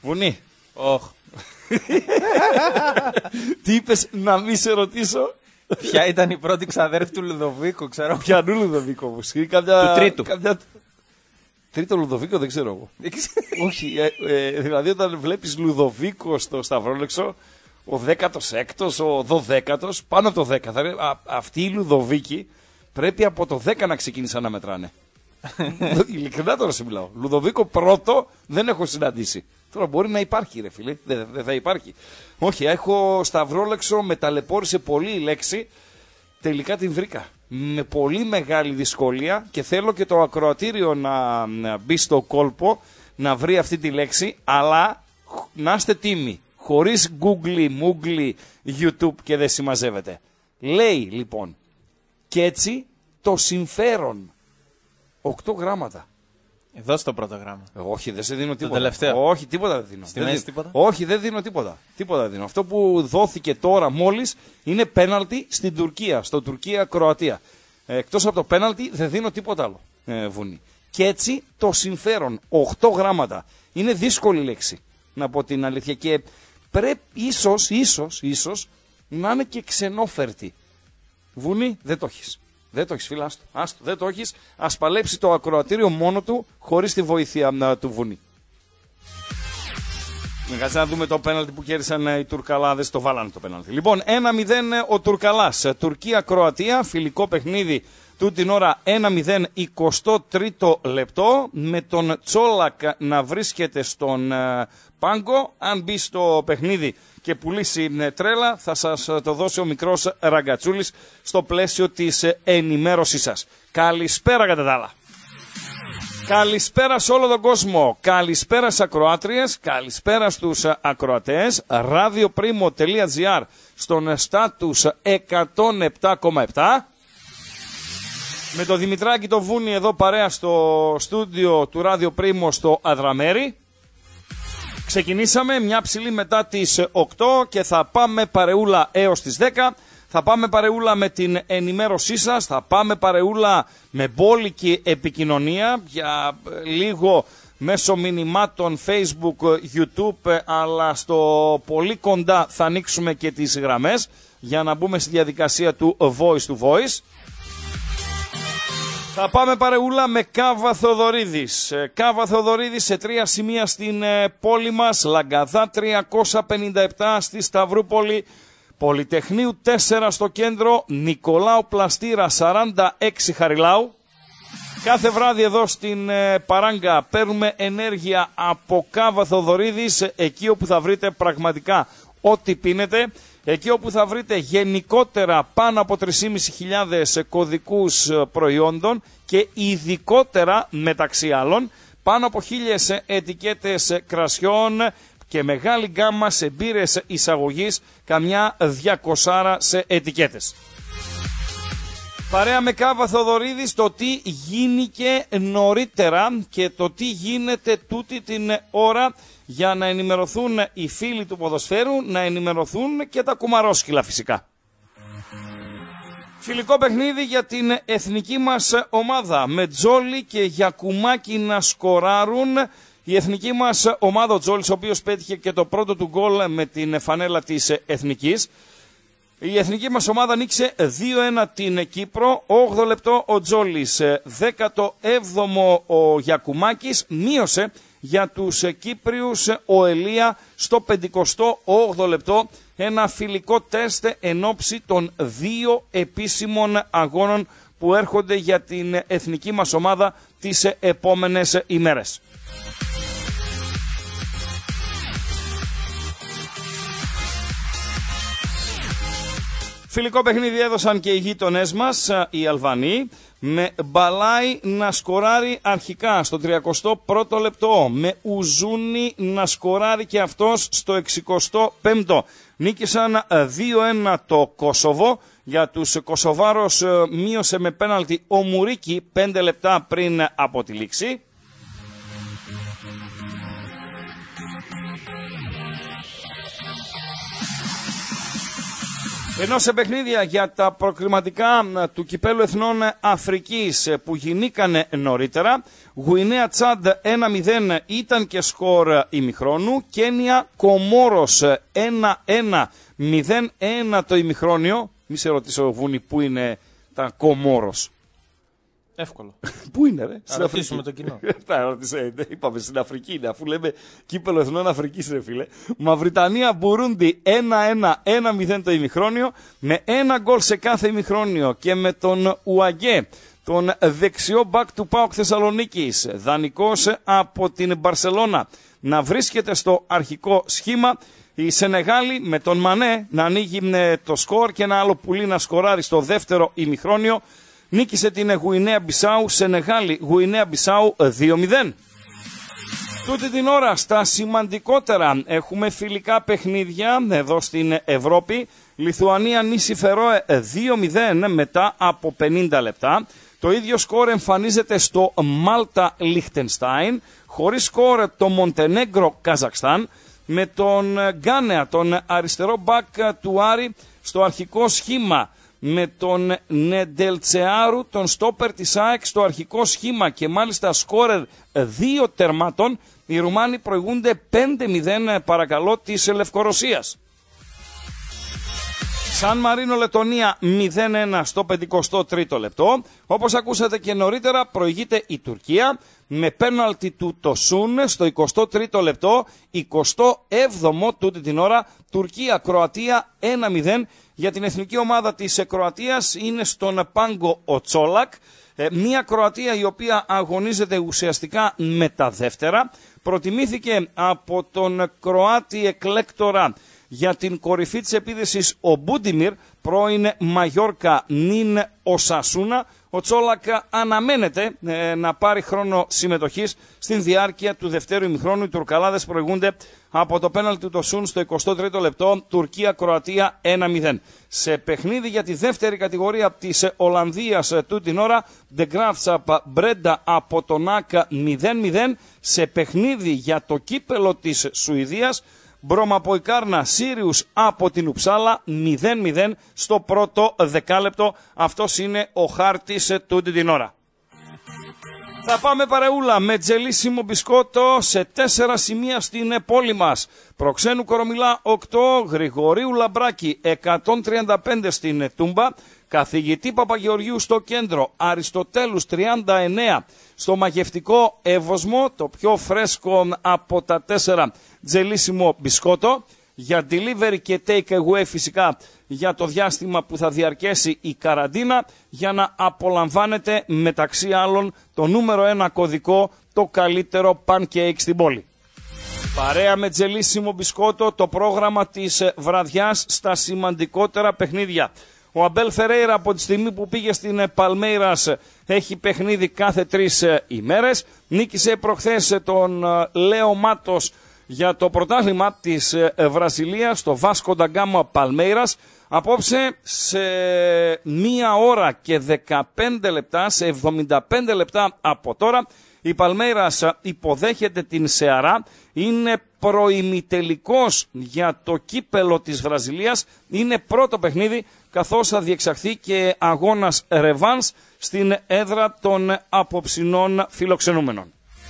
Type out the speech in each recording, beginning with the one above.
Βουνή. Όχι. Τι είπες, να μην σε ρωτήσω? Ποια ήταν η πρώτη ξαδέρφη του Λουδοβίκου, ξέρω. Πιανού Λουδοβίκο όμως? Του τρίτου. Τρίτο Λουδοβίκο δεν ξέρω εγώ. Όχι, δηλαδή όταν βλέπεις Λουδοβίκο στο Σταυρόλεξο, ο 16ος, ο 12ος, πάνω από το 10. Αυτοί οι Λουδοβίκοι πρέπει από το 10 να ξεκίνησαν να μετράνε. Ειλικρινά τώρα σε μιλάω. Λουδοβίκο πρώτο δεν έχω συναντήσει. Τώρα μπορεί να υπάρχει, ρε φίλε. Δεν θα υπάρχει. Όχι, έχω Σταυρόλεξο, με ταλαιπώρησε πολύ η λέξη. Τελικά την βρήκα. Με πολύ μεγάλη δυσκολία και θέλω και το ακροατήριο να μπει στο κόλπο να βρει αυτή τη λέξη, αλλά να είστε τίμοι. Χωρίς Google, Moogle, YouTube και δεν συμμαζεύεται. Λέει λοιπόν, και έτσι το συμφέρον. 8 γράμματα. Δώσε το πρώτο γράμμα. Όχι, δεν σε δίνω τίποτα. Το τελευταίο. Όχι, τίποτα δεν δίνω. Στη μέση τίποτα. Όχι, δεν δίνω τίποτα. Τίποτα δεν δίνω. Αυτό που δόθηκε τώρα μόλις είναι πέναλτι στην Τουρκία. Στο Τουρκία-Κροατία. Εκτός από το πέναλτι δεν δίνω τίποτα άλλο. Βουνή. Και έτσι το συμφέρον. 8 γράμματα. Είναι δύσκολη λέξη. Να πω την αλήθεια. Και πρέπει ίσως να είναι και ξενόφερτη. Βουνή, δεν το έχεις. Δεν το έχεις, φίλα, άστο, δεν το έχεις. Ας παλέψει το ακροατήριο μόνο του, χωρίς τη βοήθεια του Βουνή. Κάτσε να δούμε το πέναλτι που κέρδισαν οι Τουρκαλάδες, το βάλανε το πέναλτι. Λοιπόν, 1-0 ο Τουρκαλάς. Τουρκία-Κροατία, φιλικό παιχνίδι του την ώρα 1-0, 23ο λεπτό, με τον Τσόλακ να βρίσκεται στον πάγκο. Αν μπει στο παιχνίδι και πουλήσει τρέλα, θα σας το δώσει ο μικρός Ραγκατσούλης στο πλαίσιο της ενημέρωσής σας. Καλησπέρα κατά τα άλλα. Καλησπέρα σε όλο τον κόσμο. Καλησπέρα στις ακροάτριες, καλησπέρα στους ακροατές. radioprimo.gr στον στάτους 107,7. Με το Δημητράκη το Βούνι εδώ παρέα στο στούντιο του Radio Primo στο Αδραμέρι. Ξεκινήσαμε μια ψηλή μετά τις 8 και θα πάμε παρεούλα έως τις 10. Θα πάμε παρεούλα με την ενημέρωσή σας, θα πάμε παρεούλα με μπόλικη επικοινωνία για λίγο μέσω μηνυμάτων Facebook, YouTube, αλλά στο πολύ κοντά θα ανοίξουμε και τις γραμμές για να μπούμε στη διαδικασία του voice to voice. Θα πάμε παρεούλα με Κάβα Θοδωρίδης. Κάβα Θοδωρίδης σε 3 σημεία στην πόλη μας. Λαγκαδά 357 στη Σταυρούπολη. Πολυτεχνείου 4 στο κέντρο. Νικολάου Πλαστήρα 46 Χαριλάου. Κάθε βράδυ εδώ στην Παράγκα παίρνουμε ενέργεια από Κάβα Θοδωρίδης. Εκεί όπου θα βρείτε πραγματικά ό,τι πίνετε. Εκεί όπου θα βρείτε γενικότερα πάνω από 3.500 κωδικούς προϊόντων και ειδικότερα μεταξύ άλλων πάνω από 1.000 ετικέτες κρασιών και μεγάλη γκάμα σε μπύρες εισαγωγής, καμιά 200 σε ετικέτες. Παρέα με Κάβα Θοδωρίδης, το τι γίνηκε νωρίτερα και το τι γίνεται τούτη την ώρα για να ενημερωθούν οι φίλοι του ποδοσφαίρου, να ενημερωθούν και τα κουμαρόσκυλα φυσικά. Φιλικό παιχνίδι για την εθνική μας ομάδα, με Τζόλι και Γιακουμάκη να σκοράρουν. Η εθνική μας ομάδα, ο Τζόλις, ο οποίος πέτυχε και το πρώτο του γκολ με την φανέλα της εθνικής. Η εθνική μας ομάδα νίκησε 2-1 την Κύπρο, 8 λεπτό ο Τζόλις, 17ο ο Γιακουμάκης, μείωσε για τους Κύπριους ο Ελία στο 58ο λεπτό, ένα φιλικό τεστ εν ώψη των 2 επίσημων αγώνων που έρχονται για την εθνική μας ομάδα τις επόμενες ημέρες. Φιλικό παιχνίδι έδωσαν και οι γείτονές μας, οι Αλβανοί, με Μπαλάι να σκοράρει αρχικά στο 31ο λεπτό, με Ουζούνι να σκοράρει και αυτός στο 65ο. Νίκησαν 2-1 το Κόσοβο. Για τους Κοσοβάρους μείωσε με πέναλτι ο Μουρίκη 5 λεπτά πριν από τη λήξη. Ενώ σε παιχνίδια για τα προκριματικά του Κυπέλλου Εθνών Αφρικής που γινήκανε νωρίτερα, Γουινέα Τσάντ 1-0 ήταν και σκορ ημιχρόνου, Κένια Κομόρος 1-1, 0-1 το ημιχρόνιο. Μη σε ρωτήσω, Βούνη, πού είναι τα Κομόρος. Εύκολο. Πού είναι, ρε? Θα ρωτήσουμε το κοινό. Είπαμε στην Αφρική είναι, αφού λέμε Κύπελλο Εθνών Αφρικής, ρε φίλε. Μαυριτανία Μπουρούντι 1-1, 1-0 το ημιχρόνιο, με ένα γκολ σε κάθε ημιχρόνιο και με τον Ουαγκέ, τον δεξιό μπακ του ΠΑΟΚ Θεσσαλονίκης, δανεικός από την Μπαρσελώνα, να βρίσκεται στο αρχικό σχήμα. Η Σενεγάλη με τον Μανέ να ανοίγει το σκορ και ένα άλλο πουλί να σκοράρει στο δεύτερο ημιχρόνιο. Νίκησε την Γουινέα Μπισάου, Σενεγάλη, Γουινέα Μπισάου 2-0. Τούτη την ώρα στα σημαντικότερα έχουμε φιλικά παιχνίδια εδώ στην Ευρώπη. Λιθουανία Νήσι Φερόε 2-0 μετά από 50 λεπτά. Το ίδιο σκορ εμφανίζεται στο Μάλτα Λιχτενστάιν. Χωρίς σκορ το Μοντενέγκρο Καζακστάν, με τον Γκάνεα, τον αριστερό μπακ του Άρη, στο αρχικό σχήμα, με τον Νεντελτσεάρου, τον στόπερ της ΑΕΚ, στο αρχικό σχήμα και μάλιστα σκόρερ 2 τερμάτων. Οι Ρουμάνοι προηγούνται 5-0 παρακαλώ της Λευκορωσίας. Σαν Μαρίνο Λετωνία 0-1 στο 53ο λεπτό. Όπως ακούσατε και νωρίτερα, προηγείται η Τουρκία με πέναλτι του Τοσούν στο 23ο λεπτό, 27ο τούτη την ώρα. Τουρκία-Κροατία 1-0. Για την εθνική ομάδα της Κροατίας είναι στον πάγκο ο Τσόλακ. Μια Κροατία η οποία αγωνίζεται ουσιαστικά με τα δεύτερα. Προτιμήθηκε από τον Κροάτι εκλέκτορα για την κορυφή της επίδεσης ο Μπούντιμιρ, πρώην Μαγιόρκα νυν Οσασούνα. Ο Τσόλακ αναμένεται να πάρει χρόνο συμμετοχής στην διάρκεια του δευτέρου ημιχρόνου. Οι Τουρκαλάδες προηγούνται από το πέναλτι του Τοσούν στο 23ο λεπτό. Τουρκία-Κροατία 1-0. Σε παιχνίδι για τη δεύτερη κατηγορία της Ολλανδίας τούτη την ώρα, De Graafschap Μπρέντα από τον ΑΚΑ 0-0. Σε παιχνίδι για το κύπελο της Σουηδίας, Μπρομαποϊκάρνα Σύριους από την Ουψάλα 0-0 στο πρώτο δεκάλεπτο. Αυτός είναι ο χάρτης τούτη την ώρα. Θα πάμε παρεούλα με τζελίσιμο μπισκότο σε 4 σημεία στην πόλη μας. Προξένου Κορομιλά 8, Γρηγορίου Λαμπράκη 135 στην Τούμπα, Καθηγητή Παπαγεωργίου στο κέντρο, Αριστοτέλους 39 στο μαγευτικό Εύωσμο, το πιο φρέσκο από τα 4 τζελίσιμο μπισκότο. Για delivery και take away φυσικά για το διάστημα που θα διαρκέσει η καραντίνα, για να απολαμβάνετε μεταξύ άλλων το νούμερο 1 κωδικό, το καλύτερο pancake στην πόλη. Παρέα με τζελίσιμο μπισκότο, το πρόγραμμα της βραδιάς στα σημαντικότερα παιχνίδια. Ο Αμπέλ Φερέιρα από τη στιγμή που πήγε στην Παλμέιρας έχει παιχνίδι κάθε 3 ημέρες. Νίκησε προχθές τον Λέο Μάτος για το πρωτάθλημα της Βραζιλίας στο Βάσκο Νταγκάμα Παλμέιρας. Απόψε σε 1 ώρα και 15 λεπτά, σε 75 λεπτά από τώρα, η Παλμέιρας υποδέχεται την Σεαρά. Είναι προημιτελικός για το κύπελο της Βραζιλίας. Είναι πρώτο παιχνίδι, καθώς θα διεξαχθεί και αγώνας ρεβάνς στην έδρα των απόψινών φιλοξενούμενων.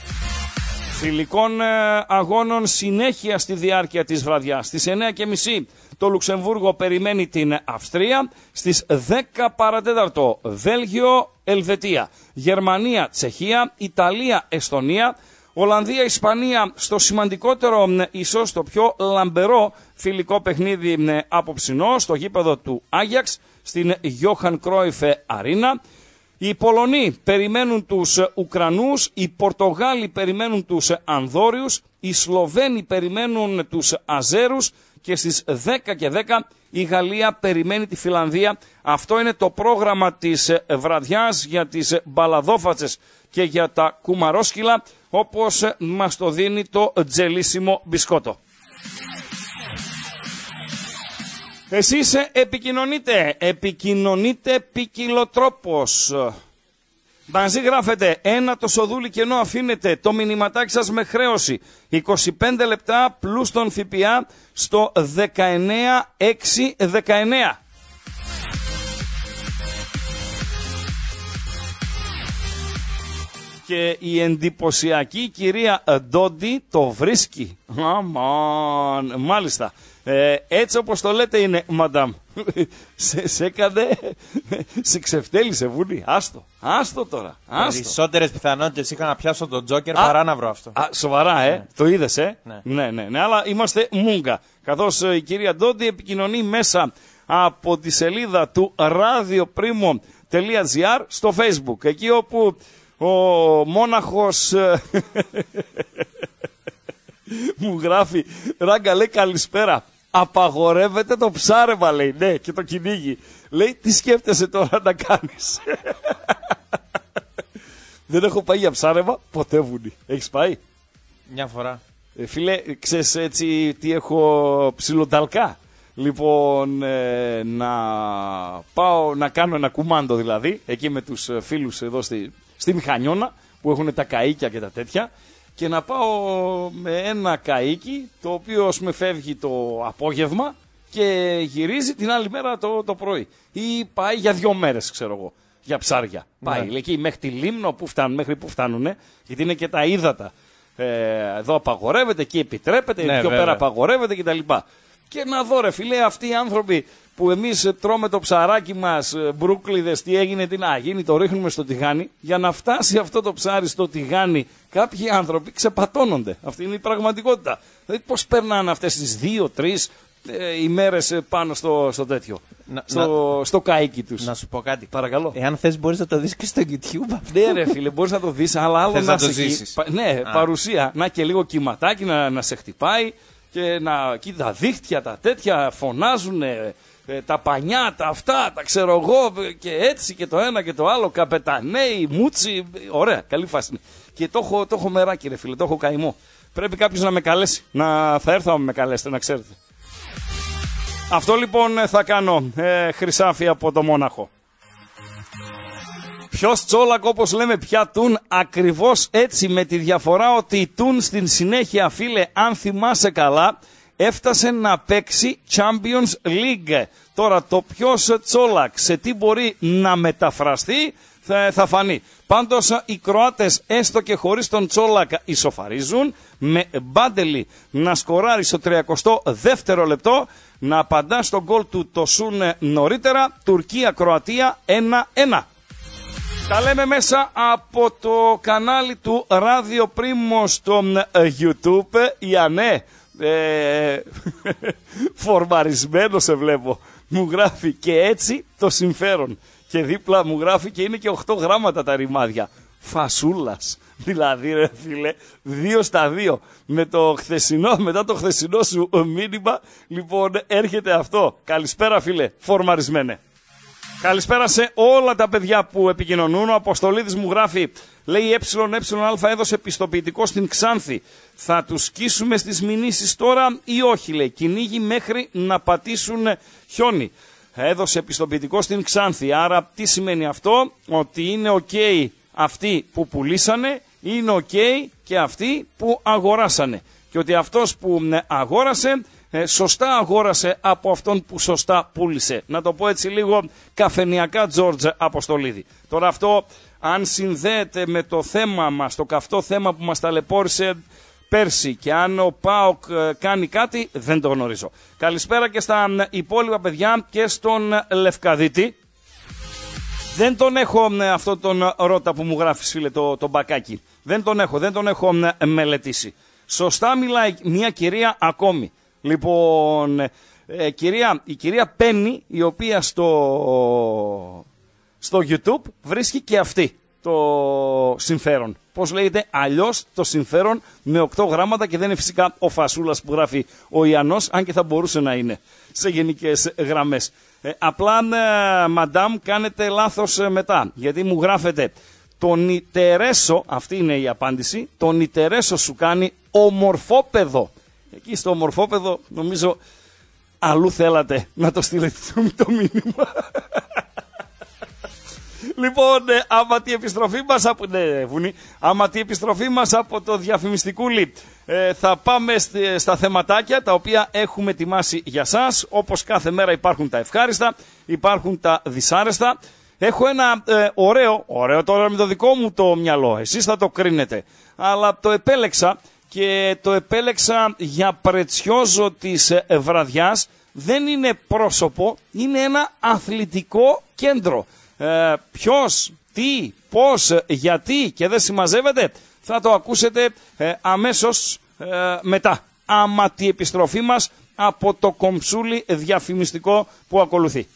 Φιλικών αγώνων συνέχεια στη διάρκεια της βραδιάς. Στις 9.30 το Λουξεμβούργο περιμένει την Αυστρία. Στις 10 παρατέταρτο Βέλγιο-Ελβετία, Γερμανία-Τσεχία, Ιταλία-Εστονία, Ολλανδία-Ισπανία στο σημαντικότερο, ίσως το πιο λαμπερό φιλικό παιχνίδι απόψινό στο γήπεδο του Άγιαξ στην Johan Cruyff Arena. Οι Πολωνοί περιμένουν τους Ουκρανούς, οι Πορτογάλοι περιμένουν τους Ανδόριους, οι Σλοβαίνοι περιμένουν τους Αζέρους και στις 10 και 10 η Γαλλία περιμένει τη Φιλανδία. Αυτό είναι το πρόγραμμα της βραδιάς για τις μπαλαδόφατσες και για τα κουμαρόσκυλα, όπως μας το δίνει το τζελίσιμο μπισκότο. Εσείς επικοινωνείτε ποικιλοτρόπως. Μαζί γράφετε ένα το σοδούλι και ενώ αφήνετε το μηνυματάκι σας με χρέωση 25 λεπτά πλούς τον ΦΠΑ στο 19619. Και η εντυπωσιακή κυρία Ντόντι το βρίσκει. Αμάν, μάλιστα. Έτσι όπως το λέτε είναι, μαντάμ. Σε έκανε, σε ξεφτέλησε Βούνη. Άστο τώρα. Περισσότερες πιθανότητες είχα να πιάσω τον Τζόκερ παρά να βρω αυτό. Σοβαρά, Ναι. Το είδες, Ναι. Ναι, αλλά είμαστε μούγκα. Καθώς η κυρία Ντόντι επικοινωνεί μέσα από τη σελίδα του radioprimo.gr στο Facebook. Εκεί όπου ο μόναχος μου γράφει, Ράγκα, λέει, καλησπέρα. Απαγορεύεται το ψάρεμα, λέει. Ναι, και το κυνήγι. Λέει, τι σκέφτεσαι τώρα να κάνεις? Δεν έχω πάει για ψάρεμα ποτέ, Βουνή. Έχεις πάει? Μια φορά. Φίλε, ξέρεις έτσι τι έχω ψιλοταλκά? Λοιπόν, να πάω να κάνω ένα κουμάντο δηλαδή, εκεί με τους φίλους εδώ στη Μηχανιώνα, που έχουν τα καΐκια και τα τέτοια, και να πάω με ένα καΐκι, το οποίο με φεύγει το απόγευμα και γυρίζει την άλλη μέρα το πρωί. Ή πάει για 2 μέρες, ξέρω εγώ, για ψάρια. Ναι. Πάει, λέει, εκεί μέχρι τη Λίμνο, που φτάνουν, μέχρι που φτάνουνε, γιατί είναι και τα ύδατα. Εδώ απαγορεύεται, εκεί επιτρέπεται, Ναι, πιο βέβαια. πέρα απαγορεύεται κτλ. Και να δω, ρε φίλε, αυτοί οι άνθρωποι που εμείς τρώμε το ψαράκι μας, μπρούκλιδες, τι έγινε, τι να γίνει, το ρίχνουμε στο τηγάνι. Για να φτάσει αυτό το ψάρι στο τηγάνι, κάποιοι άνθρωποι ξεπατώνονται. Αυτή είναι η πραγματικότητα. Δηλαδή, πώς περνάνε αυτές τις 2-3 ημέρες πάνω στο τέτοιο, στο καΐκι τους. Να σου πω κάτι. Παρακαλώ. Εάν θες μπορείς να το δεις και στο YouTube. Ναι, ρε φίλε, μπορείς να το δεις, αλλά άλλο Θες να να το σε εκεί. ζήσεις. Ναι, παρουσία. Να και λίγο κυματάκι να σε χτυπάει και κοίτα, τα δίχτυα, τα τέτοια φωνάζουν, τα πανιά, τα αυτά, τα ξέρω εγώ, και έτσι και το ένα και το άλλο. Καπετανέοι, μούτσι. Ωραία, καλή φάση είναι. Και το έχω μεράκι, ρε φίλε, το έχω καημό. Πρέπει κάποιος να με καλέσει. Θα έρθω να με καλέσετε, να ξέρετε. Αυτό λοιπόν θα κάνω, Χρυσάφι από το Μόναχο. Ποιος Τσόλακ, όπως λέμε πια Τουν, ακριβώς έτσι, με τη διαφορά ότι η Τουν στην συνέχεια, φίλε, αν θυμάσαι καλά, έφτασε να παίξει Champions League. Τώρα το ποιος Τσόλακ σε τι μπορεί να μεταφραστεί θα φανεί. Πάντως οι Κροάτες, έστω και χωρίς τον Τσόλακ, ισοφαρίζουν, με Μπάντελη να σκοράρει στο 32ο λεπτό, να απαντά στον γκολ του το Σουν νωρίτερα. Τουρκία-Κροατία 1-1. Τα λέμε μέσα από το κανάλι του Radio Primo στο YouTube. Ιαννέ, φορμαρισμένο σε βλέπω. Μου γράφει και έτσι το συμφέρον. Και δίπλα μου γράφει και είναι και 8 γράμματα τα ρημάδια. Φασούλας. Δηλαδή, ρε φίλε, 2 στα 2. Μετά το χθεσινό σου μήνυμα, λοιπόν, έρχεται αυτό. Καλησπέρα, φίλε, φορμαρισμένε. Καλησπέρα σε όλα τα παιδιά που επικοινωνούν. Ο Αποστολίδης μου γράφει, λέει, ΕΑ έδωσε πιστοποιητικό στην Ξάνθη. Θα τους σκίσουμε στις μηνύσεις τώρα ή όχι, λέει. Κυνήγι μέχρι να πατήσουν χιόνι. Έδωσε πιστοποιητικό στην Ξάνθη. Άρα τι σημαίνει αυτό? Ότι είναι ok αυτοί που πουλήσανε, είναι ok και αυτοί που αγοράσανε. Και ότι αυτός που αγόρασε, σωστά αγόρασε από αυτόν που σωστά πούλησε. Να το πω έτσι λίγο καφενιακά, Τζόρτζ Αποστολίδη. Τώρα αυτό, αν συνδέεται με το θέμα μας, το καυτό θέμα που μας ταλαιπώρησε πέρσι, και αν ο ΠΑΟΚ κάνει κάτι, δεν το γνωρίζω. Καλησπέρα και στα υπόλοιπα παιδιά και στον Λευκαδίτη. Δεν τον έχω αυτό τον Ρώτα που μου γράφεις, φίλε, το μπακάκι. Δεν τον έχω μελετήσει. Σωστά μιλάει μια κυρία ακόμη. Λοιπόν, η κυρία Πέννη, η οποία στο YouTube βρίσκει και αυτή το συμφέρον. Πώς λέγεται αλλιώς το συμφέρον με 8 γράμματα, και δεν είναι φυσικά ο Φασούλας που γράφει ο Ιαννός, αν και θα μπορούσε να είναι σε γενικές γραμμές. Απλά, μαντάμ, κάνετε λάθος μετά, γιατί μου γράφετε τον Ιτερέσο, αυτή είναι η απάντηση, τον Ιτερέσο σου κάνει ομορφόπεδο. Εκεί στο ομορφόπεδο νομίζω αλλού θέλατε να το στείλετε το μήνυμα. Λοιπόν, άμα τη επιστροφή μας από το διαφημιστικούλι, θα πάμε στα θεματάκια τα οποία έχουμε ετοιμάσει για σας. Όπως κάθε μέρα υπάρχουν τα ευχάριστα, υπάρχουν τα δυσάρεστα. Έχω ένα ωραίο τώρα με το δικό μου το μυαλό, εσείς θα το κρίνετε, αλλά το επέλεξα και το επέλεξα για πρετσιόζο της βραδιάς. Δεν είναι πρόσωπο, είναι ένα αθλητικό κέντρο. Ποιος, τι, πώς, γιατί και δεν συμμαζεύεται, θα το ακούσετε αμέσως μετά, άμα τη επιστροφή μας από το κομψούλι διαφημιστικό που ακολουθεί.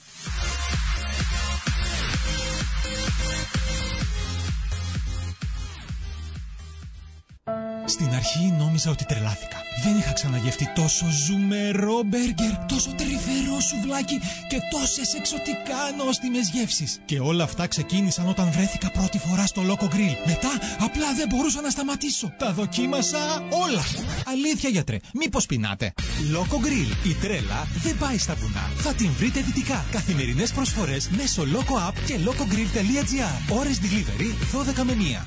Στην αρχή νόμιζα ότι τρελάθηκα. Δεν είχα ξαναγευτεί τόσο ζουμερό μπέργκερ, τόσο τρυφερό σουβλάκι και τόσες εξωτικά νόστιμες γεύσεις. Και όλα αυτά ξεκίνησαν όταν βρέθηκα πρώτη φορά στο Loco Grill. Μετά απλά δεν μπορούσα να σταματήσω. Τα δοκίμασα όλα. Αλήθεια, γιατρέ, μήπως πεινάτε? Loco Grill. Η τρέλα δεν πάει στα βουνά. Θα την βρείτε δυτικά. Καθημερινές προσφορές μέσω Loco App και locogrill.gr. Ώρες delivery 12 με 1.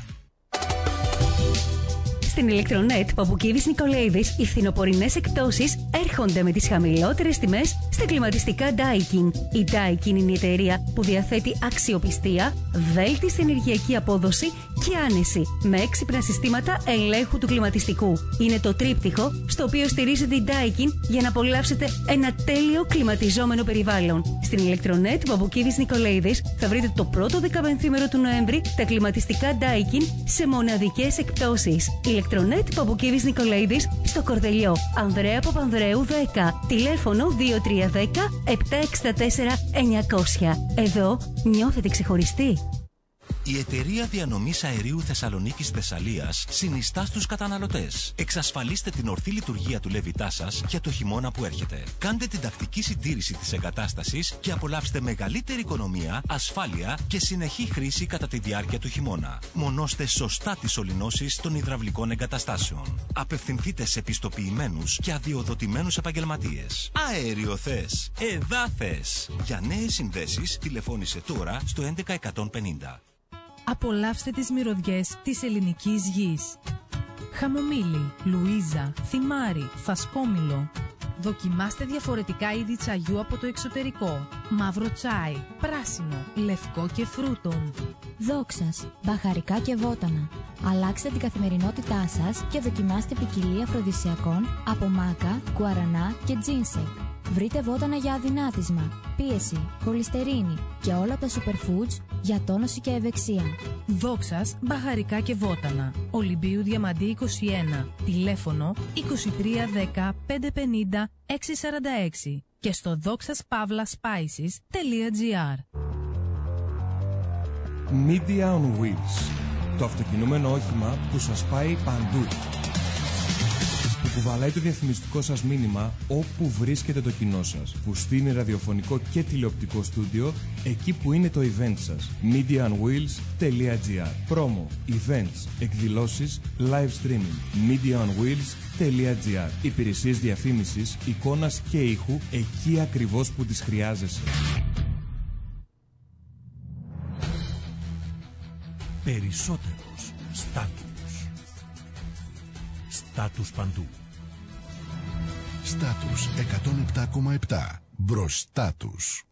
Στην Ηλεκτρονέτ Παπουκίδης Νικολαίδης, οι φθινοπορεινές εκπτώσεις έρχονται με τις χαμηλότερες τιμές στα κλιματιστικά Daikin. Η Daikin είναι η εταιρεία που διαθέτει αξιοπιστία, βέλτιστη ενεργειακή απόδοση και άνεση, με έξυπνα συστήματα ελέγχου του κλιματιστικού. Είναι το τρίπτυχο στο οποίο στηρίζεται η Daikin για να απολαύσετε ένα τέλειο κλιματιζόμενο περιβάλλον. Στην Ηλεκτρονέτ Παπουκίδης Νικολαίδης θα βρείτε το πρώτο 15μέρο του Νοέμβρη τα κλιματιστικά Daikin σε μοναδικές εκπτώσεις. Ηλεκτρονέτ Παπουκίδης Νικολαίδης στο Κορδελιό, Ανδρέα Παπανδρέου 10, τηλέφωνο 2310 764 900. Εδώ νιώθετε ξεχωριστοί. Η εταιρεία διανομής αερίου Θεσσαλονίκης Θεσσαλίας συνιστά στους καταναλωτές. Εξασφαλίστε την ορθή λειτουργία του λέβητά σας για το χειμώνα που έρχεται. Κάντε την τακτική συντήρηση της εγκατάστασης και απολαύστε μεγαλύτερη οικονομία, ασφάλεια και συνεχή χρήση κατά τη διάρκεια του χειμώνα. Μονώστε σωστά τις σωληνώσεις των υδραυλικών εγκαταστάσεων. Απευθυνθείτε σε πιστοποιημένους και αδειοδοτημένους επαγγελματίες. Αέριο θες, εδά θες. Για νέες συνδέσεις τηλεφώνησε τώρα στο 11150. Απολαύστε τις μυρωδιές της ελληνικής γης. Χαμομήλι, Λουίζα, θυμάρι, φασκόμηλο. Δοκιμάστε διαφορετικά είδη τσαγιού από το εξωτερικό. Μαύρο τσάι, πράσινο, λευκό και φρούτων. Δόξας, μπαχαρικά και βότανα. Αλλάξτε την καθημερινότητά σας και δοκιμάστε ποικιλία αφροδισιακών από μάκα, κουαρανά και τζίνσεκ. Βρείτε βότανα για αδυνάτισμα, πίεση, χολυστερίνη και όλα τα superfoods για τόνωση και ευεξία. Δόξας, μπαχαρικά και βότανα. Ολυμπίου Διαμαντή 21. Τηλέφωνο 2310 550 646 και στο doxaspavlaspices.gr. Media on Wheels. Το αυτοκινούμενο όχημα που σας πάει παντού. Που κουβαλάει το διαφημιστικό σας μήνυμα όπου βρίσκεται το κοινό σας. Που στείνει ραδιοφωνικό και τηλεοπτικό στούντιο εκεί που είναι το event σας. MediaOnWheels.gr. Promo, events, εκδηλώσεις, live streaming. MediaOnWheels.gr. Υπηρεσίες διαφήμισης, εικόνας και ήχου εκεί ακριβώς που τις χρειάζεσαι. Περισσότερος στάτους. Στάτους παντού. Στάτους 107,7. Μπροστά τους.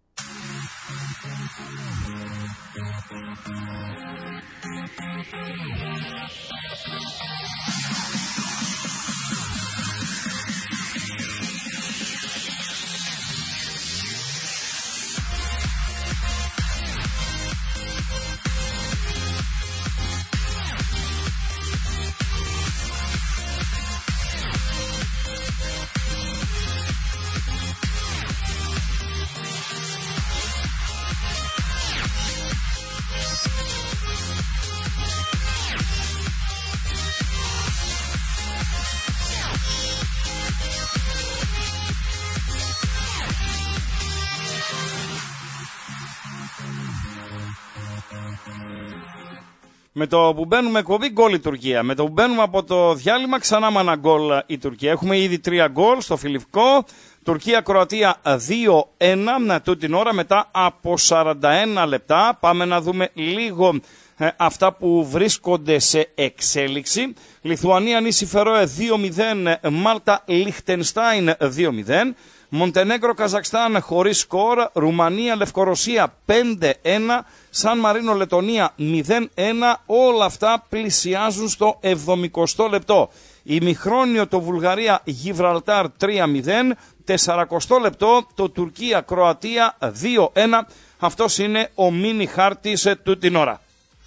Με το που μπαίνουμε εκπομπή, γκολ η Τουρκία. Με το που μπαίνουμε από το διάλειμμα, ξανά με ένα γκολ η Τουρκία. Έχουμε ήδη 3 γκολ στο φιλικό. Τουρκία-Κροατία 2-1 τούτη την ώρα μετά από 41 λεπτά. Πάμε να δούμε λίγο αυτά που βρίσκονται σε εξέλιξη. Λιθουανία Νήσι Φερόε 2-0, Μάλτα Λιχτενστάιν 2-0. Μοντενέγκρο Καζακστάν χωρίς σκορ. Ρουμανία Λευκορωσία 5-1. Σαν Μαρίνο Λετωνία 0-1. Όλα αυτά πλησιάζουν στο 70 λεπτό. Ημιχρόνιο το Βουλγαρία Γιβραλτάρ 3-0. 40 λεπτό το Τουρκία Κροατία 2-1. Αυτός είναι ο μίνι χάρτης του την ώρα.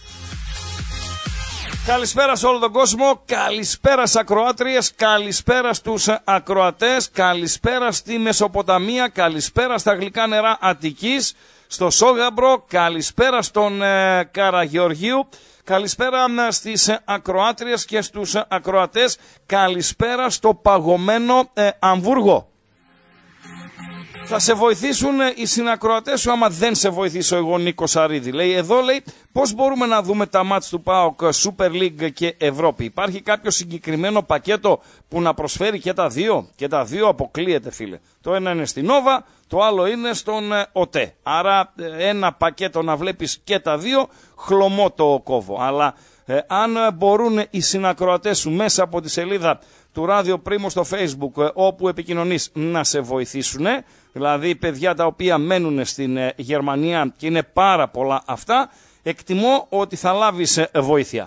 Καλησπέρα σε όλο τον κόσμο, καλησπέρα στις ακροάτριες, καλησπέρα στους ακροατές, καλησπέρα στη Μεσοποταμία, καλησπέρα στα γλυκά νερά Αττικής, στο Σόγαμπρο, καλησπέρα στον Καραγεωργίου, καλησπέρα στις ακροάτριες και στους ακροατές, καλησπέρα στο παγωμένο Αμβούργο. Θα σε βοηθήσουν οι συνακροατές σου άμα δεν σε βοηθήσω εγώ, Νίκο Σαρίδη. Λέει, εδώ λέει πώς μπορούμε να δούμε τα μάτς του ΠΑΟΚ Super League και Ευρώπη. Υπάρχει κάποιο συγκεκριμένο πακέτο που να προσφέρει και τα δύο? Και τα δύο αποκλείεται, φίλε. Το ένα είναι στην Νόβα, το άλλο είναι στον ΟΤΕ. Άρα ένα πακέτο να βλέπεις και τα δύο, χλωμό το κόβω. Αλλά αν μπορούν οι συνακροατές σου μέσα από τη σελίδα του Ράδιο Πρίμο στο Facebook όπου επικοινωνείς να σε βοηθήσουν, δηλαδή παιδιά τα οποία μένουν στην Γερμανία και είναι πάρα πολλά αυτά, εκτιμώ ότι θα λάβεις βοήθεια.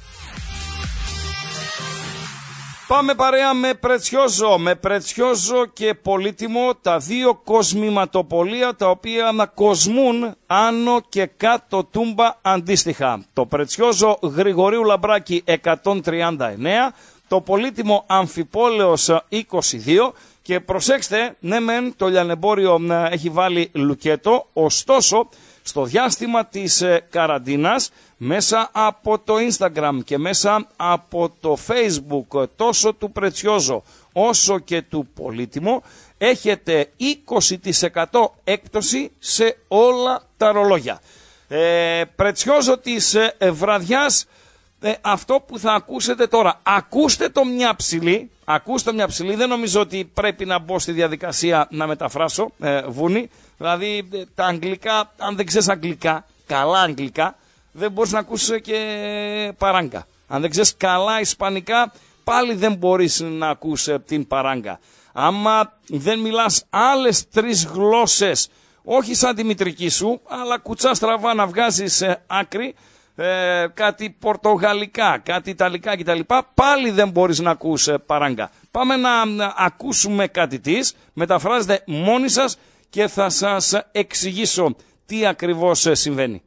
Πάμε παρέα με Πρετσιόζο και Πολύτιμο, τα δύο κοσμηματοπολία τα οποία να κοσμούν άνω και κάτω τούμπα αντίστοιχα. Το Πρετσιόζο Γρηγορίου Λαμπράκη 139, το Πολύτιμο Αμφιπόλεως 22 και προσέξτε, ναι μεν το λιανεμπόριο έχει βάλει λουκέτο, ωστόσο στο διάστημα της καραντίνας μέσα από το Instagram και μέσα από το Facebook τόσο του Πρετσιόζο όσο και του Πολύτιμο έχετε 20% έκπτωση σε όλα τα ρολόγια. Πρετσιόζο της βραδιάς, αυτό που θα ακούσετε τώρα, ακούστε το μια ψηλή, δεν νομίζω ότι πρέπει να μπω στη διαδικασία να μεταφράσω, Βούνη, δηλαδή τα αγγλικά, αν δεν ξέρεις αγγλικά, καλά αγγλικά, δεν μπορείς να ακούσεις και παράγκα. Αν δεν ξέρεις καλά ισπανικά, πάλι δεν μπορείς να ακούσεις την παράγκα. Άμα δεν μιλάς άλλες 3 γλώσσες, όχι σαν τη μητρική σου, αλλά κουτσά στραβά να βγάζεις άκρη, κάτι πορτογαλικά, κάτι ιταλικά κτλ. Πάλι δεν μπορείς να ακούς παράγκα. Πάμε να ακούσουμε κάτι της, μεταφράζετε μόνοι σας και θα σας εξηγήσω τι ακριβώς συμβαίνει.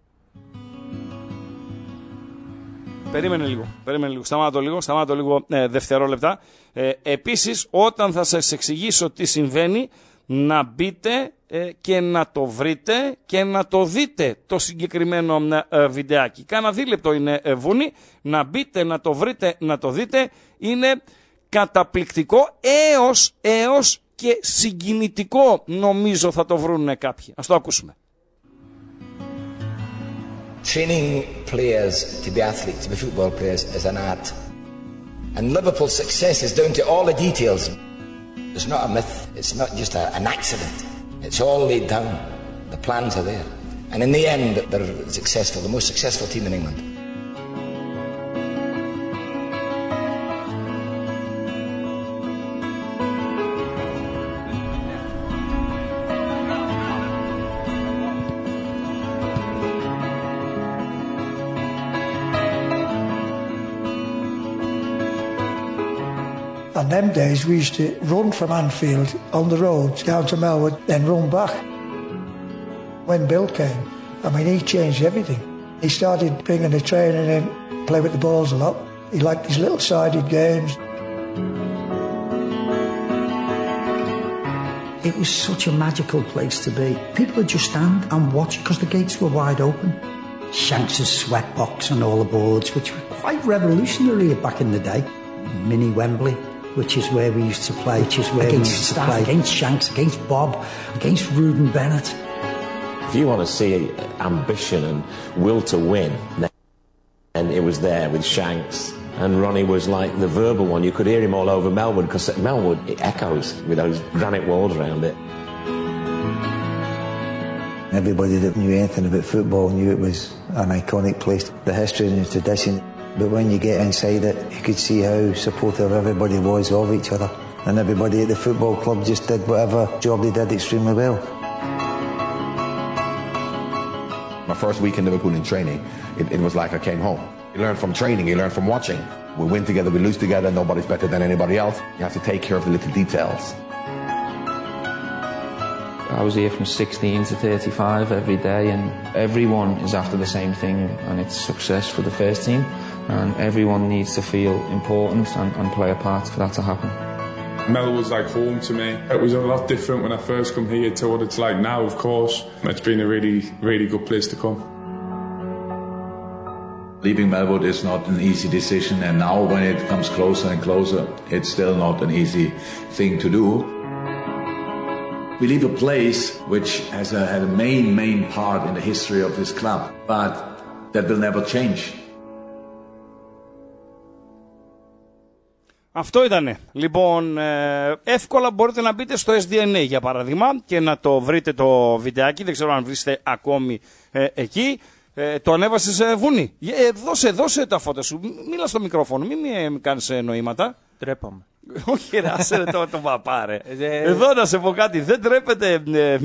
Περίμενε λίγο, σταμάτω λίγο δευτερόλεπτα. Επίσης, όταν θα σας εξηγήσω τι συμβαίνει, να μπείτε και να το βρείτε και να το δείτε το συγκεκριμένο βιντεάκι. Κάνα δίλεπτο είναι, Βούνη, να μπείτε, να το βρείτε, να το δείτε. Είναι καταπληκτικό έως και συγκινητικό, νομίζω θα το βρούνε κάποιοι. Ας το ακούσουμε. Training players to be athletes, to be football players, is an art. And Liverpool's success is down to all the details. It's not a myth, it's not just an accident. It's all laid down. The plans are there. And in the end, they're successful, the most successful team in England. On them days we used to run from Anfield on the roads down to Melwood, then run back. When Bill came, I mean, he changed everything. He started bringing the training in, play with the balls a lot. He liked his little sided games. It was such a magical place to be. People would just stand and watch because the gates were wide open. Shanks' sweatbox and all the boards, which were quite revolutionary back in the day. Mini Wembley, which is where we used to play, against Staff, against Shanks, against Bob, against Reuben Bennett. If you want to see ambition and will to win, then it was there with Shanks. And Ronnie was like the verbal one. You could hear him all over Melwood, because Melwood, it echoes with those granite walls around it. Everybody that knew anything about football knew it was an iconic place. The history and the tradition. But when you get inside it, you could see how supportive everybody was of each other. and everybody at the football club just did whatever job they did extremely well. My first week in Liverpool in training, it was like I came home. You learn from training, you learn from watching. We win together, we lose together, nobody's better than anybody else. You have to take care of the little details. I was here from 16 to 35 every day, and everyone is after the same thing, and it's success for the first team, and everyone needs to feel important and play a part for that to happen. Melwood was like home to me. It was a lot different when I first come here to what it's like now, of course. It's been a really, really good place to come. Leaving Melwood is not an easy decision, and now when it comes closer and closer, it's still not an easy thing to do. We leave a place which has had a main part in the history of this club, but that will never change. Αυτό ήτανε. Λοιπόν, εύκολα μπορείτε να μπείτε στο SDNA για παράδειγμα και να το βρείτε το βιντεάκι. Δεν ξέρω αν βρίσκετε ακόμη εκεί. Το ανέβασες, Βούνη. Δώσε τα φώτα σου. Μίλα στο μικρόφωνο, μην κάνεις νοήματα. Τρέπαμε. Όχι ρε, άσε το παπάρε. Εδώ να σε πω κάτι. Δεν τρέπεται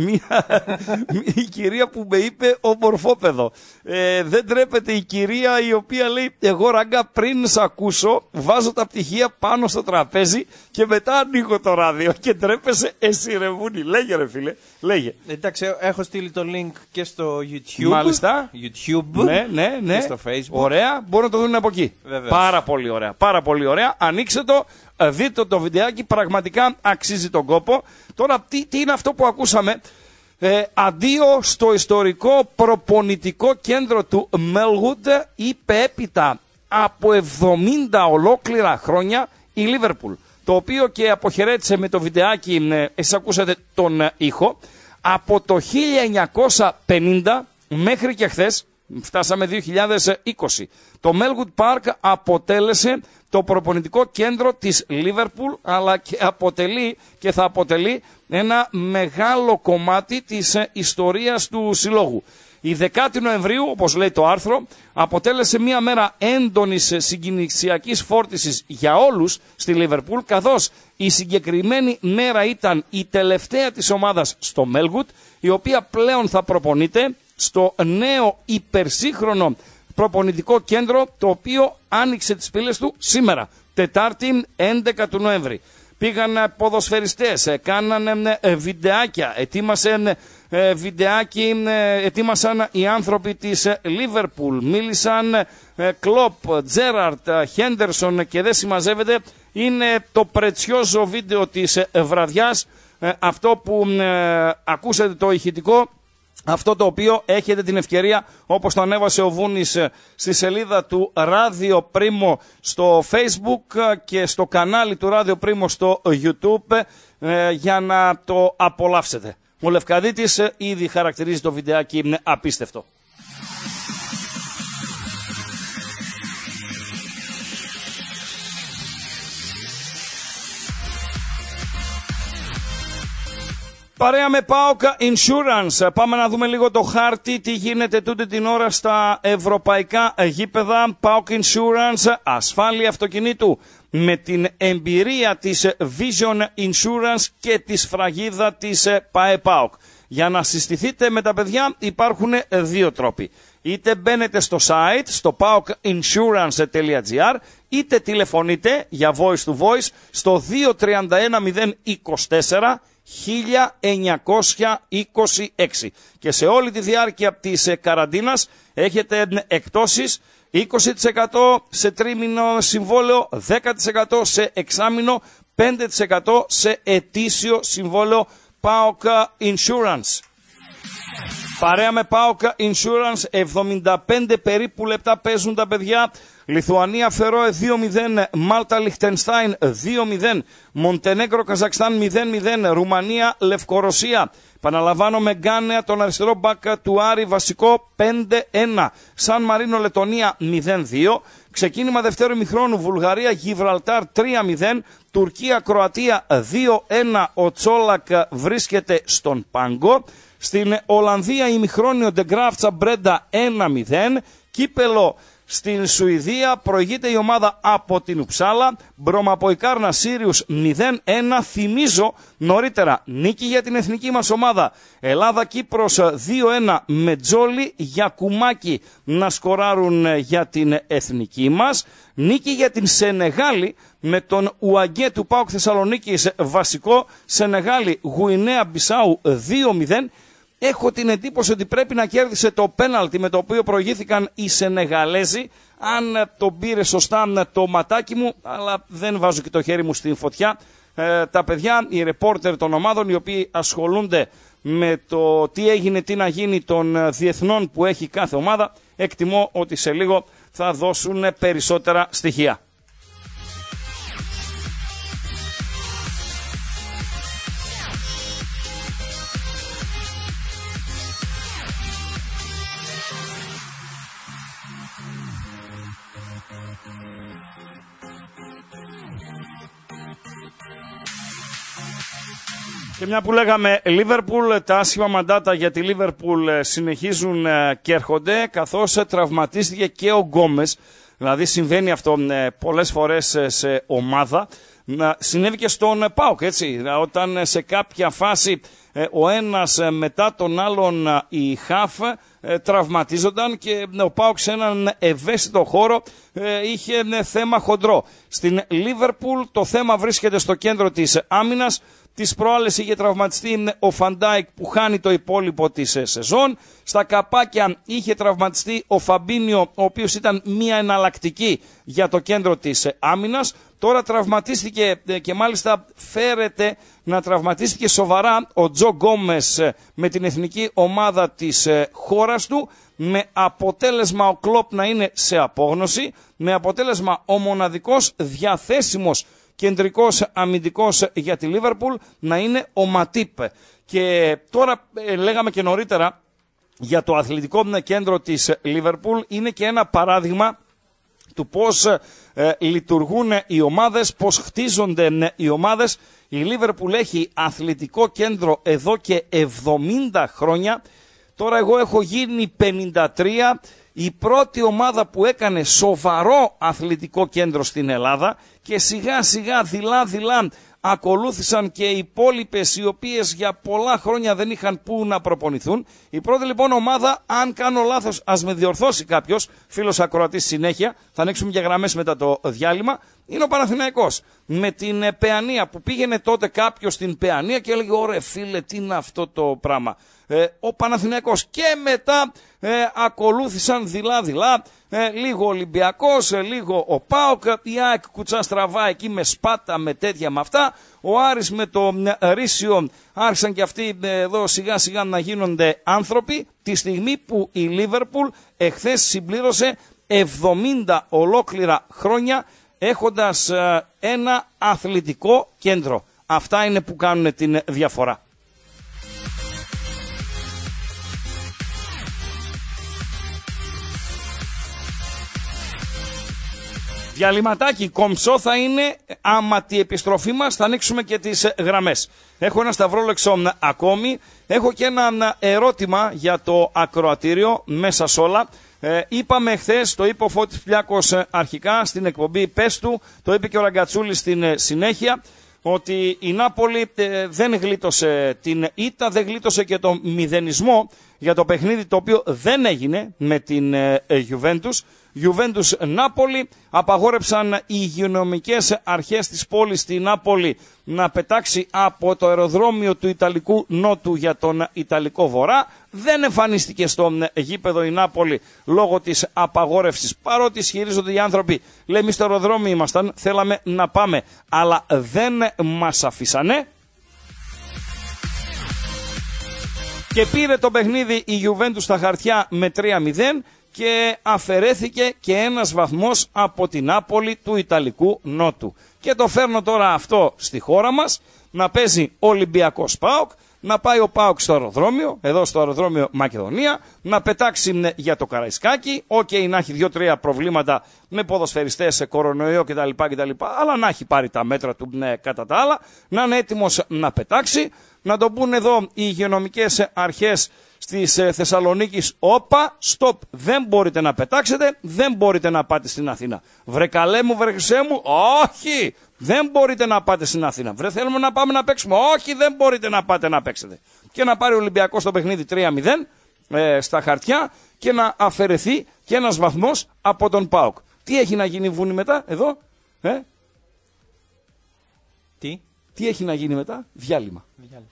η κυρία που με είπε ομορφόπεδο. Δεν τρέπεται η κυρία η οποία λέει εγώ ράγκα πριν σ' ακούσω βάζω τα πτυχία πάνω στο τραπέζι και μετά ανοίγω το ράδιο. Και τρέπεσαι εσύ ρε Βούνη. Λέγε ρε φίλε, λέγε. Εντάξει, έχω στείλει το link και στο YouTube. Μάλιστα. YouTube. Ναι. Και στο Facebook. Ωραία, μπορούν να το δουν από εκεί. Βεβαίως. Πάρα πολύ ωραία. Πάρα πολύ ωραία. Ανοίξτε το. Δείτε το βιντεάκι, πραγματικά αξίζει τον κόπο. Τώρα τι είναι αυτό που ακούσαμε. Αντίο στο ιστορικό προπονητικό κέντρο του Melwood, είπε έπειτα από 70 ολόκληρα χρόνια η Liverpool, το οποίο και αποχαιρέτησε με το βιντεάκι, εσείς ακούσατε τον ήχο, από το 1950 μέχρι και χθες, φτάσαμε 2020. Το Melwood Park αποτέλεσε το προπονητικό κέντρο της Liverpool, αλλά και αποτελεί και θα αποτελεί ένα μεγάλο κομμάτι της ιστορίας του συλλόγου. Η 10η Νοεμβρίου, όπως λέει το άρθρο, αποτέλεσε μια μέρα έντονης συγκινησιακής φόρτισης για όλους στη Liverpool, καθώς η συγκεκριμένη μέρα ήταν η τελευταία της ομάδας στο Melwood, η οποία πλέον θα προπονείται στο νέο υπερσύγχρονο προπονητικό κέντρο, το οποίο άνοιξε τις πύλες του σήμερα, Τετάρτη 11 του Νοέμβρη. Πήγαν ποδοσφαιριστές, κάνανε βιντεάκια, ετοίμασαν οι άνθρωποι της Liverpool, μίλησαν Κλοπ, Τζέραρτ, Χέντερσον και δεν συμμαζεύεται. Είναι το πρετσιόζο βίντεο της βραδιάς, αυτό που ακούσατε το ηχητικό, αυτό το οποίο έχετε την ευκαιρία, όπως το ανέβασε ο Βούνης στη σελίδα του Radio Primo στο Facebook και στο κανάλι του Radio Primo στο YouTube, για να το απολαύσετε. Ο Λευκαδίτης ήδη χαρακτηρίζει το βιντεάκι, είναι απίστευτο. Παρέα με ΠΑΟΚ Insurance. Πάμε να δούμε λίγο το χάρτη, τι γίνεται τούτη την ώρα στα ευρωπαϊκά γήπεδα. ΠΑΟΚ Insurance, ασφάλεια αυτοκινήτου με την εμπειρία της Vision Insurance και τη σφραγίδα της ΠΑΕ-ΠΑΟΚ. Για να συστηθείτε με τα παιδιά υπάρχουν δύο τρόποι. Είτε μπαίνετε στο site, στο paokinsurance.gr, είτε τηλεφωνείτε για voice to voice στο 231 024 1926. Και σε όλη τη διάρκεια της καραντίνας έχετε εκπτώσεις 20% σε τρίμηνο συμβόλαιο, 10% σε εξάμηνο, 5% σε ετήσιο συμβόλαιο PAOK Insurance. Παρέα με PAOK Insurance, 75 περίπου λεπτά παίζουν τα παιδιά. Λιθουανία Φερόε 2-0, Μάλτα Λιχτενστάιν 2-0, Μοντενέγκρο Καζακστάν 0-0, Ρουμανία Λευκορωσία. Παναλαμβάνω με Γκάνεα τον αριστερό μπακ του Άρη βασικό 5-1, Σαν Μαρίνο Λετωνία 0-2. Ξεκίνημα δευτέρου ημιχρόνου Βουλγαρία Γιβραλτάρ 3-0, Τουρκία Κροατία 2-1, ο Τσόλακ βρίσκεται στον πάγκο. Στην Ολλανδία ημιχρόνιο Ντεγκράφτσα Μπρέντα 1-0, κύπελο Στην Σουηδία προηγείται η ομάδα από την Ουψάλα. Μπρομαποϊκάρνα Σύριους 0-1. Θυμίζω νωρίτερα νίκη για την εθνική μας ομάδα. Ελλάδα-Κύπρος 2-1 με Τζόλι Γιακουμάκη να σκοράρουν για την εθνική μας. Νίκη για την Σενεγάλη με τον Ουαγκέ του ΠΑΟΚ Θεσσαλονίκης βασικό. Σενεγάλη Γουινέα Μπισάου 2-0. Έχω την εντύπωση ότι πρέπει να κέρδισε το πέναλτι με το οποίο προηγήθηκαν οι Σενεγαλέζοι. Αν το πήρε σωστά το ματάκι μου, αλλά δεν βάζω και το χέρι μου στην φωτιά. Τα παιδιά, οι ρεπόρτερ των ομάδων, οι οποίοι ασχολούνται με το τι έγινε, τι να γίνει των διεθνών που έχει κάθε ομάδα, εκτιμώ ότι σε λίγο θα δώσουν περισσότερα στοιχεία. Και μια που λέγαμε Λίβερπουλ, τα άσχημα μαντάτα για τη Λίβερπουλ συνεχίζουν και έρχονται, καθώς τραυματίστηκε και ο Γκόμες. Δηλαδή συμβαίνει αυτό πολλές φορές σε ομάδα. Συνέβη και στον ΠΑΟΚ, έτσι, όταν σε κάποια φάση ο ένας μετά τον άλλον οι χαφ τραυματίζονταν και ο ΠΑΟΚ σε έναν ευαίσθητο χώρο είχε θέμα χοντρό. Στην Λίβερπουλ το θέμα βρίσκεται στο κέντρο της άμυνας. Τις προάλλες είχε τραυματιστεί ο Φαντάικ που χάνει το υπόλοιπο της σεζόν. Στα καπάκια είχε τραυματιστεί ο Φαμπίνιο, ο οποίος ήταν μια εναλλακτική για το κέντρο της άμυνας. Τώρα τραυματίστηκε και μάλιστα φέρεται να τραυματίστηκε σοβαρά ο Τζο Γκόμες με την εθνική ομάδα της χώρας του, με αποτέλεσμα ο Κλοπ να είναι σε απόγνωση, με αποτέλεσμα ο μοναδικός διαθέσιμος κεντρικός αμυντικός για τη Λίβερπουλ να είναι ο Ματίπ. Και τώρα λέγαμε και νωρίτερα για το αθλητικό κέντρο της Λίβερπουλ, είναι και ένα παράδειγμα του πώς λειτουργούν οι ομάδες, πώς χτίζονται οι ομάδες. Η Λίβερπουλ έχει αθλητικό κέντρο εδώ και 70 χρόνια. Τώρα εγώ έχω γίνει 53, η πρώτη ομάδα που έκανε σοβαρό αθλητικό κέντρο στην Ελλάδα, και σιγά σιγά δειλά ακολούθησαν και οι υπόλοιπες, οι οποίες για πολλά χρόνια δεν είχαν πού να προπονηθούν. Η πρώτη λοιπόν ομάδα, αν κάνω λάθος ας με διορθώσει κάποιος, φίλος ακροατής συνέχεια, θα ανοίξουμε και γραμμές μετά το διάλειμμα, είναι ο Παναθηναϊκός. Με την Παιανία, που πήγαινε τότε κάποιος στην Παιανία και έλεγε «Ωρε φίλε, τι είναι αυτό το πράγμα». Ο Παναθηναϊκός, και μετά ακολούθησαν δειλά λίγο Ολυμπιακός, λίγο ο ΠΑΟΚ, η ΑΕΚ κουτσά στραβά εκεί με Σπάτα, με τέτοια με αυτά, ο Άρης με το Ρήσιο άρχισαν και αυτοί εδώ σιγά σιγά να γίνονται άνθρωποι, τη στιγμή που η Λίβερπουλ εχθές συμπλήρωσε 70 ολόκληρα χρόνια έχοντας ένα αθλητικό κέντρο. Αυτά είναι που κάνουν την διαφορά. Διαλυματάκι κομψό θα είναι άμα τη επιστροφή μας, θα ανοίξουμε και τις γραμμές. Έχω ένα σταυρόλεξο ακόμη, έχω και ένα ερώτημα για το ακροατήριο μέσα σ' όλα. Είπαμε χθες, το είπε ο Φώτης Φλιάκος αρχικά στην εκπομπή «Πες του», το είπε και ο Ραγκατσούλης στην συνέχεια, ότι η Νάπολη δεν γλίτωσε την ήττα, δεν γλίτωσε και το μηδενισμό για το παιχνίδι το οποίο δεν έγινε με την Juventus. Juventus Νάπολη, απαγόρεψαν οι υγειονομικές αρχές της πόλης στη Νάπολη να πετάξει από το αεροδρόμιο του Ιταλικού Νότου για τον Ιταλικό Βορρά. Δεν εμφανίστηκε στο γήπεδο η Νάπολη λόγω της απαγόρευσης, παρότι ισχυρίζονται οι άνθρωποι, λέει εμείς στο αεροδρόμιο ήμασταν, θέλαμε να πάμε, αλλά δεν μας αφήσανε. Και πήρε το παιχνίδι η Juventus στα χαρτιά με 3-0 και αφαιρέθηκε και ένας βαθμός από την Νάπολη του Ιταλικού Νότου. Και το φέρνω τώρα αυτό στη χώρα μας, να παίζει Ολυμπιακός ΠΑΟΚ, να πάει ο ΠΑΟΚ στο αεροδρόμιο, εδώ στο αεροδρόμιο Μακεδονία, να πετάξει για το Καραϊσκάκι, να έχει 2-3 προβλήματα με ποδοσφαιριστές, σε κορονοϊό κτλ, αλλά να έχει πάρει τα μέτρα του κατά τα άλλα, να είναι έτοιμος να πετάξει, να το πούν εδώ οι υγειονομικές αρχές της Θεσσαλονίκης. Όπα, stop. Δεν μπορείτε να πετάξετε, δεν μπορείτε να πάτε στην Αθήνα. Βρε καλέ μου, βρε χρυσέ μου, όχι. Δεν μπορείτε να πάτε στην Αθήνα. Βρε θέλουμε να πάμε να παίξουμε. Όχι, δεν μπορείτε να πάτε να παίξετε. Και να πάρει ο Ολυμπιακός το παιχνίδι 3-0 στα χαρτιά και να αφαιρεθεί και ένας βαθμός από τον ΠΑΟΚ. Τι έχει να γίνει, Βούνη, μετά εδώ? Τι έχει να γίνει μετά? Διάλειμμα.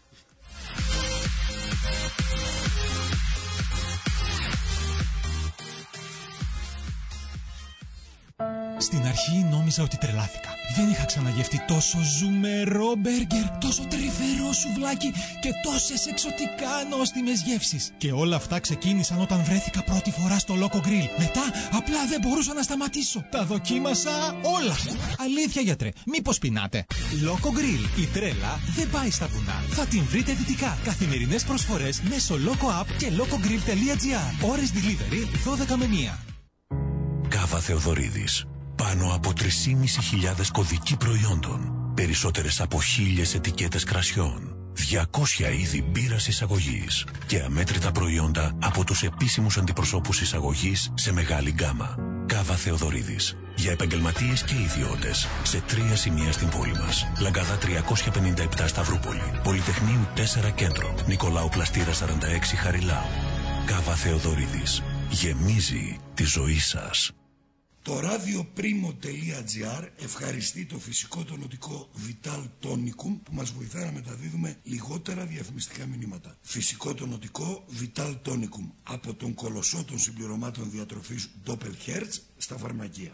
Στην αρχή νόμιζα ότι τρελάθηκα. Δεν είχα ξαναγευτεί τόσο ζουμερό μπέργκερ, τόσο τρυφερό σουβλάκι και τόσες εξωτικά νόστιμες γεύσεις. Και όλα αυτά ξεκίνησαν όταν βρέθηκα πρώτη φορά στο Loco Grill. Μετά απλά δεν μπορούσα να σταματήσω. Τα δοκίμασα όλα. Αλήθεια, γιατρέ, μήπως πεινάτε? Loco Grill, η τρέλα δεν πάει στα βουνά. Θα την βρείτε δυτικά. Καθημερινές προσφορές μέσω Loco App και locogrill.gr. Ώρες delivery 12 με 1. Κάβα Θεοδωρίδης. Πάνω από 3.500 κωδικοί προϊόντων. Περισσότερες από 1.000 ετικέτες κρασιών. 200 είδη μπύρας εισαγωγής. Και αμέτρητα προϊόντα από τους επίσημους αντιπροσώπους εισαγωγής σε μεγάλη γκάμα. Κάβα Θεοδωρίδης. Για επαγγελματίες και ιδιώτες. Σε 3 σημεία στην πόλη μας. Λαγκαδά 357 Σταυρούπολη. Πολυτεχνείου 4 Κέντρο. Νικολάου Πλαστήρα 46 Χαριλάου. Κάβα Θεοδωρίδης. Γεμίζει τη ζωή σας. Το radioprimo.gr ευχαριστεί το φυσικό τονωτικό Vital Tonicum που μας βοηθάει να μεταδίδουμε λιγότερα διαφημιστικά μηνύματα. Φυσικό τονωτικό Vital Tonicum από τον κολοσσό των συμπληρωμάτων διατροφής Doppelherz στα φαρμακεία.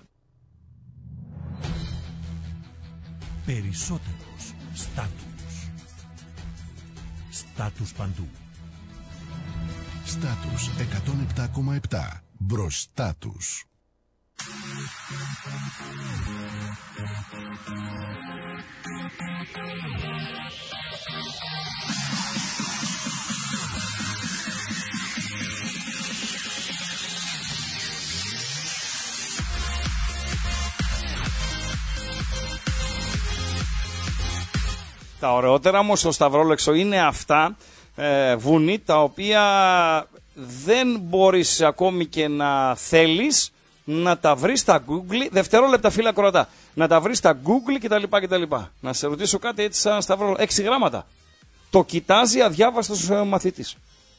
Περισσότερος στάτους. Στάτους παντού. Στάτους 107,7. Μπροστά τους. Τα ωραιότερα όμως στο Σταυρόλεξο είναι αυτά, Βούνη, τα οποία δεν μπορείς ακόμη και να θέλεις να τα βρεις στα Google, δευτερόλεπτα φίλα κορατά, να τα βρεις στα Google κτλ. Να σε ρωτήσω κάτι έτσι σαν Σταυρόλεξο, 6 γράμματα. Το κοιτάζει αδιάβαστος μαθητής.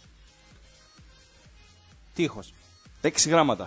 Τείχος. 6 γράμματα.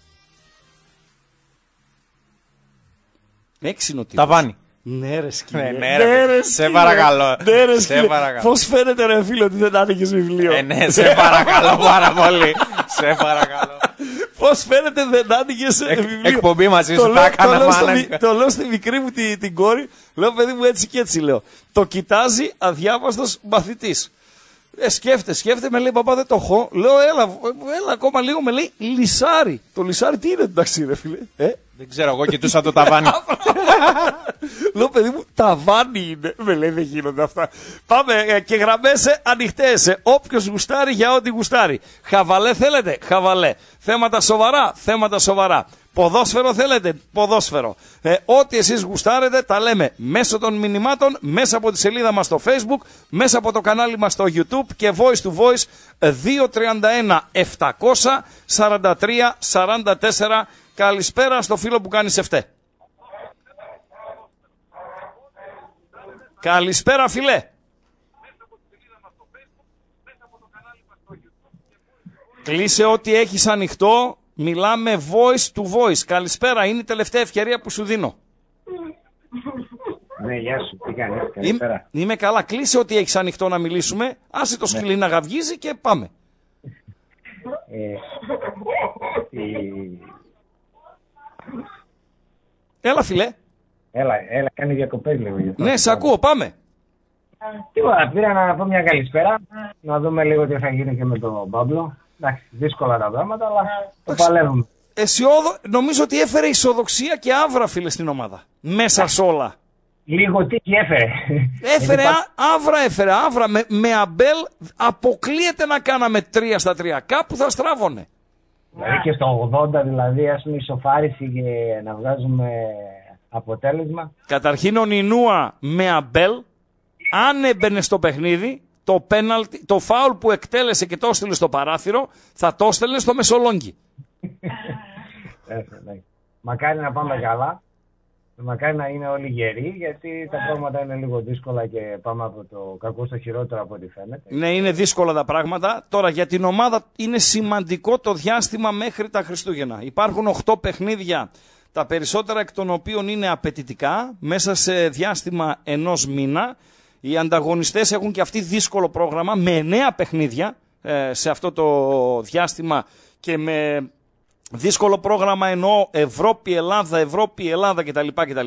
6 είναι ο τείχος. Ταβάνι. Ναι ρε σκύλε. Ναι, ρε, σε παρακαλώ. Ναι, ρε, σε παρακαλώ. Πώς φαίνεται ρε φίλο ότι δεν άνοιγες βιβλίο? Ναι, σε παρακαλώ πάρα πολύ. Σε παρακαλώ. Πώς φαίνεται δεν άνοιγες βιβλίο? Εκπομπή μαζί σου θα έκανα μάνα. Το λέω στη μικρή μου την κόρη. Λέω παιδί μου έτσι και έτσι λέω. Το κοιτάζει αδιάβαστος μαθητής. Σκέφτε, με λέει παπά δεν το έχω. Λέω έλα ακόμα λίγο, με λέει λυσάρι. Το λυσάρι τι είναι εντάξει ρε φίλε? Δεν ξέρω, εγώ κοιτούσα το ταβάνι. Λέω παιδί μου, ταβάνι είναι. Με λέει δεν γίνονται αυτά. Πάμε και γραμμές ανοιχτές. Όποιος γουστάρει για ό,τι γουστάρει. Χαβαλέ θέλετε, χαβαλέ. Θέματα σοβαρά. Ποδόσφαιρο θέλετε, ποδόσφαιρο. Ό,τι εσείς γουστάρετε τα λέμε μέσω των μηνυμάτων, μέσα από τη σελίδα μας στο Facebook, μέσα από το κανάλι μας στο YouTube και voice to voice 231 700 43 44. Καλησπέρα στο φίλο που κάνει σεφτέ. Καλησπέρα φίλε. Κλείσε ό,τι έχεις ανοιχτό. Μιλάμε voice to voice. Καλησπέρα, είναι η τελευταία ευκαιρία που σου δίνω. Ναι, γεια σου, τι κάνεις, καλησπέρα. Είμαι καλά, κλείσε ό,τι έχεις ανοιχτό να μιλήσουμε. Άσε το σκυλί να γαυγίζει και πάμε. Έλα φίλε. Έλα, κάνει διακοπές λίγο. Ναι, σ' ακούω, πάμε. Τίποτα, πήρα να πω μια καλησπέρα, να δούμε λίγο τι θα γίνει και με τον Παύλο. Εντάξει, δύσκολα τα πράγματα, αλλά το παλεύουμε. Νομίζω ότι έφερε ισοδοξία και άβρα, φίλε, στην ομάδα. Μέσα σε όλα. Λίγο τύχη έφερε. Έφερε άβρα. Με Αμπέλ αποκλείεται να κάναμε 3 στα 3. Κάπου θα στράβωνε. Δηλαδή και στο 80 δηλαδή, ας πούμε, ισοφάριση και να βγάζουμε αποτέλεσμα. Καταρχήν ο Νινούα με Αμπέλ, αν έμπαινε στο παιχνίδι, το πέναλτι, το φάουλ που εκτέλεσε και το έστειλε στο παράθυρο, θα το έστελνε στο Μεσολόγγι. Μακάρι να πάμε καλά. Μακάρι να είναι όλοι γεροί, γιατί τα πράγματα είναι λίγο δύσκολα και πάμε από το κακό στο χειρότερο από ό,τι φαίνεται. Ναι, είναι δύσκολα τα πράγματα. Τώρα για την ομάδα είναι σημαντικό το διάστημα μέχρι τα Χριστούγεννα. Υπάρχουν 8 παιχνίδια, τα περισσότερα εκ των οποίων είναι απαιτητικά, μέσα σε διάστημα 1 μήνα. Οι ανταγωνιστές έχουν και αυτοί δύσκολο πρόγραμμα, με 9 παιχνίδια σε αυτό το διάστημα και με δύσκολο πρόγραμμα, εννοώ Ευρώπη-Ελλάδα κτλ.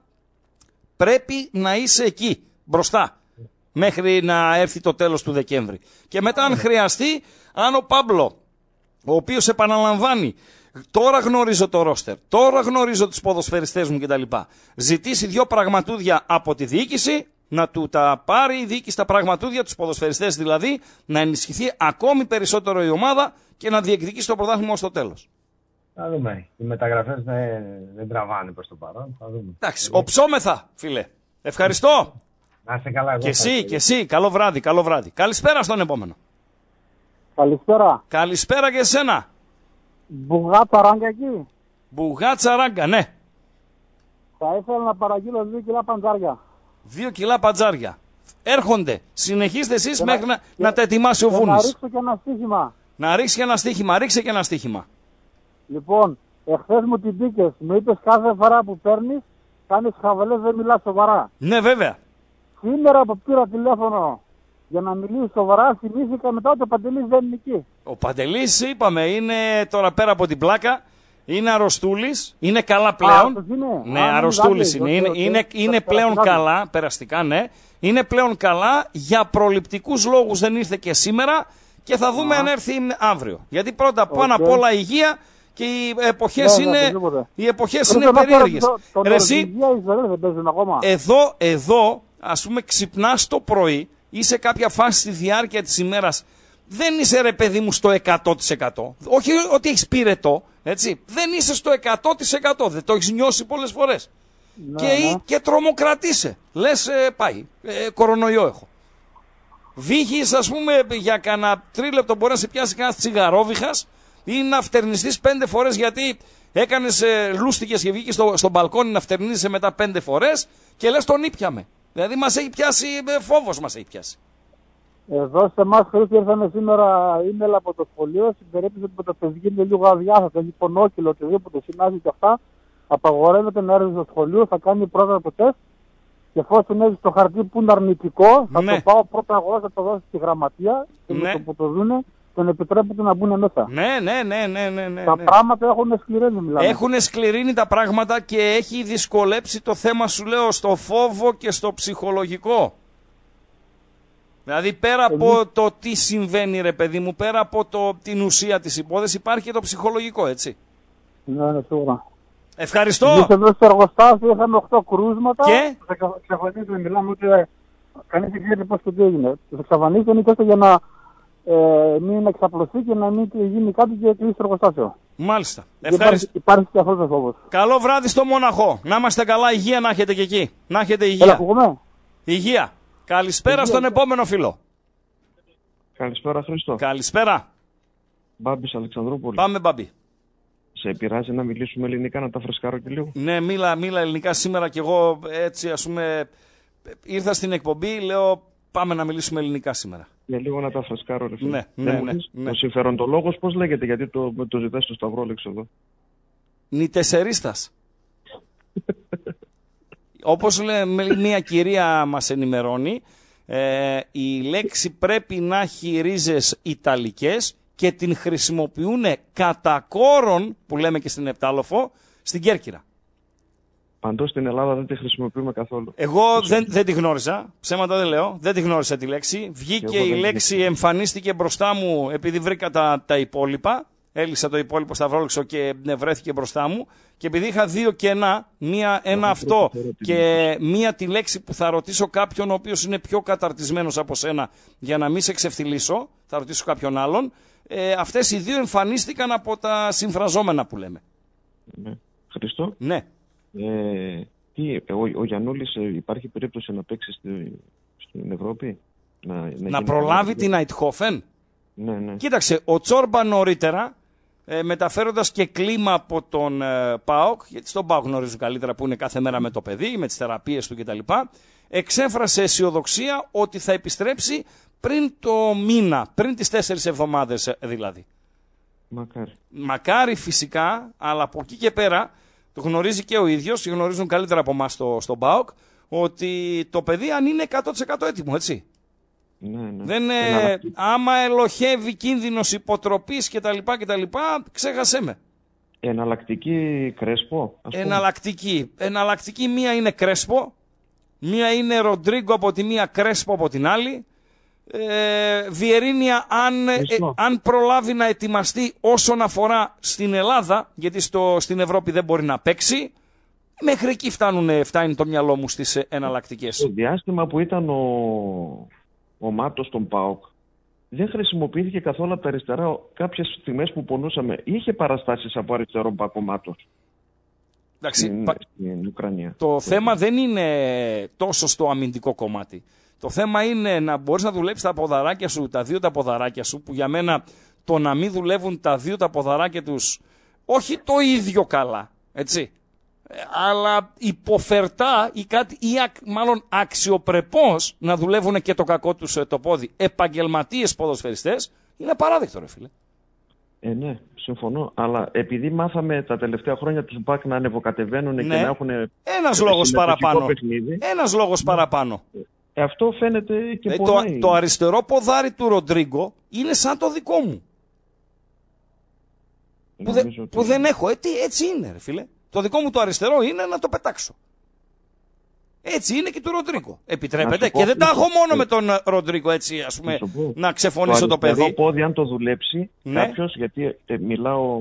Πρέπει να είσαι εκεί, μπροστά, μέχρι να έρθει το τέλος του Δεκέμβρη. Και μετά αν χρειαστεί, αν ο Πάμπλο, ο οποίος επαναλαμβάνει, τώρα γνωρίζω το ρόστερ, τώρα γνωρίζω τους ποδοσφαιριστές μου κτλ. Ζητήσει 2 πραγματούδια από τη διοίκηση, να του τα πάρει η διοίκηση τα πραγματούδια, τους ποδοσφαιριστές δηλαδή, να ενισχυθεί ακόμη περισσότερο η ομάδα και να διεκδικήσει το πρωτάθλημα ως το τέλος. Θα δούμε. Οι μεταγραφές δεν τραβάνε προς το παρόν. Θα δούμε. Εντάξει, οψόμεθα, φίλε. Ευχαριστώ. Να είσαι καλά. Και εσύ. Καλό βράδυ, καλό βράδυ. Καλησπέρα στον επόμενο. Καλησπέρα. Καλησπέρα και εσένα. Μπουγάτσα ράγκα εκεί. Μπουγάτσα ράγκα, ναι. Θα ήθελα να παραγγείλω 2 κιλά παντζάρια. 2 κιλά παντζάρια. Έρχονται. Συνεχίστε εσείς μέχρι να τα ετοιμάσει ο Βούνης. Να ρίξω και ένα στοίχημα. Να ρίξει και ένα στοίχημα. Ρίξε και ένα στοίχημα. Λοιπόν, εχθές μου την πήκες. Μου είπες κάθε φορά που παίρνεις, κάνεις χαβαλές, δεν μιλάς σοβαρά. Ναι, βέβαια. Σήμερα που πήρα τηλέφωνο για να μιλήσω σοβαρά, θυμήθηκα μετά ότι ο Παντελής δεν είναι εκεί. Ο Παντελής, είπαμε, είναι τώρα πέρα από την πλάκα. Είναι αρρωστούλης, είναι καλά πλέον. Ναι, αρρωστούλης είναι πλέον καλά, περαστικά, ναι. Είναι πλέον καλά, για προληπτικούς λόγους δεν ήρθε και σήμερα και θα δούμε αν έρθει αύριο. Γιατί πρώτα πάνω απ' όλα υγεία και οι εποχές είναι περίεργες. Εδώ, ας πούμε, ξυπνάς το πρωί ή σε κάποια φάση στη διάρκεια της ημέρας, δεν είσαι ρε παιδί μου στο 100%. Όχι ότι έχεις πυρετό, έτσι. Δεν είσαι στο 100%. Δεν το έχεις νιώσει πολλές φορές. Και τρομοκρατείσαι. Λες πάει, κορονοϊό έχω. Βύχεις, ας πούμε, για κανένα τρίλεπτο μπορεί να σε πιάσει κανένας τσιγαρόβιχας ή να φτερνιστείς 5 φορές γιατί έκανες λούστηκες και βγήκες στο μπαλκόνι να φτερνίζεσαι μετά 5 φορές και λες τον ήπιαμε. Δηλαδή μας έχει πιάσει, φόβος μας έχει πιάσει. Εδώ σε εμάς Χρήση ήρθαμε σήμερα email από το σχολείο, στην περίπτωση που το παιδί είναι λίγο αδιάθετο, έχει πονόκυλο, οτιδήποτε σημάζει και αυτά, απαγορεύεται να έρθει στο σχολείο, θα κάνει πρώτα το τεστ και εφόσον έχει το χαρτί που είναι αρνητικό, θα το πάω πρώτα αγορά, θα το δώσω στη γραμματεία και με το που το δούνε, τον επιτρέπεται να μπουν μέσα. Ναι. Τα πράγματα έχουν σκληρύνει, μιλάμε. Έχουν σκληρύνει τα πράγματα και έχει δυσκολέψει το θέμα, σου λέω, στο φόβο και στο ψυχολογικό. Δηλαδή πέρα από το τι συμβαίνει ρε παιδί μου, πέρα από την ουσία της υπόθεσης, υπάρχει και το ψυχολογικό, έτσι. Ναι, σίγουρα. Ευχαριστώ. Εμείς εδώ στο εργοστάσιο είχαμε 8 κρούσματα. Και εξαφανίστηκαν, μιλάμε ότι κανείς δεν ξέρει πώς και τι έγινε. Τους εξαφανίστηκαν και για να μην εξαπλωθεί και να μην γίνει κάτι και κλείσει το εργοστάσιο. Μάλιστα. Ευχαριστώ. Υπάρχει και αυτός ο φόβος. Καλό βράδυ στο Μοναχό. Να είμαστε καλά, υγεία να έχετε και εκεί. Να έχετε υγεία. Υγεία. Καλησπέρα στον επόμενο φίλο. Καλησπέρα Χρήστο. Καλησπέρα. Μπάμπης Αλεξανδρούπολη. Πάμε Μπάμπη. Σε πειράζει να μιλήσουμε ελληνικά, να τα φρεσκάρω και λίγο? Ναι, μίλα ελληνικά σήμερα κι εγώ έτσι, ας πούμε, ήρθα στην εκπομπή, λέω πάμε να μιλήσουμε ελληνικά σήμερα. Για λίγο να τα φρεσκάρω ρε φίλε. Ναι. Ο συμφεροντολόγος πώς λέγεται, γιατί το ζητάς στο Σταυρόλεξ εδώ? Νητεσερίστας. Όπως μια κυρία μας ενημερώνει, η λέξη πρέπει να έχει ρίζες ιταλικές και την χρησιμοποιούν κατά κόρον, που λέμε και στην Επτάλοφο, στην Κέρκυρα. Παντός στην Ελλάδα δεν τη χρησιμοποιούμε καθόλου. Εγώ δεν τη γνώρισα, ψέματα δεν λέω, δεν τη γνώρισα τη λέξη. Βγήκε η λέξη, εμφανίστηκε μπροστά μου επειδή βρήκα τα υπόλοιπα. Έλυσα το υπόλοιπο σταυρόλεξο και βρέθηκε μπροστά μου. Και επειδή είχα 2 κενά, ένα αυτό και μία τη λέξη που θα ρωτήσω κάποιον ο οποίος είναι πιο καταρτισμένος από σένα για να μην σε ξεφτυλίσω, θα ρωτήσω κάποιον άλλον, αυτές οι 2 εμφανίστηκαν από τα συμφραζόμενα που λέμε. Ναι. Χριστό. Ναι. Ο Γιαννούλης υπάρχει περίπτωση να παίξει στην Ευρώπη? να προλάβει την Αιτχόφεν. Ναι. Κοίταξε, ο Τσόρμπα νωρίτερα, μεταφέροντας και κλίμα από τον ΠΑΟΚ, γιατί στον ΠΑΟΚ γνωρίζουν καλύτερα που είναι κάθε μέρα με το παιδί, με τις θεραπείες του κτλ., εξέφρασε αισιοδοξία ότι θα επιστρέψει πριν το μήνα, πριν τις 4 εβδομάδες δηλαδή. Μακάρι φυσικά, αλλά από εκεί και πέρα το γνωρίζει και ο ίδιος, και γνωρίζουν καλύτερα από εμάς στον ΠΑΟΚ, ότι το παιδί αν είναι 100% έτοιμο, έτσι. Ναι. Δεν, άμα ελοχεύει κίνδυνος υποτροπής κτλ, ξέχασέ με. Εναλλακτική Κρέσπο, ας πούμε. Εναλλακτική μία είναι Κρέσπο, μία είναι Ροντρίγκο από τη μία, Κρέσπο από την άλλη. Βιερίνια αν προλάβει να ετοιμαστεί όσον αφορά στην Ελλάδα, γιατί στην Ευρώπη δεν μπορεί να παίξει. Μέχρι εκεί φτάνει το μυαλό μου στις εναλλακτικές. Το διάστημα που ήταν ο Μάτος στον ΠΑΟΚ δεν χρησιμοποιήθηκε καθόλου από τα αριστερά. Κάποιες στιγμές που πονούσαμε είχε παραστάσεις από αριστερό μπακ ο Μάτος. Εντάξει, στην Ουκρανία. Το θέμα δεν είναι τόσο στο αμυντικό κομμάτι. Το θέμα είναι να μπορείς να δουλέψεις τα ποδαράκια σου, τα δύο τα ποδαράκια σου, που για μένα το να μην δουλεύουν τα δύο τα ποδαράκια τους, όχι το ίδιο καλά, έτσι, αλλά υποφερτά ή κάτι, ή μάλλον αξιοπρεπώς να δουλεύουν και το κακό τους το πόδι, επαγγελματίες ποδοσφαιριστές, είναι απαράδεκτο, ρε φίλε. Ναι, συμφωνώ. Αλλά επειδή μάθαμε τα τελευταία χρόνια τους μπακ να ανεβοκατεβαίνουν και να έχουν. Ένας λόγος παραπάνω. Ένας λόγος παραπάνω. Αυτό φαίνεται και πονάει. Το αριστερό ποδάρι του Ροντρίγκο είναι σαν το δικό μου. Που δεν έχω. Έτσι είναι, ρε φίλε. Το δικό μου το αριστερό είναι να το πετάξω. Έτσι είναι και του Ροντρίγκο. Επιτρέπεται. Και δεν τα έχω μόνο με τον Ροντρίγκο, έτσι, ας πούμε, να ξεφωνήσω το παιδί. Το πόδι, αν το δουλέψει κάποιος, γιατί μιλάω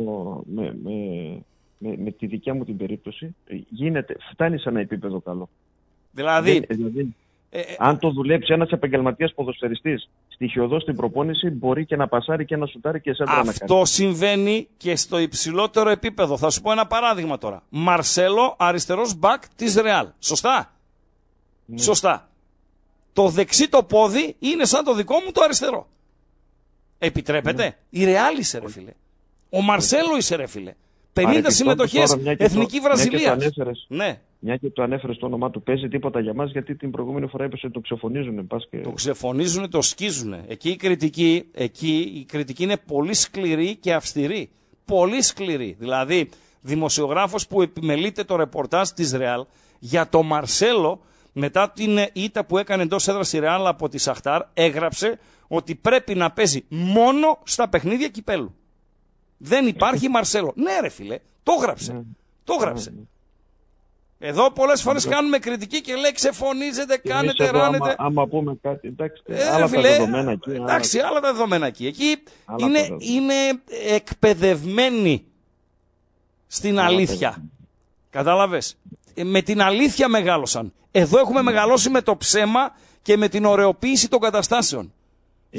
με τη δικιά μου την περίπτωση, φτάνει σε ένα επίπεδο καλό. Δηλαδή αν το δουλέψει ένας επαγγελματίας ποδοσφαιριστής στοιχειωδώς στην προπόνηση, μπορεί και να πασάρει και να σουτάρει και σέντρα να κάνει. Αυτό συμβαίνει και στο υψηλότερο επίπεδο. Θα σου πω ένα παράδειγμα τώρα. Μαρσέλο, αριστερός μπακ της Ρεάλ. Σωστά. Ναι. Σωστά. Το δεξί το πόδι είναι σαν το δικό μου το αριστερό. Επιτρέπεται. Ναι. Η Ρεάλ είσαι, ρε φίλε. Ο Μαρσέλο είσαι, ρε φίλε. 50 συμμετοχές, Εθνική Βραζιλία. Ναι. Μια και το ανέφερε το όνομά του, παίζει τίποτα για μας, γιατί την προηγούμενη φορά είπες ότι το ξεφωνίζουν. Το ξεφωνίζουν, το σκίζουν. Εκεί η κριτική είναι πολύ σκληρή και αυστηρή. Πολύ σκληρή. Δηλαδή, δημοσιογράφος που επιμελείται το ρεπορτάζ της Ρεάλ για το Μαρσέλο, μετά την ήττα που έκανε εντός έδρας η Ρεάλ από τη Σαχτάρ, έγραψε ότι πρέπει να παίζει μόνο στα παιχνίδια κυπέλου. Δεν υπάρχει Μαρσέλο. Ναι, ρε φίλε, το έγραψε. Το έγραψε. Εδώ πολλές φορές κάνουμε κριτική και λέει ξεφωνίζετε, κάνετε, ράνετε. Άμα πούμε κάτι, εντάξει, άλλα τα δεδομένα εκεί. Εντάξει, άλλα τα δεδομένα εκεί. Εκεί είναι εκπαιδευμένοι στην αλήθεια. Κατάλαβες. Με την αλήθεια μεγάλωσαν. Εδώ έχουμε μεγαλώσει με το ψέμα και με την ωρεοποίηση των καταστάσεων. Γι'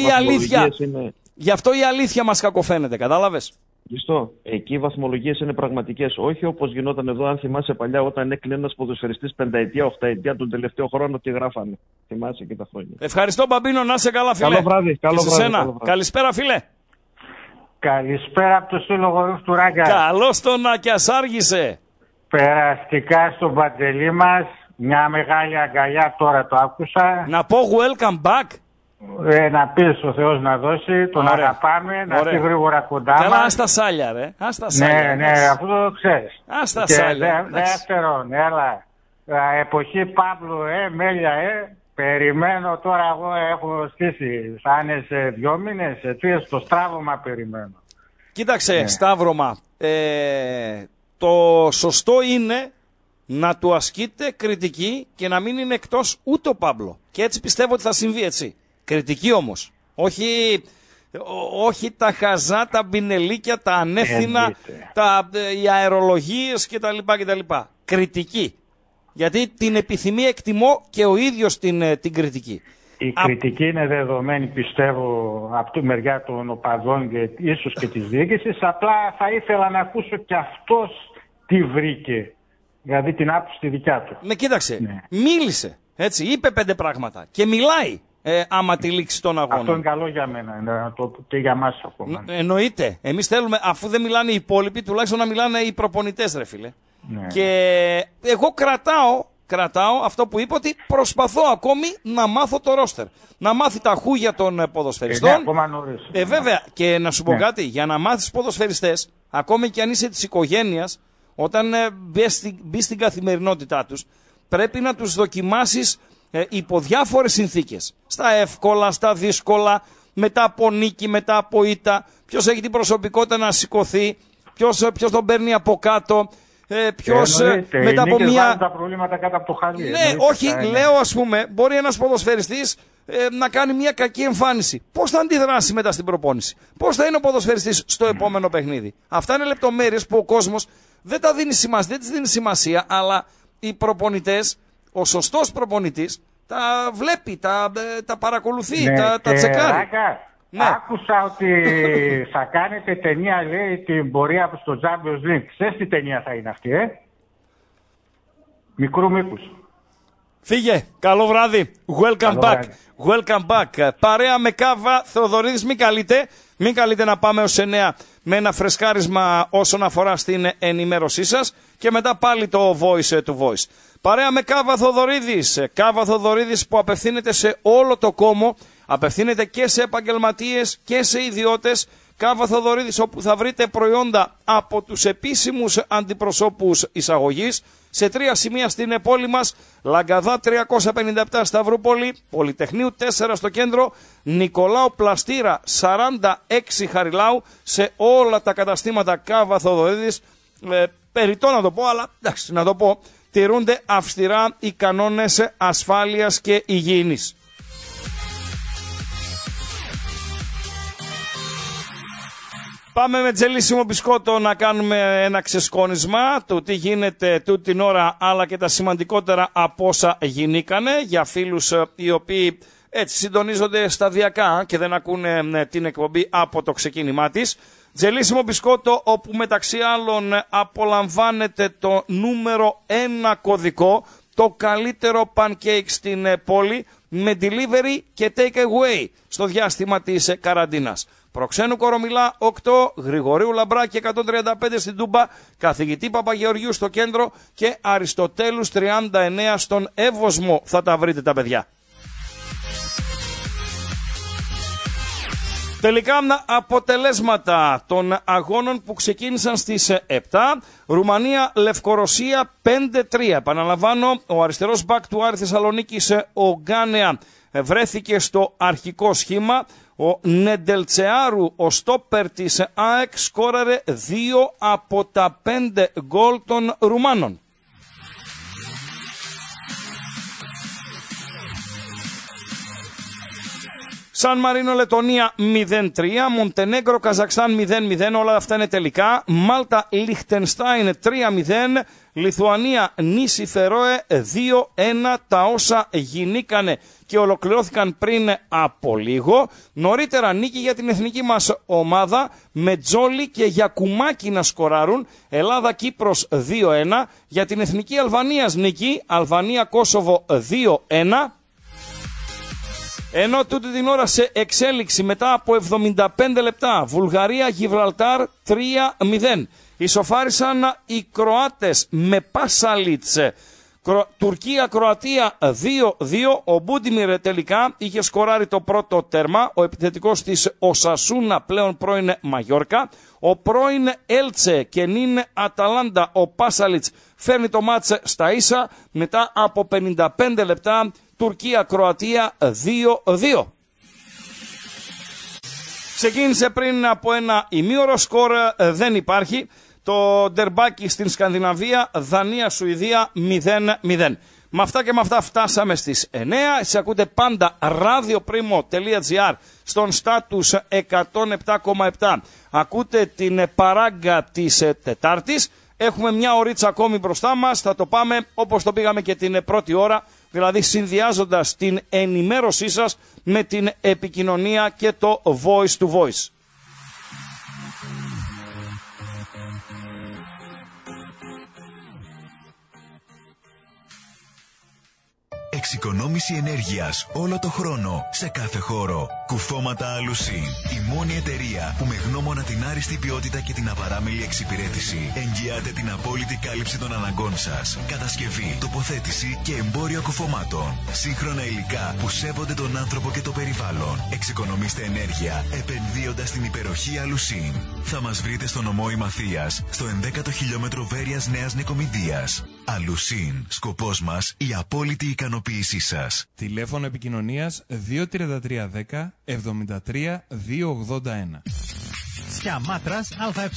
αυτό η αλήθεια μας κακοφαίνεται. Κατάλαβες. Εκεί οι βαθμολογίες είναι πραγματικές. Όχι όπως γινόταν εδώ, αν θυμάσαι παλιά, όταν έκλεινε ένας ποδοσφαιριστής 5ετία, 8ετία τον τελευταίο χρόνο και γράφανε. Θυμάσαι και τα χρόνια. Ευχαριστώ, Μπαμπίνο, να είσαι καλά, φίλε. Καλό βράδυ. Καλησπέρα, φίλε. Καλησπέρα από το Σύλλογο Ρουφ του Ράγκα. Καλώς τον Άκιας, άργησε. Περαστικά στον Παντελή μας. Μια μεγάλη αγκαλιά, τώρα το άκουσα. Να πω welcome back. Να πεις ο Θεός να δώσει, τον αγαπάμε, να έρθει γρήγορα κοντά μας. Καλά, άστα σάλια, ρε. Ναι, αυτό το ξέρεις. Άστα σάλια. Δεύτερον, έλα, εποχή Παύλου, μέλια, περιμένω τώρα, εγώ έχω στήσει, θα είναι σε 2 μήνες, στο στράβωμα περιμένω. Κοίταξε, Σταύρωμα, το σωστό είναι να του ασκείτε κριτική και να μην είναι εκτός ούτε ο Παύλο. Και έτσι πιστεύω ότι θα συμβεί, έτσι. Κριτική όμως. Όχι τα χαζά, τα μπινελίκια, τα ανεύθυνα, οι αερολογίες κτλ. Κριτική. Γιατί την επιθυμία εκτιμώ και ο ίδιος την κριτική. Η κριτική είναι δεδομένη, πιστεύω, από τη μεριά των οπαδών και ίσως και της διοίκησης. Απλά θα ήθελα να ακούσω και αυτός τι βρήκε. Δηλαδή την άποψη τη δικιά του. Κοίταξε, μίλησε, έτσι, είπε 5 πράγματα και μιλάει. άμα τη λήξη των αγώνων. Αυτό είναι καλό για μένα και για μας ακόμα. Εννοείται. Εμείς θέλουμε, αφού δεν μιλάνε οι υπόλοιποι, τουλάχιστον να μιλάνε οι προπονητές, ρε φίλε. Ναι. Και εγώ κρατάω αυτό που είπα, ότι προσπαθώ ακόμη να μάθω το ρόστερ. Να μάθει τα χούγια των ποδοσφαιριστών. Ακόμα νωρίς. Βέβαια, και να σου πω κάτι, για να μάθεις ποδοσφαιριστές, ακόμη και αν είσαι της οικογένειας, όταν μπει στην καθημερινότητά τους, πρέπει να τους δοκιμάσεις υπό διάφορες συνθήκες. Στα εύκολα, στα δύσκολα, μετά από νίκη, μετά από ήττα, ποιος έχει την προσωπικότητα να σηκωθεί, ποιος τον παίρνει από κάτω, ποιος μετά από μία... τα προβλήματα κάτω από το χαλί. Ναι, όχι, λέω ας πούμε, μπορεί ένας ποδοσφαιριστής να κάνει μια κακή εμφάνιση. Πώς θα αντιδράσει μετά στην προπόνηση, πώς θα είναι ο ποδοσφαιριστής στο επόμενο παιχνίδι. Αυτά είναι λεπτομέρειες που ο κόσμος δεν τις δίνει σημασία, αλλά οι προπονητές, ο σωστός προπονητής, τα βλέπει, τα παρακολουθεί, τα τσεκάρει. Ναι. Άκουσα ότι θα κάνετε ταινία, λέει, την πορεία στο Champions League. Ξέρεις τι ταινία θα είναι αυτή, Μικρού μήκους. Φύγε, καλό βράδυ. Welcome back. Welcome back. Παρέα με Κάβα Θεοδωρίδης, μην καλείτε να πάμε ως 9 με ένα φρεσκάρισμα όσον αφορά στην ενημέρωσή σας και μετά πάλι το voice to voice. Παρέα με Κάβα Θεοδωρίδης. Κάβα Θεοδωρίδης που απευθύνεται σε όλο το κόμμο, απευθύνεται και σε επαγγελματίες και σε ιδιώτες. Κάβα Θεοδωρίδης, όπου θα βρείτε προϊόντα από τους επίσημους αντιπροσώπους εισαγωγής σε 3 σημεία στην πόλη μας: Λαγκαδά 357 Σταυρούπολη, Πολυτεχνείου 4 στο κέντρο, Νικολάου Πλαστήρα 46 Χαριλάου, σε όλα τα καταστήματα Κάβα Θεοδωρίδης. Περιττό να το πω, αλλά εντάξει, να το πω, τηρούνται αυστηρά οι κανόνες ασφάλειας και υγιεινής. Πάμε με τζελίσιμο μπισκότο να κάνουμε ένα ξεσκόνισμα του τι γίνεται τούτη την ώρα, αλλά και τα σημαντικότερα από όσα γινήκανε, για φίλους οι οποίοι έτσι συντονίζονται σταδιακά και δεν ακούνε την εκπομπή από το ξεκίνημά της. Τζελίσιμο μπισκότο, όπου μεταξύ άλλων απολαμβάνετε το νούμερο 1 κωδικό, το καλύτερο pancake στην πόλη, με delivery και take away στο διάστημα της καραντίνας. Προξένου Κορομιλά 8, Γρηγορίου Λαμπράκη 135 στην Τούμπα, Καθηγητή Παπαγεωργιού στο κέντρο και Αριστοτέλους 39 στον Εύωσμο θα τα βρείτε τα παιδιά. Τελικά αποτελέσματα των αγώνων που ξεκίνησαν στις 7. Ρουμανία, Λευκορωσία 5-3. Επαναλαμβάνω, ο αριστερός μπακ του Άρη Θεσσαλονίκης, ο Γκάνεα, βρέθηκε στο αρχικό σχήμα. Ο Νεντελτσεάρου, ο στόπερ της ΑΕΚ, σκόραρε 2 από τα 5 γκολ των Ρουμάνων. Σαν Μαρίνο Λετωνία 0-3, Μοντενέγκρο Καζακστάν 0-0, όλα αυτά είναι τελικά. Μάλτα Λιχτενστάιν 3-0, Λιθουανία Νήσι Φερόε 2-1, τα όσα γινήκανε και ολοκληρώθηκαν πριν από λίγο. Νωρίτερα νίκη για την εθνική μας ομάδα, με Τζόλι και Γιακουμάκη να σκοράρουν. Ελλάδα-Κύπρος 2-1, για την εθνική Αλβανίας νίκη, Αλβανία-Κόσοβο 2-1. Ενώ τούτη την ώρα σε εξέλιξη μετά από 75 λεπτά, Βουλγαρία-Γιβραλτάρ 3-0. Ισοφάρισαν οι Κροάτες με Πάσαλιτς. Τουρκία-Κροατία 2-2. Ο Μπούντιμιρ τελικά είχε σκοράρει το πρώτο τέρμα. Ο επιθετικός της Οσασούνα, πλέον πρώην Μαγιόρκα. Ο πρώην Έλτσε και νυν Αταλάντα, ο Πάσαλιτς, φέρνει το μάτς στα ίσα μετά από 55 λεπτά. Τουρκία-Κροατία 2-2. Ξεκίνησε πριν από ένα ημίωρο, σκορ δεν υπάρχει. Το ντερμπάκι στην Σκανδιναβία, Δανία-Σουηδία 0-0. Με αυτά και με αυτά φτάσαμε στις 9. Εσείς ακούτε πάντα radioprimo.gr στον στάτους 107,7. Ακούτε την παράγκα της Τετάρτης. Έχουμε μια ωρίτσα ακόμη μπροστά μας. Θα το πάμε όπως το πήγαμε και την πρώτη ώρα. Δηλαδή συνδυάζοντας την ενημέρωσή σας με την επικοινωνία και το voice to voice. Εξοικονόμησε εξοικονόμηση ενέργειας όλο το χρόνο, σε κάθε χώρο. Κουφώματα Alusin. Η μόνη εταιρεία που με γνώμονα την άριστη ποιότητα και την απαράμιλη εξυπηρέτηση εγγυάται την απόλυτη κάλυψη των αναγκών σας. Κατασκευή, τοποθέτηση και εμπόριο κουφωμάτων. Σύγχρονα υλικά που σέβονται τον άνθρωπο και το περιβάλλον. Εξοικονομήστε ενέργεια επενδύοντας στην υπεροχή Alusin. Θα μας βρείτε στο νομό Ημαθίας, στο 11ο χιλιόμετρο Βέρειας Νέας Νικομιδίας. Alusin. Σκοπός μας η απόλυτη ικανοποίησή σας. Τηλέφωνο επικοινωνίας 23310 73 281. Σιαμάτρας ΑΕ.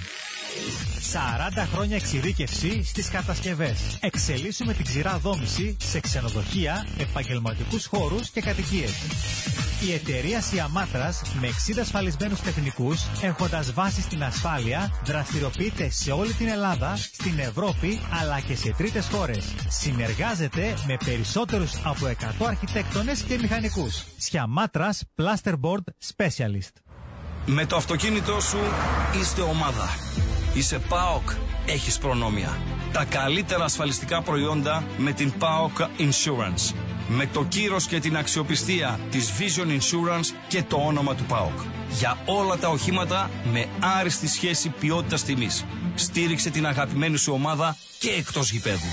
40 χρόνια εξειδίκευση στις κατασκευές. Εξελίσσουμε την ξηρά δόμηση σε ξενοδοχεία, επαγγελματικούς χώρους και κατοικίες. Η εταιρεία Σιαμάτρας με 60 ασφαλισμένους τεχνικούς, έχοντας βάση στην ασφάλεια, δραστηριοποιείται σε όλη την Ελλάδα, στην Ευρώπη αλλά και σε τρίτες χώρες. Συνεργάζεται με περισσότερους από 100 αρχιτέκτονες και μηχανικούς. Σιαμάτρας Plasterboard Specialist. Με το αυτοκίνητό σου είστε ομάδα. Είσαι ΠΑΟΚ, έχεις προνόμια. Τα καλύτερα ασφαλιστικά προϊόντα με την ΠΑΟΚ Insurance. Με το κύρος και την αξιοπιστία της Vision Insurance και το όνομα του ΠΑΟΚ. Για όλα τα οχήματα με άριστη σχέση ποιότητας-τιμής. Στήριξε την αγαπημένη σου ομάδα και εκτός γηπέδου.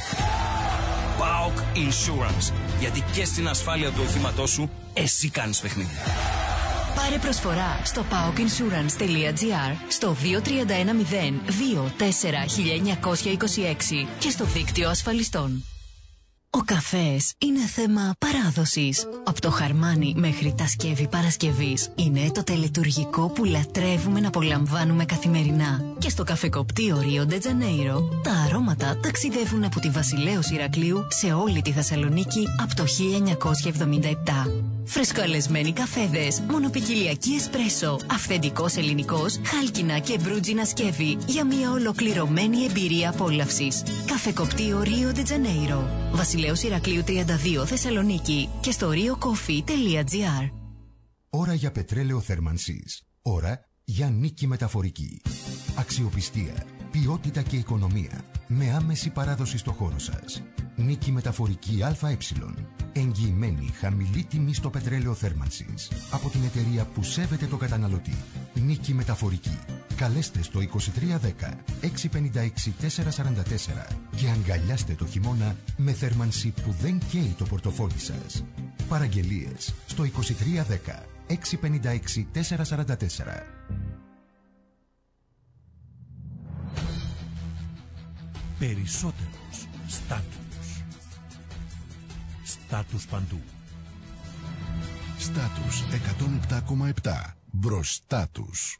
ΠΑΟΚ Insurance. Γιατί και στην asφάλεια του οχήματός σου εσύ κάνεις παιχνίδι. Πάρε προσφορά στο paokinsurance.gr, στο 2310 24 1926 και στο δίκτυο ασφαλιστών. Ο καφές είναι θέμα παράδοσης. Από το χαρμάνι μέχρι τα σκεύη Παρασκευής είναι το τελετουργικό που λατρεύουμε να απολαμβάνουμε καθημερινά. Και στο καφεκοπτείο Ρίο ντε Τζανέιρο τα αρώματα ταξιδεύουν από τη Βασιλέως Ηρακλείου σε όλη τη Θεσσαλονίκη από το 1977. Φρεσκοαλεσμένοι καφέδες, μονοπικιλιακή εσπρέσο, αυθεντικός ελληνικός, χάλκινα και μπρούτζινα σκεύη για μια ολοκληρωμένη εμπειρία απόλαυσης. Καφεκοπτείο Ρίο ντε Τζανέιρο, Βασιλέως Ηρακλείου 32 Θεσσαλονίκη και στο riocoffee.gr. Ώρα για πετρέλαιο θέρμανσης. Ώρα για νίκη μεταφορική. Αξιοπιστία, ποιότητα και οικονομία. Με άμεση παράδοση στο χώρο σας. Νίκη μεταφορική ΑΕ. Εγγυημένη χαμηλή τιμή στο πετρέλαιο θέρμανσης. Από την εταιρεία που σέβεται το καταναλωτή. Νίκη μεταφορική. Καλέστε στο 2310 656 444 και αγκαλιάστε το χειμώνα με θέρμανση που δεν καίει το πορτοφόλι σας. Παραγγελίες στο 2310 656 444. Περισσότερος στάτους. Στάτους παντού. Στάτους 107,7. Μπροστά τους.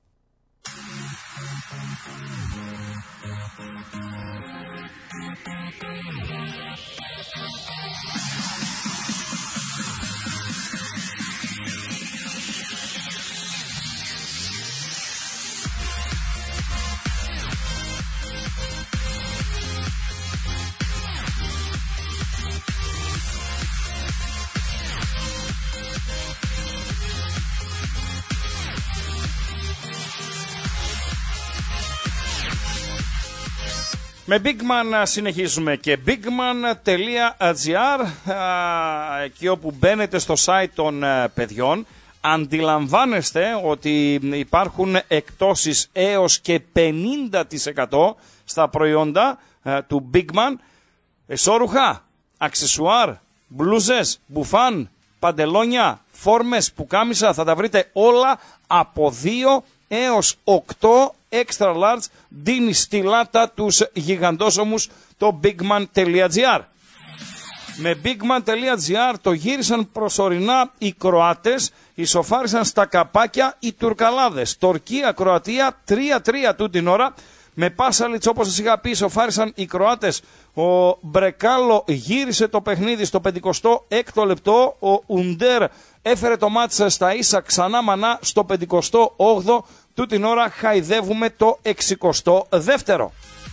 Με Bigman συνεχίζουμε και bigman.gr, εκεί όπου μπαίνετε στο site των παιδιών, αντιλαμβάνεστε ότι υπάρχουν εκτόσεις έως και 50% στα προϊόντα του Bigman. Εσώρουχα, αξεσουάρ, μπλούζες, μπουφάν, παντελόνια, φόρμες, πουκάμισα, θα τα βρείτε όλα από 2 έως 8 extra large. Δίνει στη λάτα τους γιγαντόσωμους το bigman.gr. Με bigman.gr το γύρισαν προσωρινά οι Κροάτες, ισοφάρισαν στα καπάκια οι Τουρκαλάδες. Τουρκία-Κροατία 3-3 τούτη την ώρα. Με Πάσαλιτς, όπως σας είχα πει, ισοφάρισαν οι Κροάτες. Ο Μπρεκάλο γύρισε το παιχνίδι στο 56ο λεπτό. Ο Ουντέρ έφερε το μάτς στα ίσα ξανά μανά στο 58ο. Τούτη την ώρα χαϊδεύουμε το 62ο.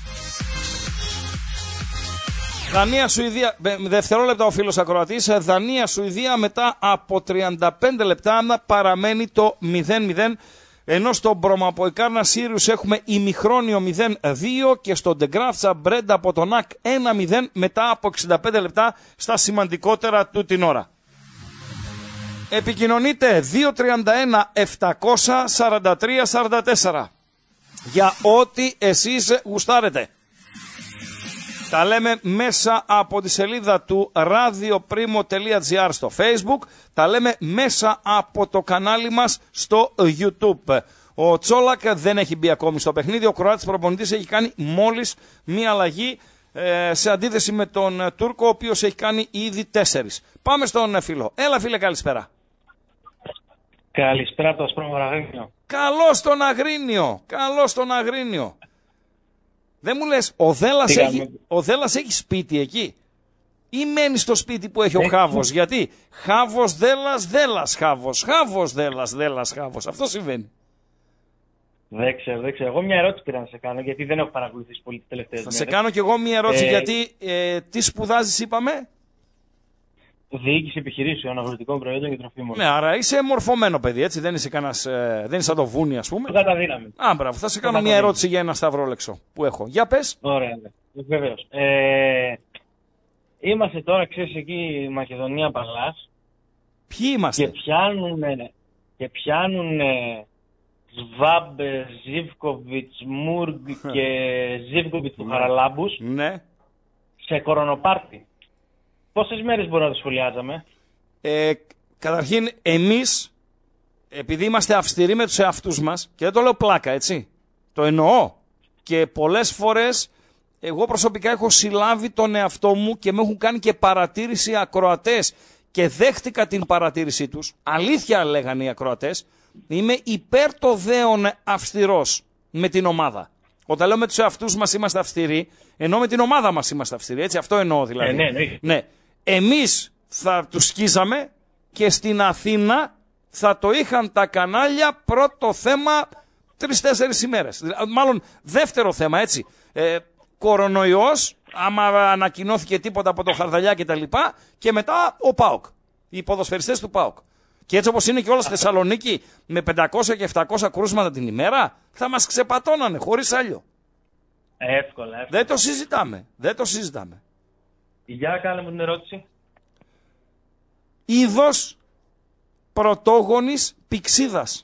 Δανία-Σουηδία, δευτερόλεπτα ο φίλος ακροατής. Δανία-Σουηδία μετά από 35 λεπτά παραμένει το 0-0. Ενώ στο Μπρομαποϊκάρνα Σύριους έχουμε ημιχρόνιο 0-2 και στο Ντεγκράφτσα Μπρέντα από τον ΑΚ 1-0 μετά από 65 λεπτά στα σημαντικότερα του την ώρα. Επικοινωνείτε 231-743-44 για ό,τι εσείς γουστάρετε. Τα λέμε μέσα από τη σελίδα του radioprimo.gr στο Facebook, τα λέμε μέσα από το κανάλι μας στο YouTube. Ο Τσόλακ δεν έχει μπει ακόμη στο παιχνίδι, ο Κροάτης προπονητής έχει κάνει μόλις μία αλλαγή σε αντίθεση με τον Τούρκο, ο οποίος έχει κάνει ήδη 4. Πάμε στον φίλο. Έλα φίλε, καλησπέρα. Καλησπέρα από το Ασπρόμαυρο Αγρίνιο. Καλώς τον Αγρίνιο, καλώς τον Αγρίνιο. Δεν μου λες, ο Δέλλας έχει σπίτι εκεί ή μένει στο σπίτι που έχει ο Χάβος? Γιατί Χάβος, Δέλλας, Δέλλας, Χάβος, Χάβος, Δέλλας, Δέλλας, Χάβος. Αυτό συμβαίνει. Δεν ξέρω. Εγώ μια ερώτηση πήρα να σε κάνω, γιατί δεν έχω παρακολουθήσει πολύ τις τελευταίες μέρες. Θα σε κάνω κι εγώ μια ερώτηση, γιατί τι σπουδάζεις είπαμε? Διοίκηση επιχειρήσεων, αγροτικών προϊόντων και τροφίμων. Ναι, άρα είσαι μορφωμένο παιδί, έτσι, δεν είσαι κανένας, δεν είσαι σαν το βούνι, ας πούμε. Κατά δύναμη. Α, μπράβο, θα σε κάνω μια ερώτηση για ένα σταυρόλεξο που έχω. Για πες. Ωραία, βεβαίως. Είμαστε τώρα, ξέρεις, εκεί η Μακεδονία Παλάς. Ποιοι είμαστε? Και πιάνουν Σβάμπ, Ζίβκοβιτς, Μούργκ και Ζίβκοβιτς του Χαραλάμπους. Ναι. Σε κορονοπάρτι. Πόσες μέρες μπορούμε να το σχολιάζαμε? Καταρχήν, εμείς, επειδή είμαστε αυστηροί με τους εαυτούς μας, και δεν το λέω πλάκα, έτσι, το εννοώ, και πολλές φορές εγώ προσωπικά έχω συλλάβει τον εαυτό μου και με έχουν κάνει και παρατήρηση ακροατές και δέχτηκα την παρατήρησή τους, αλήθεια λέγανε οι ακροατές, είμαι υπέρ το δέον αυστηρός με την ομάδα. Όταν λέω με τους εαυτούς μας είμαστε αυστηροί, ενώ με την ομάδα μας είμαστε αυστηροί, έτσι, αυτό εννοώ δηλαδή. Ναι. Εμείς θα τους σκίζαμε και στην Αθήνα θα το είχαν τα κανάλια πρώτο θέμα 3-4 ημέρες. Μάλλον δεύτερο θέμα, έτσι. Κορονοϊός, άμα ανακοινώθηκε τίποτα από το Χαρδαλιά και τα λοιπά, και μετά ο ΠΑΟΚ, οι ποδοσφαιριστές του ΠΑΟΚ. Και έτσι όπως είναι και όλα στη Θεσσαλονίκη με 500 και 700 κρούσματα την ημέρα, θα μας ξεπατώνανε χωρίς άλλο. Εύκολα. Δεν το συζητάμε. Για κάνε μου την ερώτηση. Είδος πρωτόγονης πυξίδας.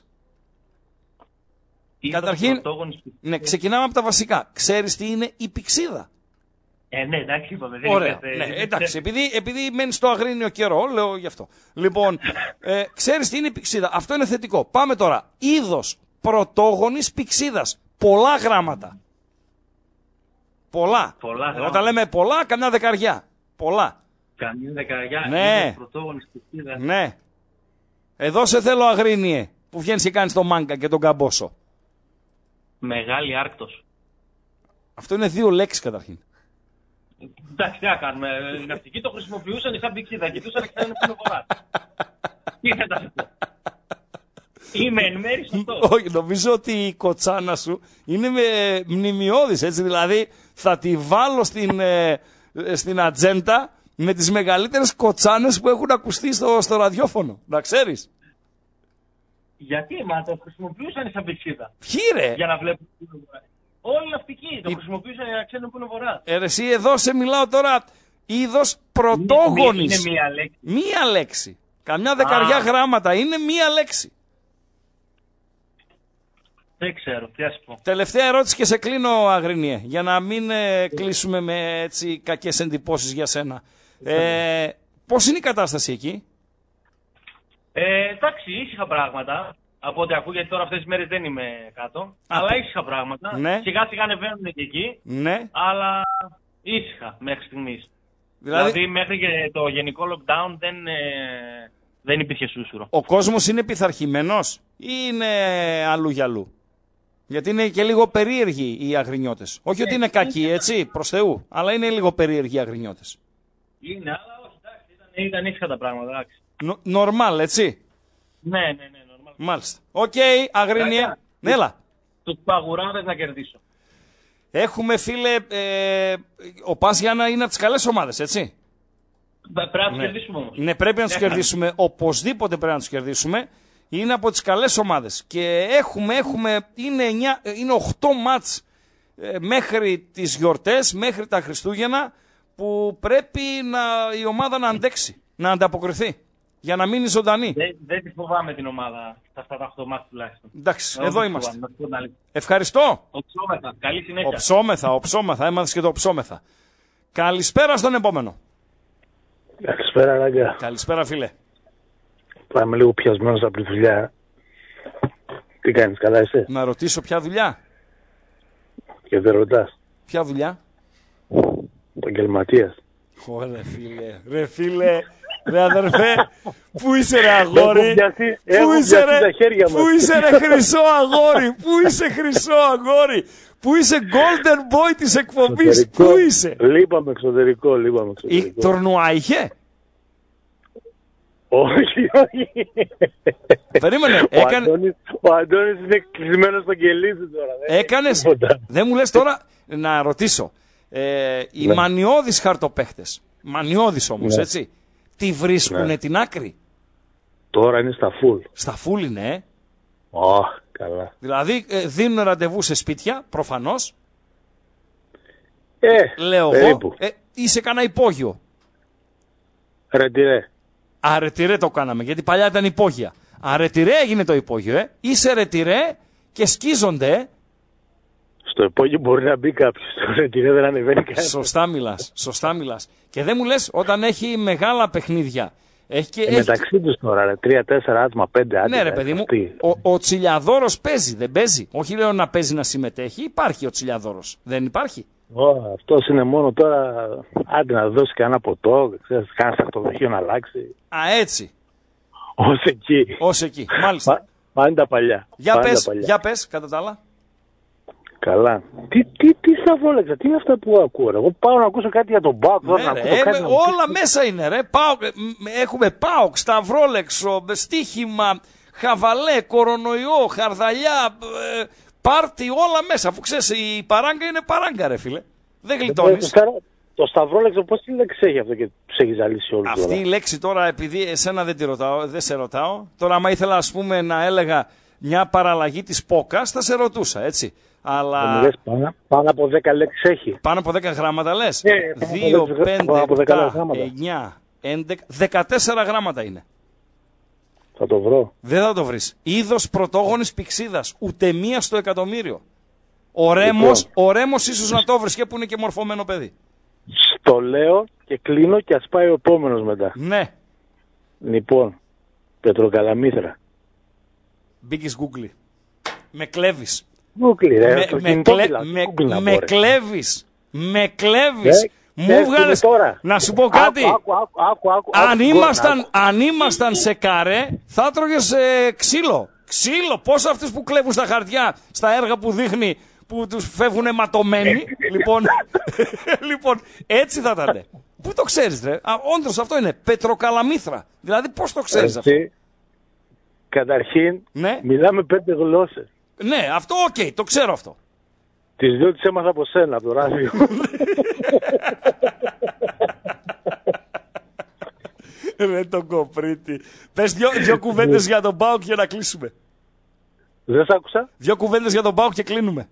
Καταρχήν, ναι, ξεκινάμε από τα βασικά. Ξέρεις τι είναι η πυξίδα? Ναι, εντάξει, είπαμε. Ωραία. Ναι, εντάξει, επειδή μένει στο Αγρίνιο καιρό, λέω γι' αυτό. Λοιπόν, ξέρεις τι είναι η πυξίδα? Αυτό είναι θετικό. Πάμε τώρα. Είδος πρωτόγονης πυξίδας. Πολλά γράμματα. Πολλά. Όταν λέμε πολλά, καμιά δεκαριά. Πολλά. Καμιά δεκαριά. Ναι. Πρωτόγονης πυξίδας. Ναι. Εδώ σε θέλω, Αγρίνιε, που βγαίνεις και κάνεις το μάγκα και τον καμπόσο. Μεγάλη Άρκτος. Αυτό είναι 2 λέξεις καταρχήν. Εντάξει, τι να κάνουμε. Οι ναυτικοί το χρησιμοποιούσαν σαν πυξίδα. Κοιτούσαν και ξέρουν που είναι βορρά. Τι θα τα πω. Είμαι εν μέρει σωστό. Όχι, νομίζω ότι η κοτσάνα σου είναι μνημιώδης, έτσι. Δηλαδή θα τη βάλω στην ατζέντα με τις μεγαλύτερες κοτσάνες που έχουν ακουστεί στο ραδιόφωνο. Να ξέρεις. Γιατί, μα το χρησιμοποιούσαν σαν πυξίδα. Ποιοι ρε? Για να βλέπουν που είναι βορρά. Όλοι οι ναυτικοί το χρησιμοποιούσαν για να ξέρουν που είναι βορρά. Εσύ εδώ σε μιλάω τώρα είδος πρωτόγονης. Είναι μία λέξη. Μία λέξη. Καμιά δεκαριά γράμματα. Είναι μία λέξη. Δεν ξέρω, τι ας πω. Τελευταία ερώτηση και σε κλείνω, Αγρίνιε, για να μην κλείσουμε με έτσι κακές εντυπώσεις για σένα. Πώς είναι η κατάσταση εκεί? Εντάξει, ήσυχα πράγματα. Από ό,τι ακούω, γιατί τώρα αυτές τις μέρες δεν είμαι κάτω. Αλλά ήσυχα πράγματα. Ναι. Σιγά σιγά ανεβαίνουν και εκεί. Ναι. Αλλά ήσυχα μέχρι στιγμής. Δηλαδή μέχρι και το γενικό lockdown δεν υπήρχε σούσουρο. Ο κόσμος είναι πειθαρχημένος ή είναι αλλού για αλλού? Γιατί είναι και λίγο περίεργοι οι αγρινιώτες. Όχι ότι είναι κακοί, έτσι, προς Θεού, αλλά είναι λίγο περίεργοι οι αγρινιώτες. Είναι, αλλά όχι, εντάξει, ήταν ήσυχα τα πράγματα, εντάξει. Νορμάλ, έτσι. Ναι, νορμάλ. Μάλιστα. Οκ, Αγρίνια. Έλα. Τους παγουράδες να κερδίσω. Έχουμε, φίλε, ο Πας Γιάννα είναι από τις καλές ομάδες, έτσι. Πρέπει να τους κερδίσουμε όμως. Ναι, πρέπει να τους κερδίσουμε. Οπωσδήποτε πρέπει να τους κερδίσουμε. Είναι από τις καλές ομάδες. Και είναι 8 μάτς μέχρι τις γιορτές, μέχρι τα Χριστούγεννα, που πρέπει η ομάδα να αντέξει, να ανταποκριθεί, για να μείνει ζωντανή. Δεν τη φοβάμαι την ομάδα σε αυτά τα 8 μάτς τουλάχιστον. Εντάξει, εδώ είμαστε. Ευχαριστώ. Οψόμεθα. Καλή συνέχεια. Οψόμεθα. Έμαθες και το οψόμεθα. Καλησπέρα στον επόμενο. Καλησπέρα, Ράγκα. Καλησπέρα, φίλε. Πάμε λίγο πιασμένος από τη δουλειά. Τι κάνεις, καλά είσαι? Να ρωτήσω ποια δουλειά? Και δεν ρωτάς. Ποια δουλειά? Επαγγελματίας. Ρε φίλε, ρε αδερφέ, πού είσαι ρε αγόρι? Πού είσαι ρε χρυσό αγόρι? Πού είσαι χρυσό αγόρι? Πού είσαι golden boy της εκπομπής? Πού είσαι? Λείπαμε εξωτερικό. Τουρνουά είχε? Όχι. Περίμενε. Ο Αντώνης είναι κλεισμένος στο κελί τώρα. Έκανες. Δεν μου λες τώρα να ρωτήσω. Οι μανιώδεις χαρτοπαίχτες, μανιώδεις όμως, έτσι, τι βρίσκουνε την άκρη? Τώρα είναι στα φουλ. Στα φουλ είναι, καλά. Δηλαδή δίνουν ραντεβού σε σπίτια, προφανώς. Λέω περίπου. Εγώ, είσαι κανένα υπόγειο? Ρετυρέ. Ρετυρέ το κάναμε, γιατί παλιά ήταν υπόγεια. Ρετυρέ έγινε το υπόγειο, Είσαι ρετυρέ και σκίζονται, Στο υπόγειο μπορεί να μπει κάποιος. Στο ρετυρέ δεν ανεβαίνει κανένας. Σωστά μιλάς. Και δεν μου λες, όταν έχει μεγάλα παιχνίδια. Μεταξύ τους τώρα, 3-4 άτομα, 5 άτομα. Ναι, ρε παιδί μου, ο Τσιλιαδόρος παίζει, δεν παίζει? Όχι λέω να παίζει, να συμμετέχει. Υπάρχει ο Τσιλιαδόρος, δεν υπάρχει? Αυτός είναι μόνο τώρα, άντε να δώσει κανένα ποτό, ξέρεις, κανένα στακτοδοχείο να αλλάξει. Έτσι. Ως εκεί. Μάλιστα. Πάνε τα παλιά. Για πες, κατά τα άλλα. Καλά. Τι σταυρόλεξα, τι είναι αυτά που ακούω? Εγώ πάω να ακούσω κάτι για τον ΠΑΟΚ. Όλα μέσα είναι, ρε. Έχουμε ΠΑΟΚ, σταυρόλεξο, στοίχημα, χαβαλέ, κορονοϊό, χαρδαλιά, πάρτι, όλα μέσα. Αφού ξέρεις, η παράγκα είναι παράγκα, ρε φίλε. Δεν γλιτώνεις. Το σταυρόλεξο πώς τη λέξη έχει αυτό και τους έχει ζαλίσει όλους? Αυτή η λέξη τώρα, επειδή εσένα δεν σε ρωτάω, τώρα άμα ήθελα ας πούμε να έλεγα μια παραλλαγή της πόκας, θα σε ρωτούσα, έτσι. Αλλά... Πάνω από 10 λέξεις έχει. Πάνω από 10 γράμματα λες? 2, 5, 7, 9, 11, 14 γράμματα είναι. Θα το βρω. Δεν θα το βρεις. Είδος πρωτόγονης πυξίδας, ούτε μία στο εκατομμύριο. Ο Ρέμος ίσως να το βρεις και που είναι και μορφωμένο παιδί. Στο λέω και κλείνω και ας πάει ο επόμενος μετά. Ναι. Λοιπόν, Πετροκαλαμήθρα. Μπήκες Google. Με κλέβεις. Με κλέβεις. Μου βγάλες. Να σου πω κάτι. Αν ήμασταν σε καρέ, θα έτρωγες ξύλο. Πώς αυτούς που κλέβουν στα χαρτιά, στα έργα που δείχνει, που τους φεύγουν αιματωμένοι. Λοιπόν, έτσι θα ήταν. Πού το ξέρεις, ρε? Όντως αυτό είναι Πετροκαλαμήθρα. Δηλαδή πώς το ξέρεις αυτό? Καταρχήν, μιλάμε 5 γλώσσες. Ναι, αυτό το ξέρω αυτό. Τις 2 τις έμαθα από σένα, από το ράδιο. Ρε το κοπρίτη. Πες δυο κουβέντες για τον ΠΑΟΚ για να κλείσουμε. Δεν σ' άκουσα. 2 κουβέντες για τον ΠΑΟΚ και κλείνουμε.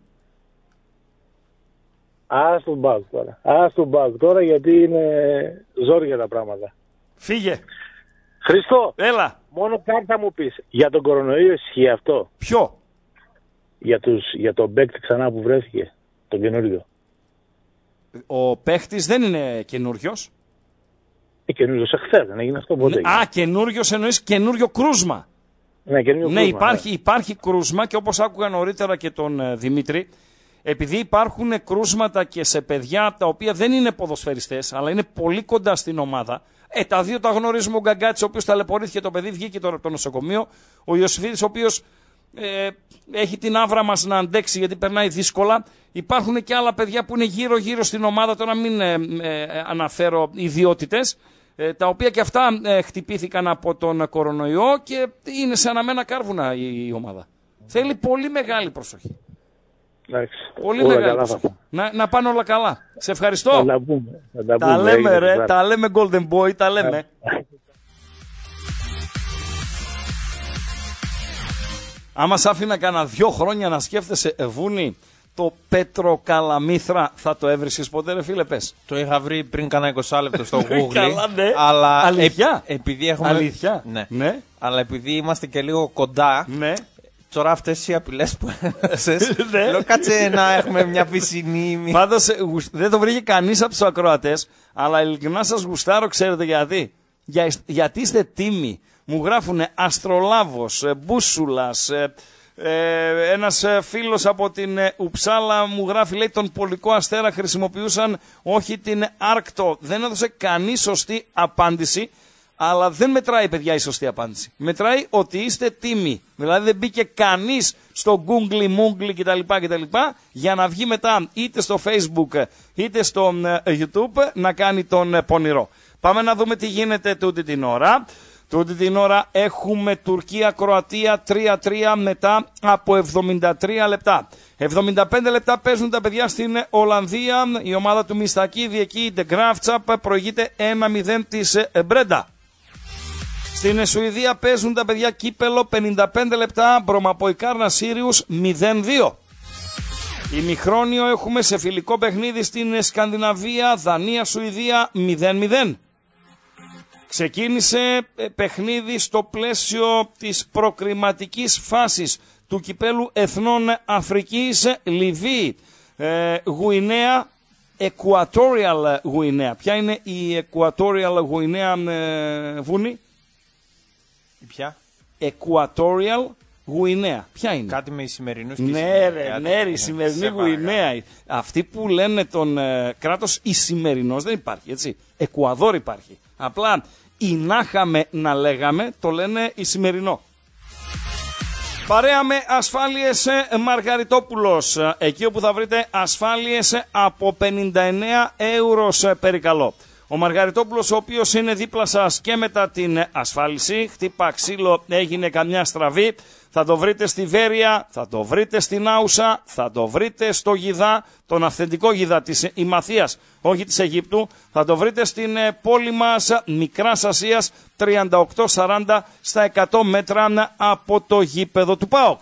Ας τον ΠΑΟΚ τώρα γιατί είναι ζόρια τα πράγματα. Φύγε. Χριστό. Έλα. Μόνο κάτι θα μου πεις. Για τον κορονοϊό ισχύει αυτό? Ποιο? Για τον παίκτη ξανά που βρέθηκε, τον καινούριο. Ο παίκτης δεν είναι καινούριος. Καινούριος εχθές, δεν έγινε αυτό ποτέ? Καινούριος εννοείς καινούριο κρούσμα. Ναι, υπάρχει κρούσμα και όπως άκουγα νωρίτερα και τον Δημήτρη, επειδή υπάρχουν κρούσματα και σε παιδιά τα οποία δεν είναι ποδοσφαιριστές, αλλά είναι πολύ κοντά στην ομάδα. Τα δύο τα γνωρίζουμε, ο Γκαγκάτσης, ο οποίος ταλαιπωρήθηκε το παιδί, βγήκε τώρα από το νοσοκομείο. Ο Ιωσήφιδης, ο οποίος έχει την άβρα μας να αντέξει γιατί περνάει δύσκολα. Υπάρχουν και άλλα παιδιά που είναι γύρω-γύρω στην ομάδα, τώρα μην αναφέρω ιδιότητες, τα οποία και αυτά χτυπήθηκαν από τον κορονοϊό και είναι σε αναμένα κάρβουνα η ομάδα. Θέλει πολύ μεγάλη προσοχή. Πολύ μεγάλη προσοχή. Να πάνε όλα καλά. Σε ευχαριστώ. Τα λέμε ρε, τα λέμε Golden Boy, τα λέμε. Άμα σ' άφηνα κάνα 2 χρόνια να σκέφτεσαι, Βούνη, το Πετροκαλαμήθρα, θα το έβρισες ποτέ, ρε φίλε, πες? Το είχα βρει πριν κάνα 20 λεπτό στο Google. Καλά, ναι. Αλλά αλήθεια. Επειδή έχουμε... Αλήθεια. Ναι. Αλλά επειδή είμαστε και λίγο κοντά. Ναι. Τώρα αυτές οι απειλές που έδωσες, λέω κάτσε να έχουμε μια πισινή. Πάντως δεν το βρήκε κανείς από τους ακροατές, αλλά ειλικρινά σας γουστάρω, ξέρετε γιατί? Γιατί είστε τίμοι. Μου γράφουνε Αστρολάβος, Μπούσουλας, ένας φίλος από την Ουψάλα μου γράφει, λέει, τον Πολικό Αστέρα χρησιμοποιούσαν, όχι την Άρκτο. Δεν έδωσε κανείς σωστή απάντηση. Αλλά δεν μετράει, παιδιά, η σωστή απάντηση. Μετράει ότι είστε τίμοι. Δηλαδή δεν μπήκε κανείς στο Google, Moogle κτλ. Για να βγει μετά είτε στο Facebook είτε στο YouTube να κάνει τον πονηρό. Πάμε να δούμε τι γίνεται τούτη την ώρα. Τούτη την ώρα έχουμε Τουρκία-Κροατία 3-3 μετά από 73 λεπτά. 75 λεπτά παίζουν τα παιδιά στην Ολλανδία. Η ομάδα του Μιστακίδη εκεί, η De Graafschap, προηγείται 1-0 της Μπρέντα. Στην Σουηδία παίζουν τα παιδιά κύπελο 55 λεπτά, Μπρομαποϊκάρνα Σύριους 0-2. Ημιχρόνιο έχουμε σε φιλικό παιχνίδι στην Σκανδιναβία, Δανία-Σουηδία 0-0. Ξεκίνησε παιχνίδι στο πλαίσιο της προκριματικής φάσης του κυπέλου Εθνών Αφρικής, Λιβύη, Γουινέα, Equatorial Γουινέα. Ποια είναι η Equatorial Γουινέα, Βούνη? Ποια? Equatorial Γουινέα. Ποια είναι? Κάτι με Ισημερινούς. Ναι, ρε, η σημερινή Γουινέα. Αυτοί που λένε τον κράτος Ισημερινός δεν υπάρχει, έτσι. Εκουαδόρ υπάρχει. Απλά η να είχαμε να λέγαμε, το λένε Ισημερινό. Παρέα με ασφάλειες Μαργαριτόπουλος. Εκεί όπου θα βρείτε ασφάλειες από 59 € περικαλό. Ο Μαργαριτόπουλος, ο οποίος είναι δίπλα σας και μετά την ασφάλιση, χτύπα ξύλο, έγινε καμιά στραβή, θα το βρείτε στη Βέρεια, θα το βρείτε στην Άουσα, θα το βρείτε στο Γιδά, τον αυθεντικό Γιδά της Ημαθίας, όχι της Αιγύπτου, θα το βρείτε στην πόλη μας Μικράς Ασίας, 38-40 στα 100 μέτρα από το γήπεδο του ΠΑΟΚ.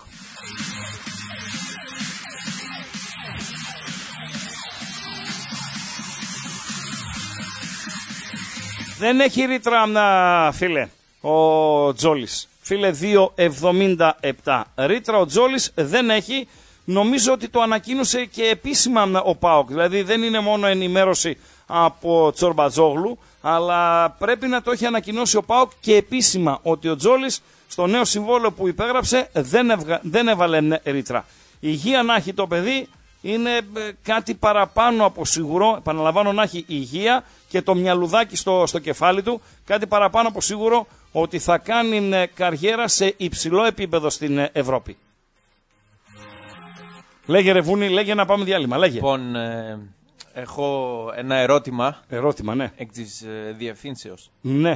Δεν έχει ρήτρα, φίλε, ο Τζόλης. Φίλε, 2,77 ρήτρα ο Τζόλης δεν έχει. Νομίζω ότι το ανακοίνωσε και επίσημα ο ΠΑΟΚ. Δηλαδή δεν είναι μόνο ενημέρωση από Τσορμπατζόγλου, αλλά πρέπει να το έχει ανακοινώσει ο ΠΑΟΚ και επίσημα ότι ο Τζόλης στο νέο συμβόλαιο που υπέγραψε δεν έβαλε ρήτρα. Υγεία να έχει το παιδί, είναι κάτι παραπάνω από σίγουρο, επαναλαμβάνω, να έχει υγεία και το μυαλουδάκι στο κεφάλι του, κάτι παραπάνω από σίγουρο ότι θα κάνει καριέρα σε υψηλό επίπεδο στην Ευρώπη. Λέγε, ρε Βούνη, λέγε να πάμε διάλειμμα, λέγε. Λοιπόν, έχω ένα ερώτημα. Ερώτημα, ναι. Εκ της διευθύνσεως. Ναι.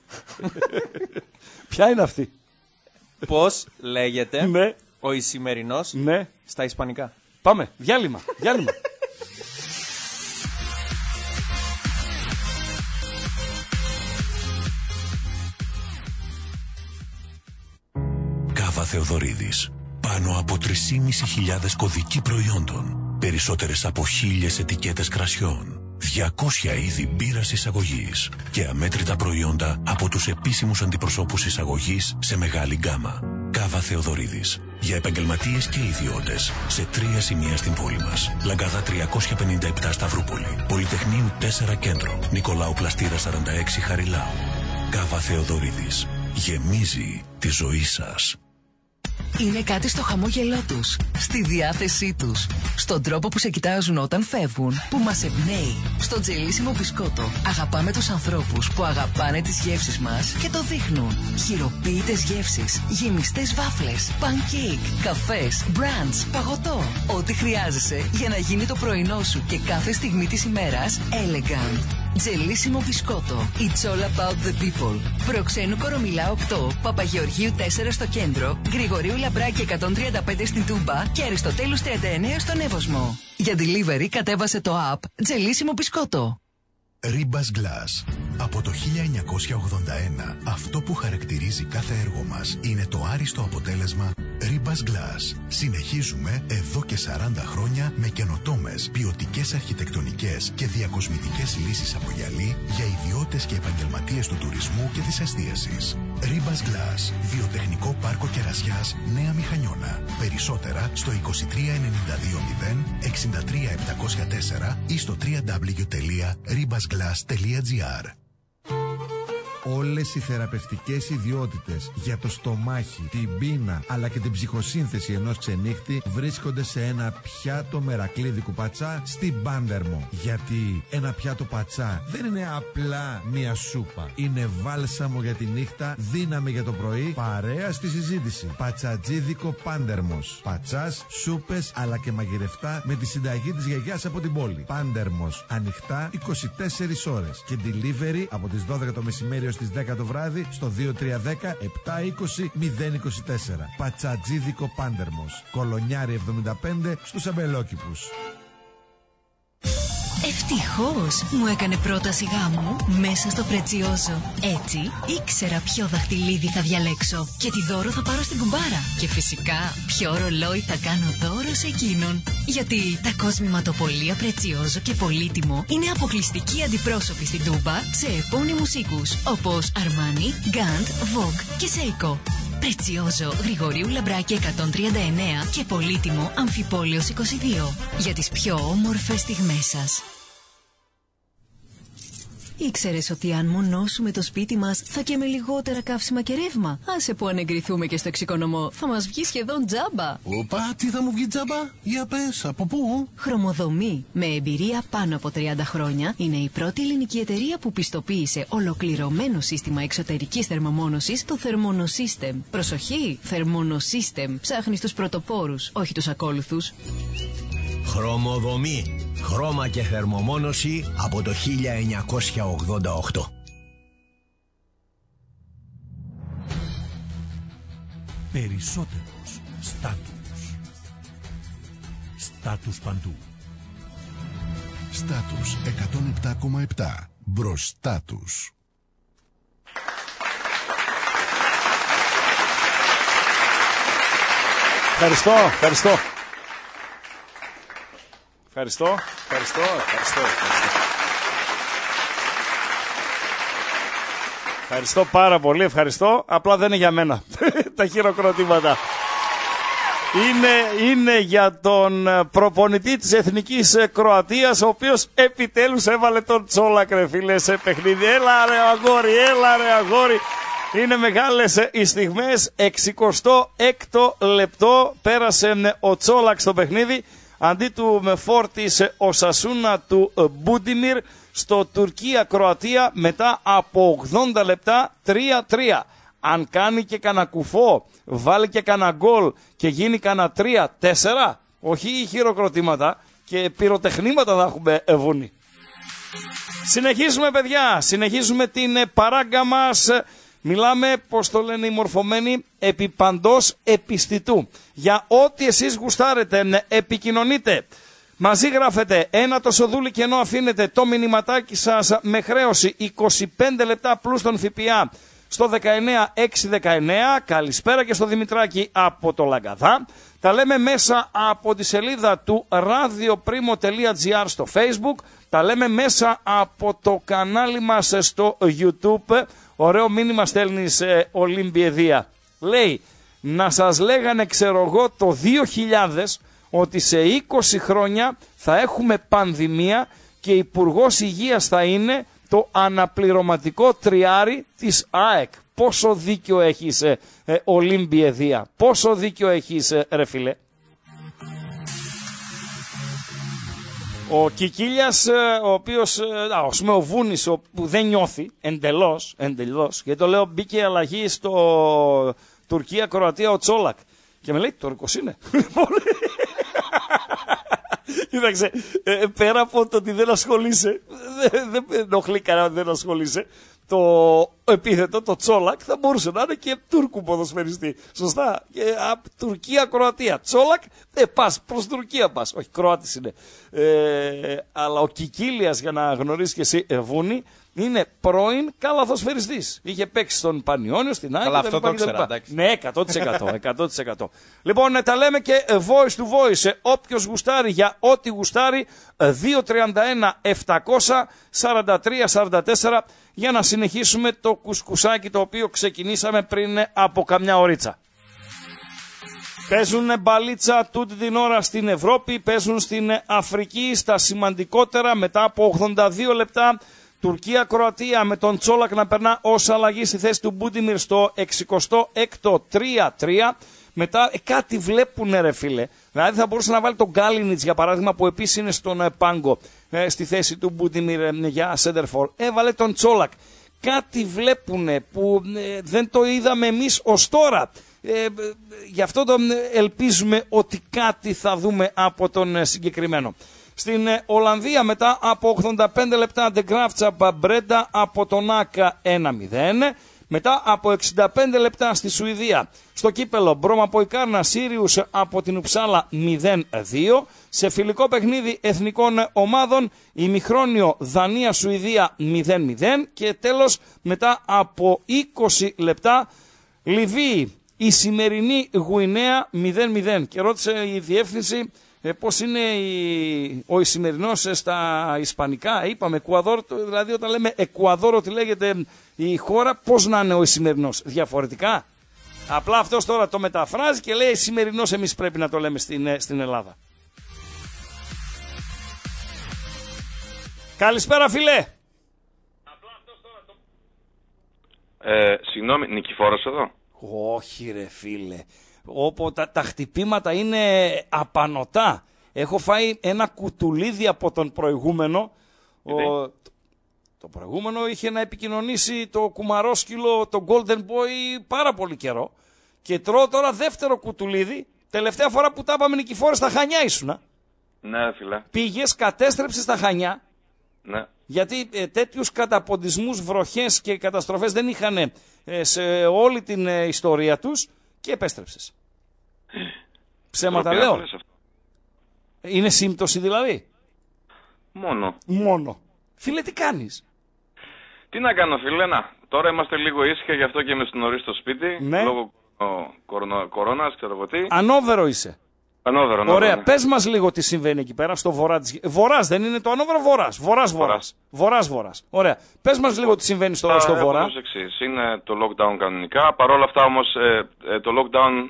Ποια είναι αυτή? Πώς λέγεται, ναι, ο Ισημερινός, ναι, στα ισπανικά? Πάμε, διάλειμμα, διάλειμμα. Κάβα Θεοδωρίδης. Πάνω από 3.500 κωδικοί προϊόντων. Περισσότερες από 1.000 ετικέτες κρασιών. 200 είδη μπύρας εισαγωγής. Και αμέτρητα προϊόντα από τους επίσημους αντιπροσώπους εισαγωγής σε μεγάλη γκάμα. Κάβα Θεοδωρίδης. Για επαγγελματίες και ιδιώτες. Σε 3 σημεία στην πόλη μας. Λαγκαδά 357 Σταυρούπολη. Πολυτεχνείου 4 Κέντρο. Νικολάου Πλαστήρα 46 Χαριλάου. Κάβα Θεοδωρίδης. Γεμίζει τη ζωή σας. Είναι κάτι στο χαμόγελό τους, στη διάθεσή τους, στον τρόπο που σε κοιτάζουν όταν φεύγουν, που μας εμπνέει. Στο τζελίσιμο μπισκότο αγαπάμε τους ανθρώπους που αγαπάνε τις γεύσεις μας και το δείχνουν. Χειροποίητες γεύσεις, γεμιστές βάφλες, pancake, καφές, μπραντς, παγωτό. Ό,τι χρειάζεσαι για να γίνει το πρωινό σου και κάθε στιγμή της ημέρας elegant. Τζελίσιμο μπισκότο. It's all about the people. Προξένου Κορομιλά 8, Παπαγεωργίου 4 στο κέντρο, Γρηγορίου Λαμπράκη 135 στην Τούμπα και Αριστοτέλους 39 στον Εύωσμο. Για delivery κατέβασε το app Τζελίσιμο μπισκότο. Ribas Glass. Από το 1981, αυτό που χαρακτηρίζει κάθε έργο μας είναι το άριστο αποτέλεσμα Ribas Glass. Συνεχίζουμε εδώ και 40 χρόνια με καινοτόμες, ποιοτικές αρχιτεκτονικές και διακοσμητικές λύσεις από γυαλί για ιδιώτες και επαγγελματίες του τουρισμού και της εστίασης. Ribas Glass. Βιοτεχνικό πάρκο Κερασιάς, Νέα Μηχανιώνα. Περισσότερα στο 23920 63704 ή στο www.ribasglass.gr. Όλες οι θεραπευτικές ιδιότητες για το στομάχι, την πείνα αλλά και την ψυχοσύνθεση ενός ξενύχτη βρίσκονται σε ένα πιάτο μερακλείδικου πατσά στην Πάντερμο. Γιατί ένα πιάτο πατσά δεν είναι απλά μία σούπα. Είναι βάλσαμο για τη νύχτα, δύναμη για το πρωί, παρέα στη συζήτηση. Πατσατζίδικο Πάντερμος. Πατσάς, σούπες αλλά και μαγειρευτά με τη συνταγή της γιαγιάς από την πόλη. Πάντερμος. Ανοιχτά 24 ώρες και delivery από τις 12 το μεσημέρι στις 10 το βράδυ στο 2310 720 024. Πατσατζίδικο Πάντερμος. Κολονιάρη 75 στους Αμπελόκηπους. Ευτυχώς μου έκανε πρόταση γάμου μέσα στο Πρετσιόζο. Έτσι ήξερα ποιο δαχτυλίδι θα διαλέξω και τι δώρο θα πάρω στην κουμπάρα. Και φυσικά ποιο ρολόι θα κάνω δώρο σε εκείνον. Γιατί τα κοσμηματοπολία Πρετσιόζο και Πολύτιμο είναι αποκλειστικοί αντιπρόσωποι στην Τούμπα σε επώνυμους οίκους όπως Αρμάνι, Γκάντ, Vogue και Seiko. Πρετσιόζο, Γρηγορίου Λαμπράκη 139 και Πολύτιμο, Αμφιπόλεως 22. Για τις πιο όμορφες στιγμές σας. Ήξερες ότι αν μονώσουμε το σπίτι μας θα καίμε λιγότερα καύσιμα και ρεύμα? Άσε που αν εγκριθούμε και στο εξοικονομώ θα μας βγει σχεδόν τζάμπα. Οπα, τι θα μου βγει τζάμπα? Για πες, από πού? Χρωμοδομή, με εμπειρία πάνω από 30 χρόνια, είναι η πρώτη ελληνική εταιρεία που πιστοποίησε ολοκληρωμένο σύστημα εξωτερικής θερμομόνωσης, το Thermonosystem. Προσοχή, Thermonosystem. Ψάχνεις τους πρωτοπόρους, όχι τους ακόλουθους. Χρωμοδομή, χρώμα και θερμομόνωση από το 1988. Περισσότερος στάτους. Στάτους παντού. Στάτους 107,7. Μπροστά τους. Ευχαριστώ, ευχαριστώ. Ευχαριστώ. Ευχαριστώ πάρα πολύ, ευχαριστώ. Απλά δεν είναι για μένα τα χειροκροτήματα. Είναι για τον προπονητή της Εθνικής Κροατίας, ο οποίος επιτέλους έβαλε τον Τσόλακ, ρε φίλε, σε παιχνίδι. Έλα ρε αγόρι. Είναι μεγάλες οι στιγμές. 66ο λεπτό πέρασε ο Τσόλακ στο παιχνίδι. Αντί του με φόρτισε ο Σασούνα του Μπούντιμιρ στο Τουρκία-Κροατία μετά από 80 λεπτά 3-3. Αν κάνει και κανένα κουφό, βάλει και κανένα γκολ και γίνει κανένα 3-4, όχι χειροκροτήματα και πυροτεχνήματα θα έχουμε βούνει. Συνεχίζουμε παιδιά, συνεχίζουμε την παράγκα μας. Μιλάμε, πώς το λένε οι μορφωμένοι, επί παντός επιστητού. Για ό,τι εσείς γουστάρετε, επικοινωνείτε. Μαζί γράφετε ένα το σοδούλι και ενώ αφήνετε το μηνυματάκι σας με χρέωση 25 λεπτά πλούς τον ΦΠΑ στο 19619. Καλησπέρα και στο Δημητράκη από το Λαγκαδά. Τα λέμε μέσα από τη σελίδα του radioprimo.gr στο Facebook. Τα λέμε μέσα από το κανάλι μας στο YouTube. Ωραίο μήνυμα στέλνεις Ολύμπιεδία. Λέει, να σας λέγανε ξέρω εγώ το 2000 ότι σε 20 χρόνια θα έχουμε πανδημία και υπουργός υγείας θα είναι το αναπληρωματικό τριάρι της ΑΕΚ. Πόσο δίκιο έχεις Ολύμπιεδία, πόσο δίκιο έχεις ρε φίλε. Ο Κικίλιας, ο οποίος, ας πούμε ο Βούνης που δεν νιώθει εντελώς, γιατί το λέω μπήκε αλλαγή στο Τουρκία-Κροατία ο Τσόλακ και με λέει Τούρκος είναι. Κοίταξε, πέρα από το ότι δεν ασχολείσαι, δεν ενοχλεί κανένα δεν ασχολείσαι, το επίθετο, το Τσόλακ, θα μπορούσε να είναι και Τούρκου ποδοσφαιριστή. Σωστά. Και από Τουρκία-Κροατία. Τσόλακ, πας προς Τουρκία πας. Όχι, Κροάτης είναι. Αλλά ο Κικίλιας, για να γνωρίσεις και εσύ, Βούνη, Είναι πρώην καλαθοσφαιριστής. Είχε παίξει στον Πανιόνιο, στην Άκη. Καλά, αυτό το ήξερα. Ναι, 100%. Λοιπόν, τα λέμε και voice to voice. Όποιος γουστάρει για ό,τι γουστάρει, 231-743-44 για να συνεχίσουμε το κουσκουσάκι το οποίο ξεκινήσαμε πριν από καμιά ωρίτσα. Παίζουν μπαλίτσα τούτη την ώρα στην Ευρώπη, παίζουν στην Αφρική στα σημαντικότερα μετά από 82 λεπτά. Τουρκία-Κροατία με τον Τσόλακ να περνά ως αλλαγή στη θέση του Μπούντιμιρ στο 66ο 3-3. Μετά κάτι βλέπουνε ρε φίλε. Δηλαδή θα μπορούσε να βάλει τον Γκάλινιτς για παράδειγμα που επίσης είναι στον πάγκο στη θέση του Μπούντιμιρ για σέντερφορ. Έβαλε τον Τσόλακ. Κάτι βλέπουνε που δεν το είδαμε εμείς ως τώρα. Γι' αυτό ελπίζουμε ότι κάτι θα δούμε από τον συγκεκριμένο. Στην Ολλανδία μετά από 85 λεπτά De Graafschap Μπρέντα από τον Άκα 1-0. Μετά από 65 λεπτά στη Σουηδία στο κύπελο Μπρώμα Ποϊκάρνα Σύριους από την Ουψάλα 0-2. Σε φιλικό παιχνίδι εθνικών ομάδων ημιχρόνιο Δανία-Σουηδία 0-0. Και τέλος μετά από 20 λεπτά Λιβύη η σημερινή Γουινέα 0-0. Και ρώτησε η διεύθυνση πώς είναι ο Ισημερινός στα Ισπανικά. Είπαμε Εκουαδόρ, δηλαδή όταν λέμε Εκουαδόρ ότι λέγεται η χώρα, πώς να είναι ο Ισημερινός διαφορετικά. Απλά αυτός τώρα το μεταφράζει και λέει Ισημερινός εμείς πρέπει να το λέμε στην Ελλάδα. Καλησπέρα φίλε. Συγγνώμη, Νικηφόρος εδώ. Όχι ρε φίλε. Όπου τα χτυπήματα είναι απανωτά. Έχω φάει ένα κουτουλίδι από τον προηγούμενο. Το προηγούμενο είχε να επικοινωνήσει το κουμαρόσκυλο, το Golden Boy πάρα πολύ καιρό. Και τρώω τώρα δεύτερο κουτουλίδι. Τελευταία φορά που τα είπαμε Νικηφόρε στα Χανιά ήσουνα. Ναι φίλε. Πήγες, κατέστρεψες τα Χανιά. Ναι. Γιατί τέτοιους καταποντισμούς, βροχές και καταστροφές δεν είχαν σε όλη την ιστορία τους. Και επέστρεψες. Ψέματα λέω. Είναι σύμπτωση δηλαδή. Μόνο. Φίλε τι κάνεις. Τι να κάνω φίλε, τώρα είμαστε λίγο ήσυχα γι' αυτό και είμαι νωρίς στο σπίτι. Ναι. Λόγω κορώνας, ξέρω εγώ τι. Ανόβερο είσαι. Ανόβερο. Ωραία, ναι. πες μας λίγο τι συμβαίνει εκεί πέρα στο βορρά της... Βορράς δεν είναι το Ανόβερο, Βορράς. Ωραία, πες μας λίγο τι συμβαίνει στο βορρά. Εξής. Είναι το lockdown κανονικά, παρόλα αυτά όμως το lockdown,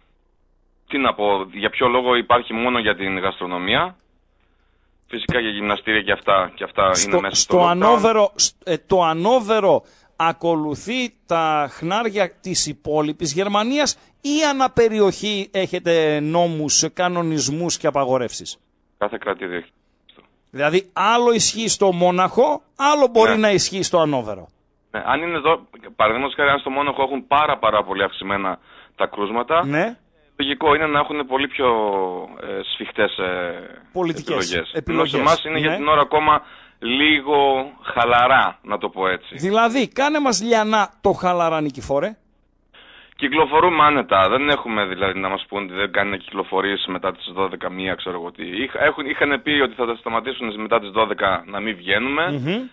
τι να πω, για ποιο λόγο υπάρχει μόνο για την γαστρονομία. Φυσικά για γυμναστήρια και αυτά είναι μέσα στο lockdown. Το Ανόβερο ακολουθεί τα χνάρια της υπόλοιπης Γερμανίας ή αναπεριοχή έχετε νόμους, κανονισμούς και απαγορεύσεις. Κάθε κρατήδιο έχει. Δηλαδή άλλο ισχύει στο Μόναχο, άλλο μπορεί να ισχύει στο Ανόβερο. Ναι, αν είναι εδώ, παραδείγματος χάρη, αν στο Μόναχο έχουν πάρα πολύ αυξημένα τα κρούσματα, ναι. Λογικό είναι να έχουν πολύ πιο σφιχτές επιλογές. Σε εμάς είναι για την ώρα ακόμα λίγο χαλαρά, να το πω έτσι. Δηλαδή, κάνε μας λιανά το χαλαρά, Νικηφόρε. Κυκλοφορούμε άνετα. Δεν έχουμε δηλαδή να μας πούν ότι δεν κάνει να κυκλοφορείς μετά τις 12 μία, ξέρω εγώ τι. Είχαν πει ότι θα τα σταματήσουν μετά τις 12 να μην βγαίνουμε,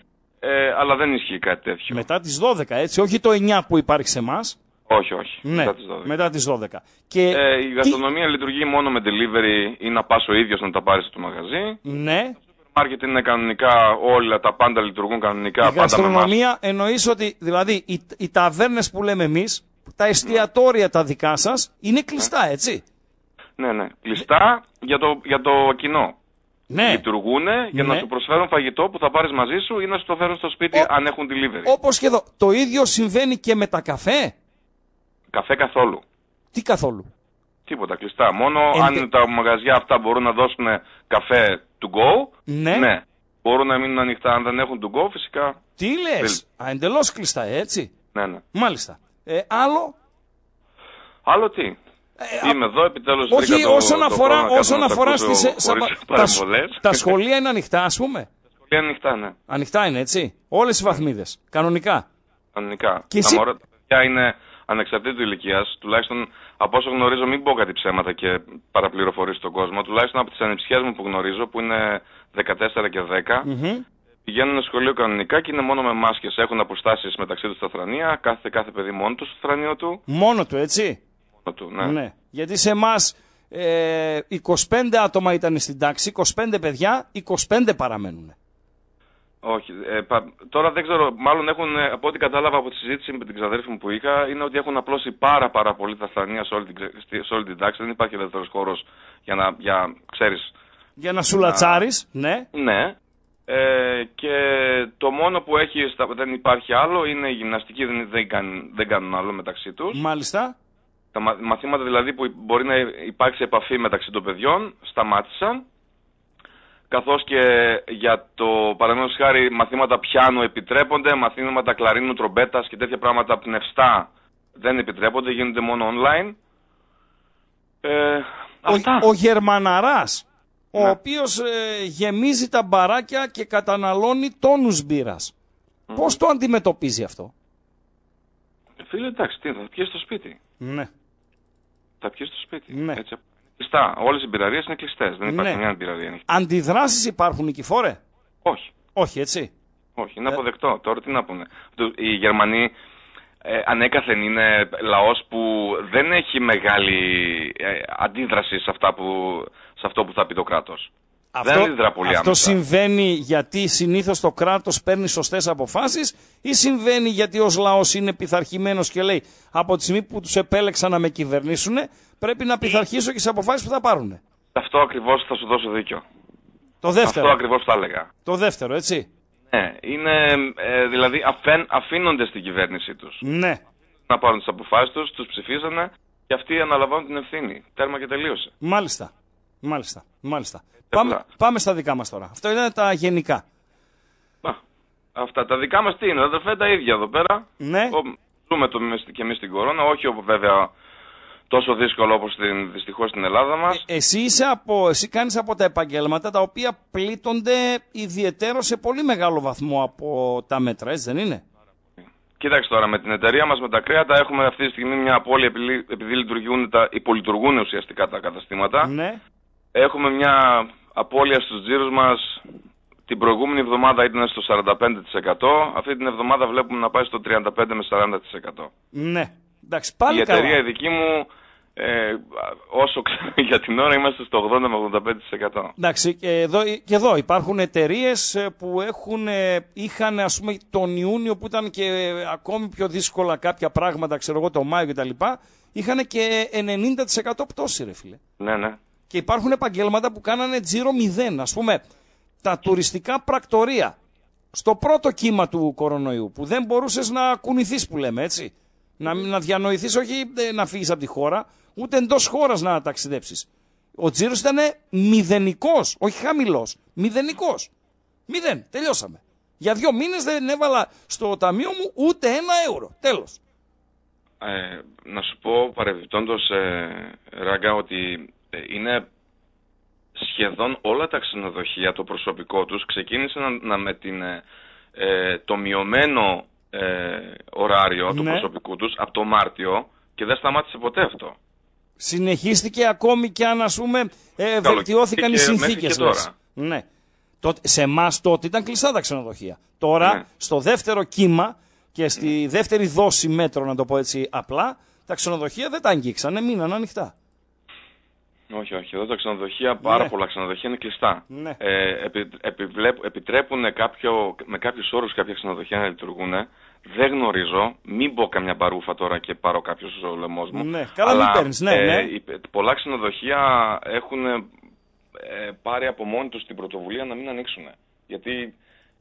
αλλά δεν ισχύει κάτι τέτοιο. Μετά τις 12, έτσι, όχι το 9 που υπάρχει σε εμάς. Όχι. Ναι, μετά τις 12. Μετά τις 12. Και η γαστρονομία λειτουργεί μόνο με delivery ή να πας ο ίδιος να τα πάρεις στο μαγαζί. Ναι. Το σούπερ μάρκετ είναι κανονικά, όλα τα πάντα λειτουργούν κανονικά. Η γαστρονομία εννοείς ότι δηλαδή οι ταβέρνες που λέμε εμείς, τα εστιατόρια τα δικά σας, είναι κλειστά, έτσι. Ναι. Κλειστά για το κοινό. Ναι. Λειτουργούν για να σου προσφέρουν φαγητό που θα πάρεις μαζί σου ή να σου το φέρουν στο σπίτι αν έχουν delivery. Όπως και εδώ. Το ίδιο συμβαίνει και με τα καφέ. Καφέ καθόλου. Τι καθόλου. Τίποτα, κλειστά. Μόνο αν τα μαγαζιά αυτά μπορούν να δώσουν καφέ to go. Ναι. Μπορούν να μείνουν ανοιχτά. Αν δεν έχουν to go, φυσικά. Τι λες. Εντελώς κλειστά, έτσι. Ναι. Μάλιστα. Άλλο. Άλλο τι. Είμαι εδώ, επιτέλους. Όχι, όσον αφορά στις τα σχολεία είναι ανοιχτά, ας πούμε. Τα σχολεία είναι ανοιχτά, ναι. Ανοιχτά είναι, έτσι. Όλες οι βαθμίδες. Κανονικά. Και τα μωρά, τα παιδιά είναι ανεξαρτήτου ηλικίας, τουλάχιστον από όσο γνωρίζω, μην πω κάτι ψέματα και παραπληροφορήσω τον κόσμο, τουλάχιστον από τις ανιψιές μου που γνωρίζω, που είναι 14 και 10, Πηγαίνουν σχολείο κανονικά και είναι μόνο με μάσκες. Έχουν αποστάσεις μεταξύ τους στα θρανία. Κάθε παιδί μόνο του στο θρανίο του. Μόνο του, έτσι. Μόνο του, ναι. Ναι. Γιατί σε εμάς 25 άτομα ήταν στην τάξη, 25 παιδιά, 25 παραμένουν. Όχι. Τώρα δεν ξέρω, μάλλον έχουν, από ό,τι κατάλαβα από τη συζήτηση με την ξαδέρφη μου που είχα, είναι ότι έχουν απλώσει πάρα πολύ τα θρανία σε όλη την τάξη. Δεν υπάρχει ελεύθερος χώρος για να σουλατσάρεις, ναι. Ναι. Και το μόνο που δεν υπάρχει άλλο είναι η γυμναστική, δεν κάνουν άλλο μεταξύ τους. Μάλιστα. Τα μαθήματα δηλαδή που μπορεί να υπάρξει επαφή μεταξύ των παιδιών σταμάτησαν. Καθώς και για το παραδείγματος χάρη μαθήματα πιάνου επιτρέπονται, μαθήματα κλαρίνου, τρομπέτας και τέτοια πράγματα πνευστά δεν επιτρέπονται, γίνονται μόνο online. Ο Γερμαναράς, ναι, ο οποίος γεμίζει τα μπαράκια και καταναλώνει τόνους μπύρας. Πώς το αντιμετωπίζει αυτό? Φίλε, εντάξει, θα πιέσει στο σπίτι. Ναι. Θα πιέσει στο σπίτι. Ναι. Έτσι. Κλειστά. Όλες οι μπειραρίες είναι κλειστές. Δεν υπάρχει μια μπειραρία ανοιχτή. Αντιδράσεις υπάρχουν, Νικηφόρε? Όχι. Όχι, έτσι. Όχι, είναι αποδεκτό. Τώρα τι να πούνε. Οι Γερμανοί ανέκαθεν είναι λαός που δεν έχει μεγάλη αντίδραση σε αυτό που θα πει το κράτος. Δεν αντιδρά πολύ άμεσα. Αυτό συμβαίνει γιατί συνήθως το κράτος παίρνει σωστές αποφάσεις ή συμβαίνει γιατί ως λαός είναι πειθαρχημένος και λέει από τη στιγμή που τους επέλεξαν να με κυβερνήσουν πρέπει να πειθαρχήσω και σε αποφάσεις που θα πάρουν? Αυτό ακριβώς θα σου δώσω δίκιο. Το δεύτερο. Αυτό ακριβώς θα έλεγα. Το δεύτερο, έτσι. Ναι, είναι δηλαδή αφήνονται στην κυβέρνησή τους. Ναι. Να πάρουν τις αποφάσεις τους, τους ψηφίζανε και αυτοί αναλαμβάνουν την ευθύνη. Τέρμα και τελείωσε. Μάλιστα. Πάμε στα δικά μας τώρα. Αυτό είναι τα γενικά. Αυτά τα δικά μας τι είναι, αδερφέ, τα ίδια εδώ πέρα. Ναι. Ζούμε και εμείς την κορώνα, όχι βέβαια τόσο δύσκολο όπως δυστυχώς στην Ελλάδα μας. Εσύ κάνεις από τα επαγγέλματα τα οποία πλήττονται ιδιαιτέρως σε πολύ μεγάλο βαθμό από τα μέτρα, έτσι δεν είναι? Κοίταξε τώρα, με την εταιρεία μας με τα κρέατα έχουμε αυτή τη στιγμή μια απώλεια επειδή υπολειτουργούν ουσιαστικά τα καταστήματα. Ναι. Έχουμε μια απώλεια στους τζίρους μας. Την προηγούμενη εβδομάδα ήταν στο 45%. Αυτή την εβδομάδα βλέπουμε να πάει στο 35 με 40%. Ναι. Εντάξει, πάλι η εταιρεία η δική μου, όσο ξέρω για την ώρα, είμαστε στο 80 με 85%. Εντάξει, και εδώ υπάρχουν εταιρείες που είχαν ας πούμε τον Ιούνιο που ήταν και ακόμη πιο δύσκολα κάποια πράγματα, ξέρω εγώ, το Μάιο κτλ. Είχαν και 90% πτώση, ρε φίλε. Ναι. Και υπάρχουν επαγγέλματα που κάνανε τζίρο 0, ας πούμε τα τουριστικά πρακτορεία στο πρώτο κύμα του κορονοϊού που δεν μπορούσες να κουνηθείς που λέμε, έτσι. Να διανοηθείς, όχι να φύγεις από τη χώρα, ούτε εντός χώρας να ταξιδέψεις. Ο τζίρος ήταν μηδενικός, όχι χαμηλός, μηδενικός. 0, τελειώσαμε. Για 2 μήνες δεν έβαλα στο ταμείο μου ούτε €1. Τέλος. Να σου πω παρεμπιπτόντως, Ράγκα, ότι είναι σχεδόν όλα τα ξενοδοχεία, το προσωπικό τους ξεκίνησαν με το μειωμένο ωράριο του προσωπικού τους από το Μάρτιο και δεν σταμάτησε ποτέ αυτό. Συνεχίστηκε ακόμη και αν, ας πούμε, βελτιώθηκαν οι συνθήκες. Τώρα. Ναι. Σε εμάς τότε ήταν κλειστά τα ξενοδοχεία. Τώρα, ναι, στο δεύτερο κύμα και στη δεύτερη δόση μέτρων, να το πω έτσι απλά, τα ξενοδοχεία δεν τα αγγίξανε, μείναν ανοιχτά. Όχι. Εδώ τα ξενοδοχεία, πάρα πολλά ξενοδοχεία είναι κλειστά. Ναι. Επιτρέπουν με κάποιους όρους κάποια ξενοδοχεία να λειτουργούν. Δεν γνωρίζω, μην πω καμιά παρούφα τώρα και πάρω κάποιος ο λαιμός μου. Ναι, καλά μην παίρνεις, ναι. Πολλά ξενοδοχεία έχουν πάρει από μόνοι τους την πρωτοβουλία να μην ανοίξουν. Γιατί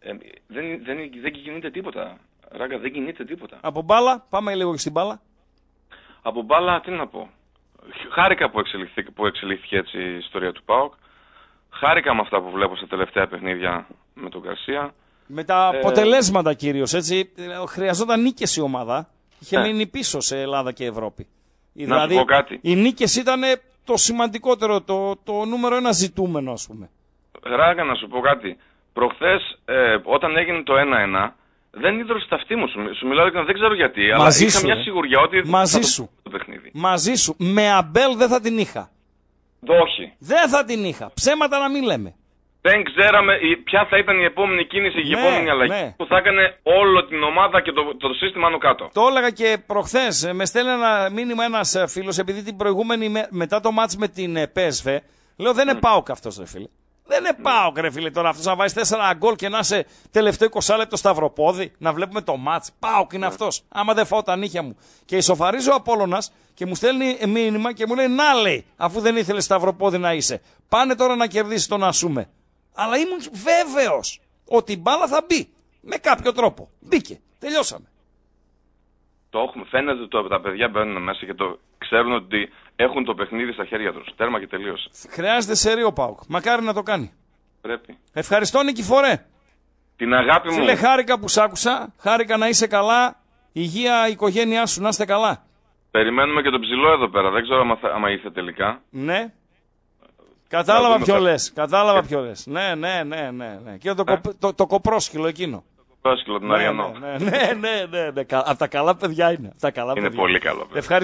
δεν κινείται τίποτα. Ράγκα, δεν κινείται τίποτα. Από μπάλα, πάμε λίγο στην μπάλα. Από μπάλα, τι να πω. Χάρηκα που εξελίχθηκε έτσι η ιστορία του ΠΑΟΚ. Χάρηκα με αυτά που βλέπω στα τελευταία παιχνίδια με τον Γκαρσία. Με τα αποτελέσματα κυρίως, έτσι. Χρειαζόταν νίκες η ομάδα. Είχε μείνει πίσω σε Ελλάδα και Ευρώπη. Να σου πω κάτι. Οι νίκες ήταν το σημαντικότερο, το νούμερο 1 ζητούμενο, ας πούμε. Ράγκα, να σου πω κάτι. Προχθές, όταν έγινε το 1-1, δεν ίδρωσε τα αυτή μου. Σου μιλάω και δεν ξέρω γιατί, αλλά είχα μια σιγουριά ότι μαζί θα σου. το παιχνίδι. Μαζί σου. Με Αμπέλ δεν θα την είχα. Όχι. Δεν θα την είχα. Ψέματα να μην λέμε. Δεν ξέραμε ποια θα ήταν η επόμενη κίνηση, η επόμενη αλλαγή που θα έκανε όλη την ομάδα και το σύστημα άνω κάτω. Το έλεγα και προχθές. Με στέλνει ένα μήνυμα ένας φίλος, επειδή την προηγούμενη μετά το μάτς με την PSV, λέω δεν είναι ΠΑΟΚ αυτός, ρε φίλε. Δεν είναι ΠΑΟΚ, ρε φίλε, τώρα αυτός να βάζει 4 γκολ και να είσαι τελευταίο 20 λεπτό σταυροπόδι, να βλέπουμε το μάτς. ΠΑΟΚ είναι αυτός. Άμα δεν φάω τα νύχια μου. Και ισοφαρίζει ο Απόλλωνας και μου στέλνει μήνυμα και μου λέει να λέει, αφού δεν ήθελε σταυροπόδι να είσαι. Πάνε τώρα να κερδίσει τον Ασούμε. Αλλά ήμουν βέβαιος ότι η μπάλα θα μπει. Με κάποιο τρόπο. Μπήκε. Τελειώσαμε. Το έχουμε. Φαίνεται ότι τα παιδιά μπαίνουν μέσα και το ξέρουν ότι έχουν το παιχνίδι στα χέρια τους. Τέρμα και τελείωσε. Χρειάζεται σερί ο ΠΑΟΚ. Μακάρι να το κάνει. Πρέπει. Ευχαριστώ, Νικηφορέ. Την αγάπη μου. Φίλε, χάρηκα που σ' άκουσα. Χάρηκα να είσαι καλά. Υγεία η οικογένειά σου. Να είστε καλά. Περιμένουμε και τον ψηλό εδώ πέρα. Δεν ξέρω άμα ήρθε τελικά. Ναι. Κατάλαβα ποιο λες. Κατάλαβα ποιο λες. Ναι. Και το κοπρόσκυλο εκείνο. Το κοπρόσκυλο, τον Αριανό. Ναι. Από τα καλά παιδιά είναι. Είναι πολύ καλό.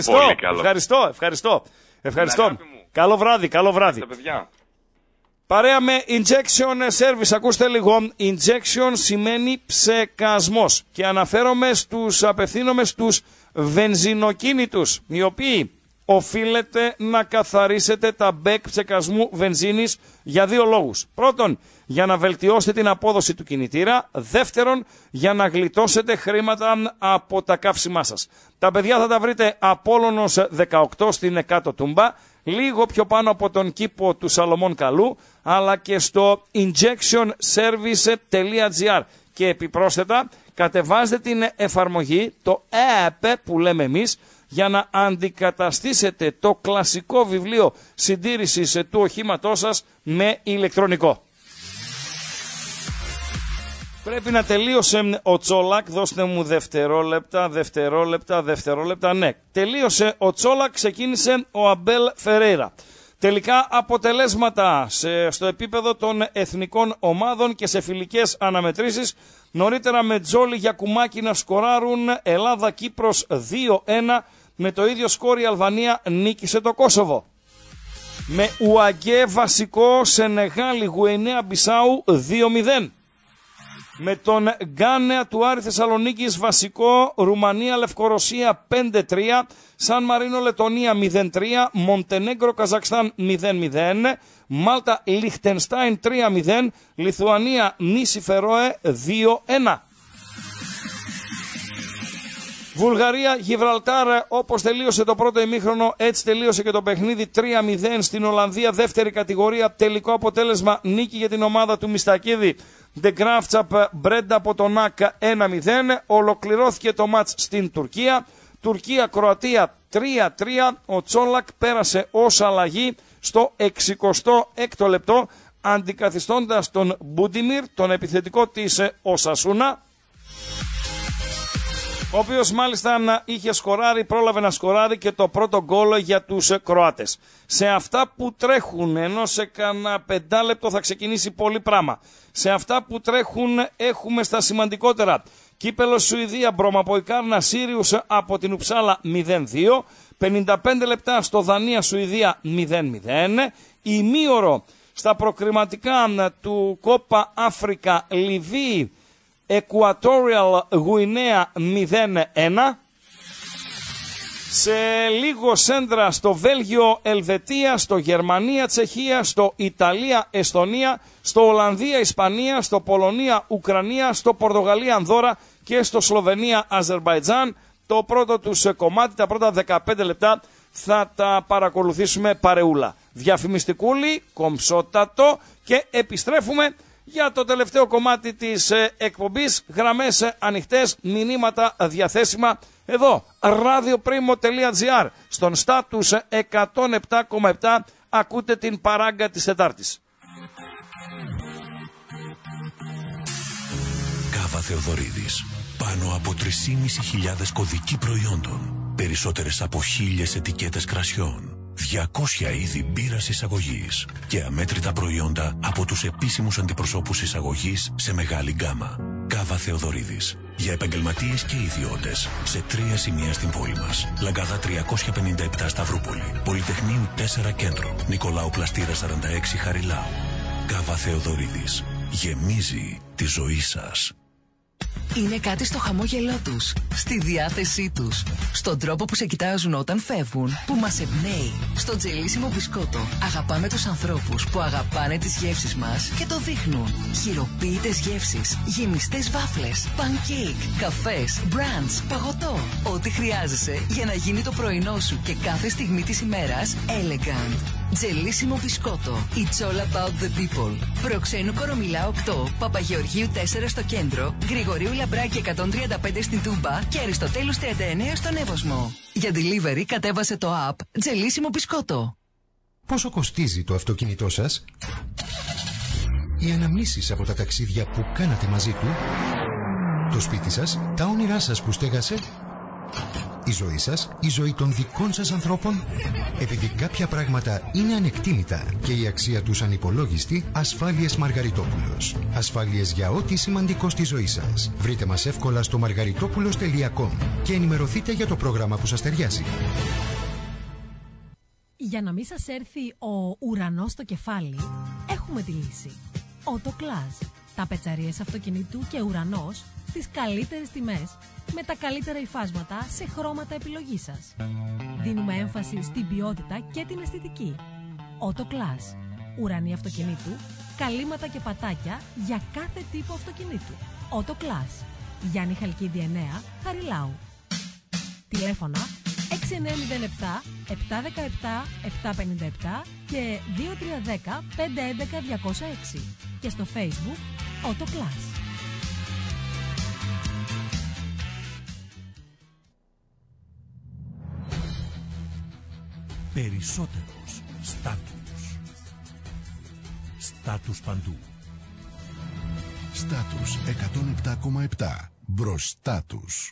Ευχαριστώ. Καλό βράδυ. Παρέα με injection service. Ακούστε λίγο. Injection σημαίνει ψεκασμός. Και απευθύνομαι στους βενζινοκίνητους, οι οποίοι οφείλετε να καθαρίσετε τα μπέκ ψεκασμού βενζίνης για 2 λόγους. Πρώτον, για να βελτιώσετε την απόδοση του κινητήρα. Δεύτερον, για να γλιτώσετε χρήματα από τα καύσιμά σας. Τα παιδιά θα τα βρείτε Απόλλωνος 18 στην Εκάτο Τούμπα, λίγο πιο πάνω από τον κήπο του Σαλωμών Καλού, αλλά και στο injectionservice.gr. Και επιπρόσθετα, κατεβάζετε την εφαρμογή, το app που λέμε εμείς, για να αντικαταστήσετε το κλασικό βιβλίο συντήρησης του οχήματός σας με ηλεκτρονικό. Πρέπει να τελείωσε ο Τσόλακ, δώστε μου δευτερόλεπτα, ναι. Τελείωσε ο Τσόλακ, ξεκίνησε ο Αμπέλ Φερέιρα. Τελικά αποτελέσματα στο επίπεδο των εθνικών ομάδων και σε φιλικές αναμετρήσεις. Νωρίτερα με Τζόλι Γιακουμάκη να σκοράρουν Ελλάδα-Κύπρος 2-1. Με το ίδιο σκόρ η Αλβανία νίκησε το Κόσοβο. Με Ουαγκέ βασικό Σενεγάλη Γουινέα Μπισάου 2-0. Με τον Γκάνεα του Άρη Θεσσαλονίκης βασικό Ρουμανία Λευκορωσία 5-3. Σαν Μαρίνο Λετωνία 0-3. Μοντενέγκρο Καζακστάν 0-0. Μάλτα Λιχτενστάιν 3-0. Λιθουανία Νήσι Φερόε 2-1. Βουλγαρία, Γιβραλτάρ, όπως τελείωσε το πρώτο ημίχρονο, έτσι τελείωσε και το παιχνίδι 3-0 στην Ολλανδία, δεύτερη κατηγορία, τελικό αποτέλεσμα νίκη για την ομάδα του Μιστακίδη. De Graafschap Μπρέντα από τον ΝΑΚ 1-0, ολοκληρώθηκε το μάτς στην Τουρκία. Τουρκία-Κροατία 3-3, ο Τσόλακ πέρασε ως αλλαγή στο 66ο λεπτό, αντικαθιστώντας τον Μπούντιμιρ, τον επιθετικό της Οσασούνα, ο οποίος μάλιστα είχε σκοράρει, πρόλαβε να σκοράρει και το πρώτο γκολ για τους Κροάτες. Σε αυτά που τρέχουν, ενώ σε κανένα 5 λεπτό θα ξεκινήσει πολύ πράγμα, σε αυτά που τρέχουν έχουμε στα σημαντικότερα. Κύπελλο Σουηδία, Μπρομαποϊκάρνα Σύριους από την Ουψάλα 0-2, 55 λεπτά στο Δανία Σουηδία 0-0, ημίωρο στα προκριματικά του Κόπα Αφρικα Λιβύη Equatorial Guinea 0-1. Σε λίγο σέντρα στο Βέλγιο Ελβετία, στο Γερμανία Τσεχία, στο Ιταλία Εστονία, στο Ολλανδία Ισπανία, στο Πολωνία Ουκρανία, στο Πορτογαλία Ανδόρα και στο Σλοβενία Αζερμπαϊτζάν. Το πρώτο τους κομμάτι, τα πρώτα 15 λεπτά θα τα παρακολουθήσουμε παρεούλα. Διαφημιστικούλη, κομψότατο, και επιστρέφουμε για το τελευταίο κομμάτι της εκπομπής. Γραμμές ανοιχτές, μηνύματα διαθέσιμα εδώ, radioprimo.gr. Στον στάτους 107,7 ακούτε την παράγκα της Τετάρτης. Κάβα Θεοδωρίδης. Πάνω από 3.500 κωδικοί προϊόντων. Περισσότερες από 1.000 ετικέτες κρασιών. 200 είδη μπύρας εισαγωγής και αμέτρητα προϊόντα από τους επίσημους αντιπροσώπους εισαγωγής σε μεγάλη γκάμα. Κάβα Θεοδωρίδης. Για επαγγελματίες και ιδιώτες. Σε 3 σημεία στην πόλη μας. Λαγκαδά 357 Σταυρούπολη. Πολυτεχνείου 4 Κέντρο. Νικολάου Πλαστήρα 46 Χαριλάου. Κάβα Θεοδωρίδης. Γεμίζει τη ζωή σας. Είναι κάτι στο χαμόγελό τους, στη διάθεσή τους, στον τρόπο που σε κοιτάζουν όταν φεύγουν, που μας εμπνέει. Στο τζελίσιμο μπισκότο αγαπάμε τους ανθρώπους που αγαπάνε τις γεύσεις μας και το δείχνουν. Χειροποίητες γεύσεις, γεμιστές βάφλες, pancake, καφές, brunch, παγωτό. Ό,τι χρειάζεσαι για να γίνει το πρωινό σου και κάθε στιγμή της ημέρας elegant. Τζελίσιμο μπισκότο. It's all about the people. Προξένου Κορομιλά 8, Παπαγεωργίου 4 στο κέντρο, Γρηγορίου Λαμπράκη 135 στην Τούμπα και Αριστοτέλους 39 στον Εύωσμο. Για delivery κατέβασε το app Τζελίσιμο μπισκότο. Πόσο κοστίζει το αυτοκίνητό σας? Οι αναμνήσεις από τα ταξίδια που κάνατε μαζί του? Το σπίτι σας? Τα όνειρά σας που στέγασε? Η ζωή σας, η ζωή των δικών σας ανθρώπων? Επειδή κάποια πράγματα είναι ανεκτήμητα και η αξία τους ανυπολόγιστη, Ασφάλειες Μαργαριτόπουλος. Ασφάλειες για ό,τι σημαντικό στη ζωή σας. Βρείτε μας εύκολα στο margaritopoulos.com και ενημερωθείτε για το πρόγραμμα που σας ταιριάζει. Για να μην σας έρθει ο ουρανός στο κεφάλι, έχουμε τη λύση. Autoclass. Τα πετσαρίες αυτοκινήτου και ουρανός στις καλύτερες τιμές, με τα καλύτερα υφάσματα σε χρώματα επιλογής σας. Δίνουμε έμφαση στην ποιότητα και την αισθητική. Autoclass. Ουρανοί αυτοκινήτου, καλύματα και πατάκια για κάθε τύπο αυτοκινήτου. Autoclass. Γιάννη Χαλκίδη 9, Χαριλάου. Τηλέφωνα 6907 717 757 και 2310 511 206 και στο Facebook Autoclass. Περισσότερος στάτους. Στάτους παντού. Στάτους 107,7. Μπροστά τους.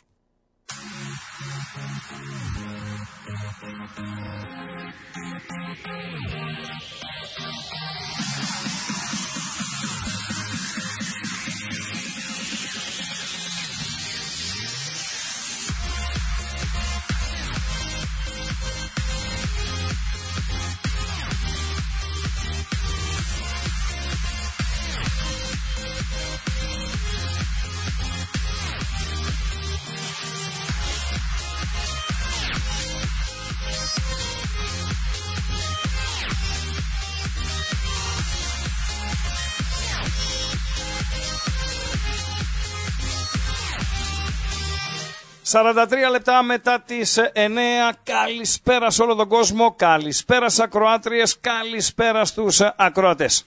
«43 λεπτά μετά τις 9, καλησπέρα σε όλο τον κόσμο, καλησπέρα στις ακροάτριες, καλησπέρα στους ακροατές.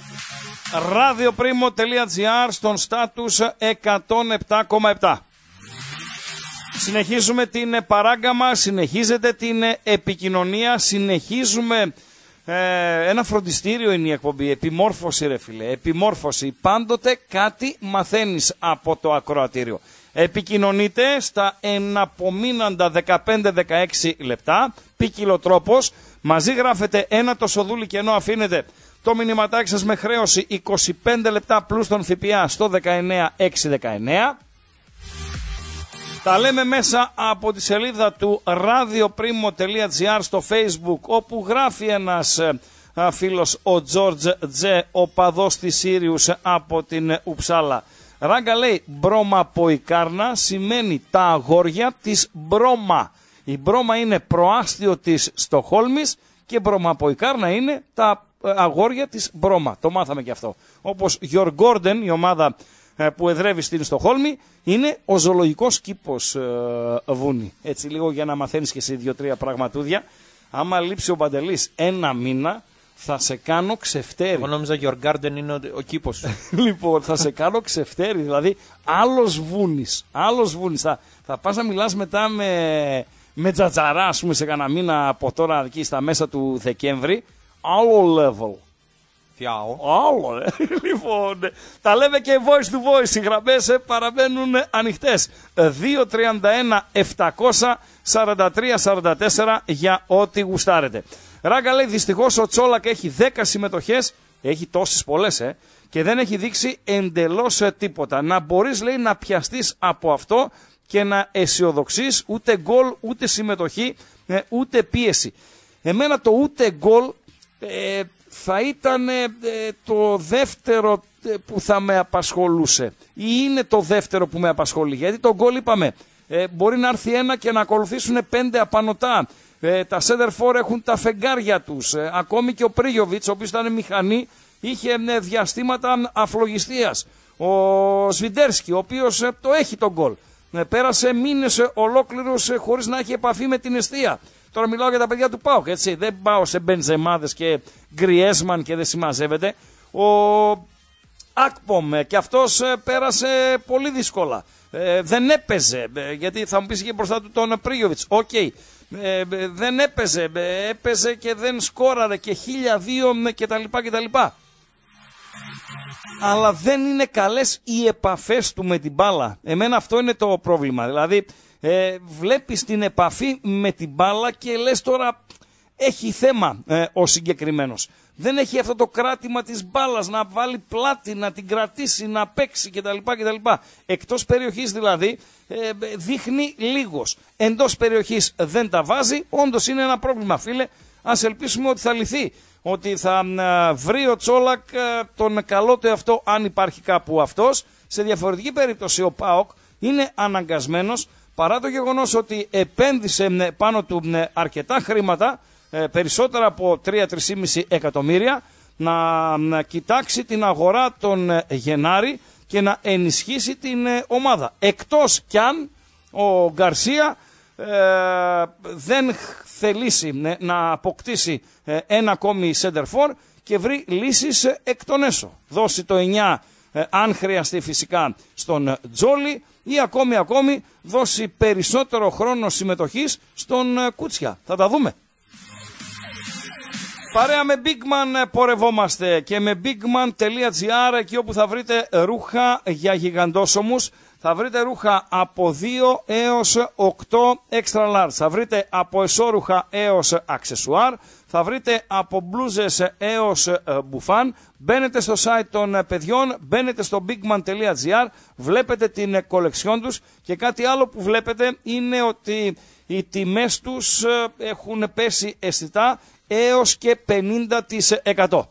radioprimo.gr στον στάτους 107,7. Συνεχίζουμε την παράγκα μας, συνεχίζεται την επικοινωνία, συνεχίζουμε ένα φροντιστήριο είναι η εκπομπή, επιμόρφωση ρε φίλε, επιμόρφωση, πάντοτε κάτι μαθαίνεις από το ακροατήριο. Επικοινωνείτε στα εναπομείναντα 15-16 λεπτά, ποικιλοτρόπως, μαζί γράφετε ένα το σοδούλι και ενώ αφήνετε το μηνυματάκι σας με χρέωση 25 λεπτά πλούς τον ΦΠΑ στο 19619. Τα λέμε μέσα από τη σελίδα του radioprimo.gr στο Facebook, όπου γράφει ένας φίλος, ο Τζόρτζ Τζε, οπαδός της Σύριους από την Ουψάλα. Ράγκα λέει, Μπρόμα-Ποϊκάρνα σημαίνει τα αγόρια της Μπρόμα. Η Μπρόμα είναι προάστιο της Στοχόλμης και Μπρόμα-Ποϊκάρνα είναι τα αγόρια της Μπρόμα. Το μάθαμε και αυτό. Όπως Γιοργόρντεν, η ομάδα που εδρεύει στην Στοχόλμη, είναι ο ζωολογικός κήπος Βούνη. Έτσι λίγο για να μαθαίνεις και εσύ 2-3 πραγματούδια. Άμα λείψει ο Παντελής ένα μήνα, θα σε κάνω ξεφτέρι. Εγώ νόμιζα Γιοργάρντεν είναι ο κήπος. Λοιπόν, θα σε κάνω ξεφτέρι, δηλαδή άλλος Βούνης. Άλλος Βούνης. Θα πας να μιλάς μετά με τζατζαρά, ας πούμε, σε κανένα μήνα από τώρα εκεί στα μέσα του Δεκέμβρη. Άλλο level. Άλλο, λοιπόν, τα λέμε και voice to voice, οι γραμμές παραμένουν ανοιχτές. 231-743-44 για ό,τι γουστάρετε. Ράγκα λέει, δυστυχώς ο Τσόλακ έχει 10 συμμετοχές, έχει τόσες πολλές και δεν έχει δείξει εντελώς τίποτα. Να μπορείς, λέει, να πιαστείς από αυτό και να αισιοδοξείς, ούτε γκολ, ούτε συμμετοχή, ούτε πίεση. Εμένα το ούτε γκολ θα ήταν το δεύτερο που θα με απασχολούσε ή είναι το δεύτερο που με απασχολεί, γιατί τον γκολ είπαμε μπορεί να έρθει ένα και να ακολουθήσουν 5 απανωτά. Τα center for έχουν τα φεγγάρια τους, ακόμη και ο Πρίγιοβιτς, ο οποίος ήταν μηχανή, είχε διαστήματα αφλογιστίας. Ο Σβιντέρσκι, ο οποίος το έχει τον γκολ, πέρασε μήνες ολόκληρους χωρίς να έχει επαφή με την εστία. Τώρα μιλάω για τα παιδιά του ΠΑΟΚ, έτσι, δεν πάω σε Μπενζεμάδες και Γκριέσμαν και δεν συμμαζεύεται. Ο Ακπομ και αυτός πέρασε πολύ δύσκολα, δεν έπαιζε, γιατί θα μου πεις και μπροστά του τον Πρίγιοβιτς, δεν έπαιζε και δεν σκόραρε και 1002 κτλ. Αλλά δεν είναι καλές οι επαφές του με την μπάλα. Εμένα αυτό είναι το πρόβλημα. Δηλαδή βλέπεις την επαφή με την μπάλα και λες τώρα έχει θέμα ο συγκεκριμένος. Δεν έχει αυτό το κράτημα της μπάλας, να βάλει πλάτη, να την κρατήσει, να παίξει κτλ. Εκτός περιοχής δηλαδή δείχνει λίγος. Εντός περιοχής δεν τα βάζει. Όντως είναι ένα πρόβλημα, φίλε. Ας ελπίσουμε ότι θα λυθεί. Ότι θα βρει ο Τσόλακ τον καλό του εαυτό, αν υπάρχει κάπου αυτός. Σε διαφορετική περίπτωση ο ΠΑΟΚ είναι αναγκασμένος, παρά το γεγονός ότι επένδυσε πάνω του αρκετά χρήματα, περισσότερα από 3-3,5 εκατομμύρια, να κοιτάξει την αγορά τον Γενάρη και να ενισχύσει την ομάδα. Εκτός κι αν ο Γκαρσία δεν θελήσει να αποκτήσει ένα ακόμη center for και βρει λύσεις εκ των έσω. Δώσει το 9 αν χρειαστεί φυσικά στον Τζόλι ή ακόμη δώσει περισσότερο χρόνο συμμετοχής στον Κούτσια. Θα τα δούμε. Παρέα με Bigman πορευόμαστε και με bigman.gr, εκεί όπου θα βρείτε ρούχα για γιγαντόσωμους. Θα βρείτε ρούχα από 2 έως 8 extra large. Θα βρείτε από εσώρουχα έως αξεσουάρ. Θα βρείτε από μπλούζες έως μπουφάν. Μπαίνετε στο site των παιδιών, μπαίνετε στο bigman.gr, βλέπετε την κολεξιόν τους και κάτι άλλο που βλέπετε είναι ότι οι τιμές τους έχουν πέσει αισθητά έως και 50%.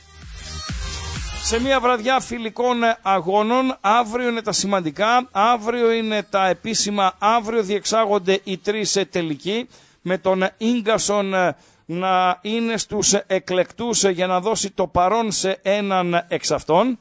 Σε μια βραδιά φιλικών αγώνων, αύριο είναι τα σημαντικά, αύριο είναι τα επίσημα, αύριο διεξάγονται οι 3 τελικοί, με τον Ίγκασον να είναι στους εκλεκτούς για να δώσει το παρόν σε έναν εξ αυτών.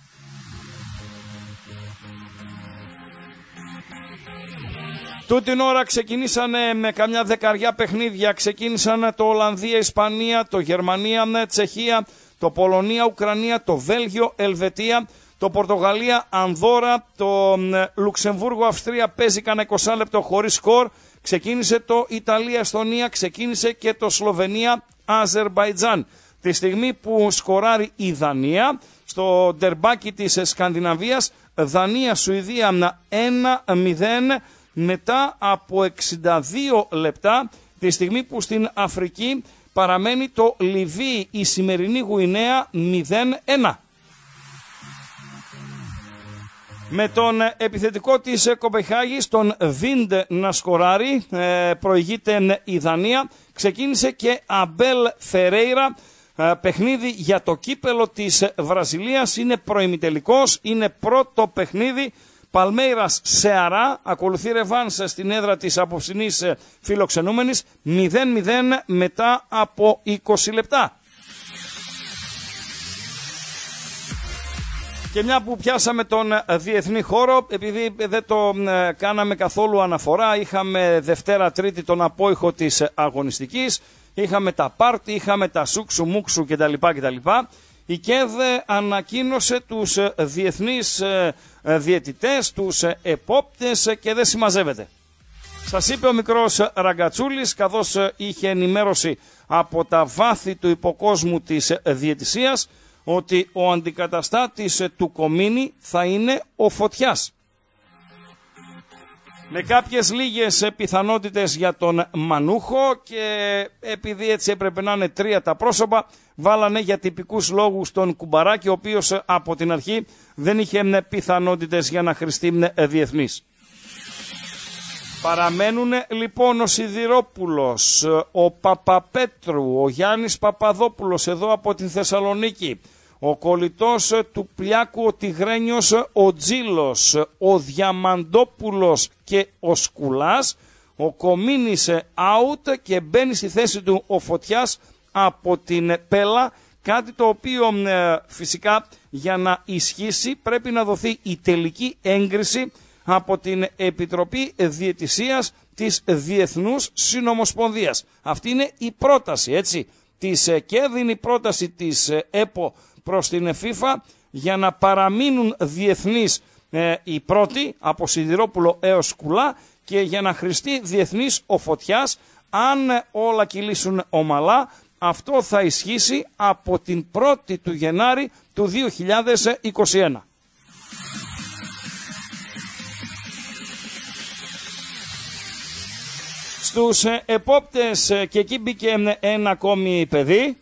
Τούτη την ώρα ξεκινήσανε με καμιά δεκαριά παιχνίδια, ξεκίνησαν το Ολλανδία-Ισπανία, το Γερμανία-Τσεχία, το Πολωνία-Ουκρανία, το Βέλγιο-Ελβετία, το Πορτογαλία-Ανδόρα, το Λουξεμβούργο-Αυστρία παίζει κανένα 20 λεπτό χωρίς σκορ. Ξεκίνησε το Ιταλία-Εστονία, ξεκίνησε και το Σλοβενία-Αζερμπαϊτζάν. Τη στιγμή που σκοράρει η Δανία στο ντερμπάκι της Σκανδιναβίας, Δανία-Σουηδία 1-0 μετά από 62 λεπτά, τη στιγμή που στην Αφρική παραμένει το Λιβύη η σημερινή Γουινέα 0-1. Με τον επιθετικό της Κοπεχάγης, τον Βίντ να σκοράρει, προηγείται η Δανία. Ξεκίνησε και Αμπέλ Φερέιρα, παιχνίδι για το κύπελο της Βραζιλίας, είναι προημιτελικός, είναι πρώτο παιχνίδι. Παλμέιρας Σεαρά, ακολουθεί ρεβάνς στην έδρα της απόψινής φιλοξενούμενης, 0-0 μετά από 20 λεπτά. Και μια που πιάσαμε τον διεθνή χώρο, επειδή δεν το κάναμε καθόλου αναφορά, είχαμε Δευτέρα Τρίτη τον απόϊχο της αγωνιστικής, είχαμε τα πάρτι, είχαμε τα σούξου μουξου κτλ. Η ΚΕΔ ανακοίνωσε τους διεθνείς διαιτητές, τους επόπτες και δεν συμμαζεύεται. Σας είπε ο μικρός Ραγκατσούλης, καθώς είχε ενημέρωση από τα βάθη του υποκόσμου της διαιτησίας, ότι ο αντικαταστάτης του Κομίνη θα είναι ο Φωτιάς. Με κάποιες λίγες πιθανότητες για τον Μανούχο, και επειδή έτσι έπρεπε να είναι 3 τα πρόσωπα, βάλανε για τυπικούς λόγους τον Κουμπαράκη, ο οποίος από την αρχή δεν είχε πιθανότητες για να χρηστεί διεθνής. Παραμένουν λοιπόν ο Σιδηρόπουλος, ο Παπαπέτρου, ο Γιάννης Παπαδόπουλος εδώ από την Θεσσαλονίκη, ο κολλητός του Πλιάκου, ο Τιγρένιος, ο Τζίλος, ο Διαμαντόπουλος και ο Σκουλάς. Ο Κομίνης out και μπαίνει στη θέση του ο Φωτιάς από την Πέλα, κάτι το οποίο φυσικά για να ισχύσει πρέπει να δοθεί η τελική έγκριση από την Επιτροπή Διαιτησίας της Διεθνούς Συνομοσπονδίας. Αυτή είναι η πρόταση, έτσι, της ΚΕΔ, είναι η πρόταση της ΕΠΟ προς την FIFA για να παραμείνουν διεθνείς οι πρώτοι από Σιδηρόπουλο έως Σκουλά και για να χρηστεί διεθνής ο Φωτιάς. Αν όλα κυλήσουν ομαλά, αυτό θα ισχύσει από την 1η του Γενάρη του 2021. Στους επόπτες, και εκεί μπήκε ένα ακόμη παιδί.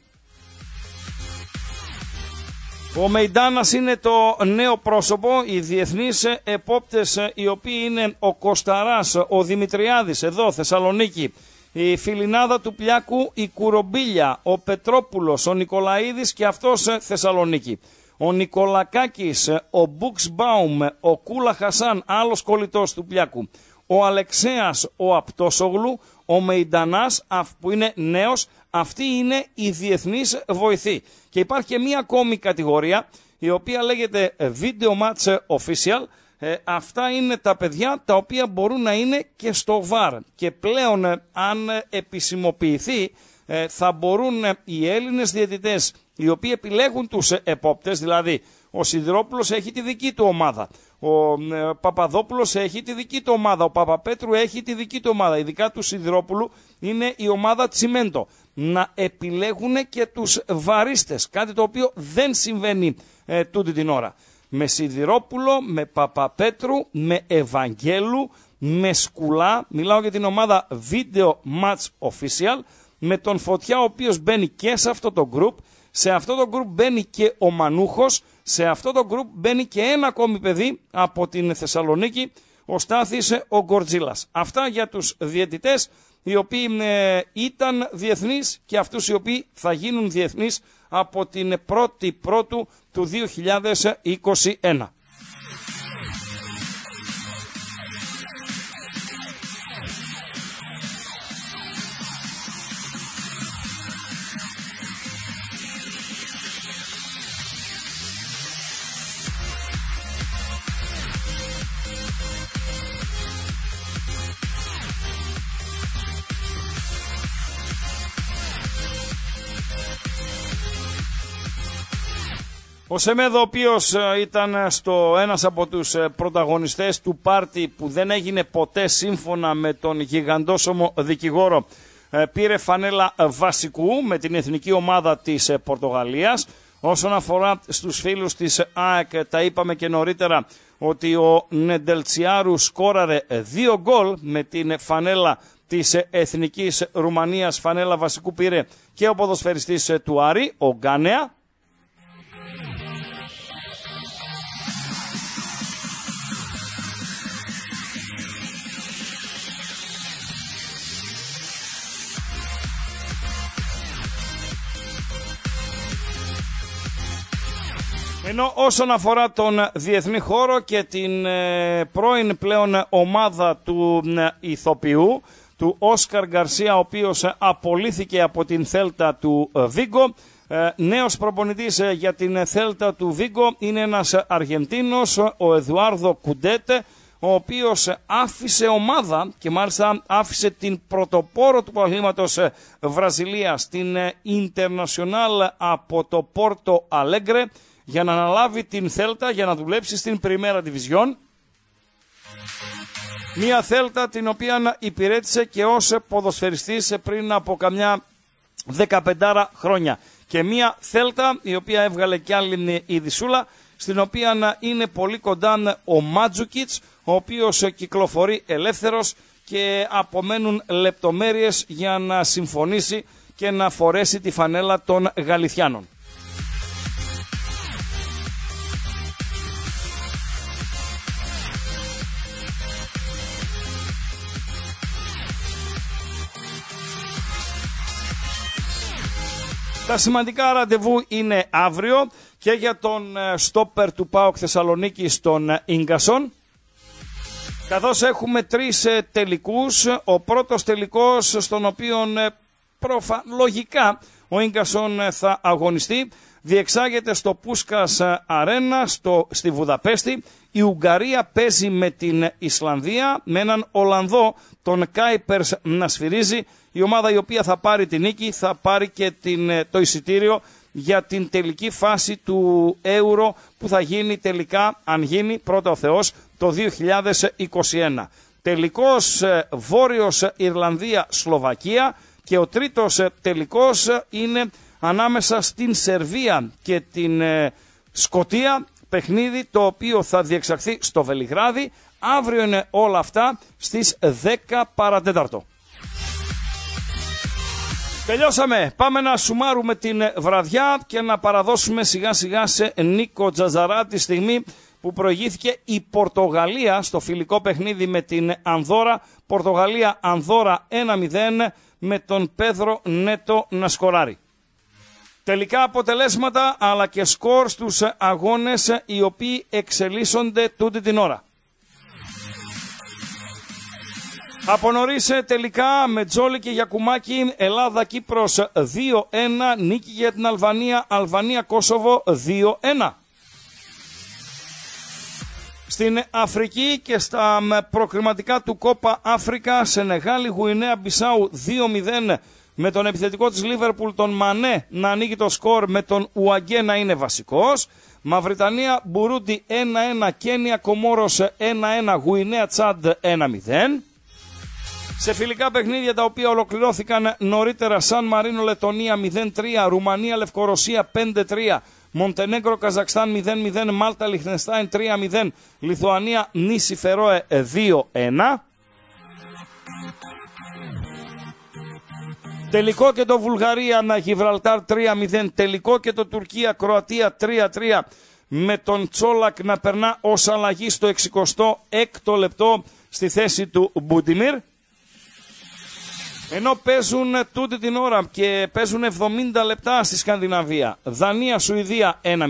Ο Μεϊντάνας είναι το νέο πρόσωπο, οι διεθνείς επόπτες οι οποίοι είναι ο Κοσταράς, ο Δημητριάδης εδώ Θεσσαλονίκη, η Φιλινάδα του Πλιάκου, η Κουρομπίλια, ο Πετρόπουλος, ο Νικολαίδης και αυτός Θεσσαλονίκη, ο Νικολακάκης, ο Μπουξμπάουμ, ο Κούλα Χασάν, άλλος κολλητός του Πλιάκου, ο Αλεξέας, ο Απτόσογλου, ο Μεϊντανάς που είναι νέος. Αυτοί είναι οι διεθνείς βοηθοί. Και υπάρχει και μία ακόμη κατηγορία η οποία λέγεται Video Match Official. Αυτά είναι τα παιδιά τα οποία μπορούν να είναι και στο VAR. Και πλέον αν επισημοποιηθεί θα μπορούν οι Έλληνες διαιτητές οι οποίοι επιλέγουν τους επόπτες, δηλαδή ο Σιδηρόπουλος έχει τη δική του ομάδα, ο Παπαδόπουλος έχει τη δική του ομάδα, ο Παπαπέτρου έχει τη δική του ομάδα, ειδικά του Σιδηρόπουλου είναι η ομάδα Τσιμέντο, να επιλέγουν και τους βαρίστες, κάτι το οποίο δεν συμβαίνει τούτη την ώρα. Με Σιδηρόπουλο, με Παπαπέτρου, με Ευαγγέλου, με Σκουλά, μιλάω για την ομάδα Video Match Official, με τον Φωτιά ο οποίος μπαίνει και σε αυτό το group. Σε αυτό το group μπαίνει και ο Μανούχος, σε αυτό το group μπαίνει και ένα ακόμη παιδί από την Θεσσαλονίκη, ο Στάθης ο Γκορτζίλας. Αυτά για τους διαιτητές οι οποίοι ήταν διεθνείς και αυτούς οι οποίοι θα γίνουν διεθνείς από την 1η Πρώτου του 2021. Ο Σεμέδο, ο οποίος ήταν ένας από τους πρωταγωνιστές του πάρτι που δεν έγινε ποτέ σύμφωνα με τον γιγαντόσωμο δικηγόρο, πήρε φανέλα βασικού με την εθνική ομάδα της Πορτογαλίας. Όσον αφορά στους φίλους της ΑΕΚ, τα είπαμε και νωρίτερα ότι ο Νεντελτσιάρου σκόραρε 2 γκολ με την φανέλα της εθνικής Ρουμανίας. Φανέλα βασικού πήρε και ο ποδοσφαιριστής του Άρη, ο Γκάνεα. Ενώ όσον αφορά τον διεθνή χώρο και την πρώην πλέον ομάδα του ηθοποιού, του Όσκαρ Γκαρσία, ο οποίος απολύθηκε από την Θέλτα του Βίγκο, νέος προπονητής για την Θέλτα του Βίγκο είναι ένας Αργεντίνος, ο Εδουάρδο Κουντέτε, ο οποίος άφησε ομάδα και μάλιστα άφησε την πρωτοπόρο του πρωταθλήματος Βραζιλίας, την Internacional από το Πόρτο Αλέγκρε, για να αναλάβει την Θέλτα για να δουλέψει στην Πριμέρα Διβιζιόν. Μία Θέλτα την οποία υπηρέτησε και ως ποδοσφαιριστής πριν από καμιά 15 χρόνια. Και μία Θέλτα η οποία έβγαλε κι άλλη ειδισούλα, στην οποία είναι πολύ κοντά ο Μάτζουκιτς, ο οποίος κυκλοφορεί ελεύθερος και απομένουν λεπτομέρειες για να συμφωνήσει και να φορέσει τη φανέλα των Γαλιθιάνων. Τα σημαντικά ραντεβού είναι αύριο και για τον στόπερ του ΠΑΟΚ Θεσσαλονίκη, τον Ίγκασον. Καθώς έχουμε 3 τελικούς, ο πρώτος τελικός στον οποίο λογικά ο Ίγκασον θα αγωνιστεί διεξάγεται στο Πούσκας Αρένα στη Βουδαπέστη. Η Ουγγαρία παίζει με την Ισλανδία με έναν Ολλανδό, τον Κάιπερς, να σφυρίζει. Η ομάδα η οποία θα πάρει την νίκη θα πάρει και το εισιτήριο για την τελική φάση του Euro που θα γίνει τελικά, αν γίνει πρώτα ο Θεός, το 2021. Τελικός Βόρειος Ιρλανδία-Σλοβακία και ο τρίτος τελικός είναι ανάμεσα στην Σερβία και την Σκωτία, παιχνίδι το οποίο θα διεξαχθεί στο Βελιγράδι. Αύριο είναι όλα αυτά στις 10 παρατέταρτο. Τελειώσαμε. Πάμε να σουμάρουμε την βραδιά και να παραδώσουμε σιγά σιγά σε Νίκο Τζαζαρά τη στιγμή που προηγήθηκε η Πορτογαλία στο φιλικό παιχνίδι με την Ανδόρα. Πορτογαλία-Ανδόρα 1-0 με τον Πέδρο Νέτο να σκοράρει. Τελικά αποτελέσματα αλλά και σκορ στους αγώνες οι οποίοι εξελίσσονται τούτη την ώρα. Από νωρίς τελικά με Τζόλι και Γιακουμάκη, Ελλάδα-Κύπρος 2-1, νίκη για την Αλβανία, Αλβανία-Κόσοβο 2-1. Στην Αφρική και στα προκριματικά του Κόπα Αφρικα, Σενεγάλη, Γουινέα Μπισάου 2-0 με τον επιθετικό της Λίβερπουλ τον Μανέ να ανοίγει το σκορ με τον Ουαγκέ να είναι βασικός. Μαυριτανία Μπουρούντι 1-1, Κένια Κομόρος 1-1, Γουινέα Τσάντ 1-0. Σε φιλικά παιχνίδια τα οποία ολοκληρώθηκαν νωρίτερα, Σαν Μαρίνο Λετωνία 0-3, Ρουμανία Λευκορωσία 5-3, Μοντενέγκρο Καζακστάν 0-0, Μάλτα Λιχτενστάιν 3-0, Λιθουανία Νήσι Φερόε 2-1. Τελικό και το Βουλγαρία με Γιβραλτάρ 3-0, τελικό και το Τουρκία Κροατία 3-3 με τον Τσόλακ να περνά ως αλλαγή στο 66ο λεπτό στη θέση του Μπούντιμιρ. Ενώ παίζουν τούτη την ώρα και παίζουν 70 λεπτά στη Σκανδιναβία, Δανία-Σουηδία 1-0.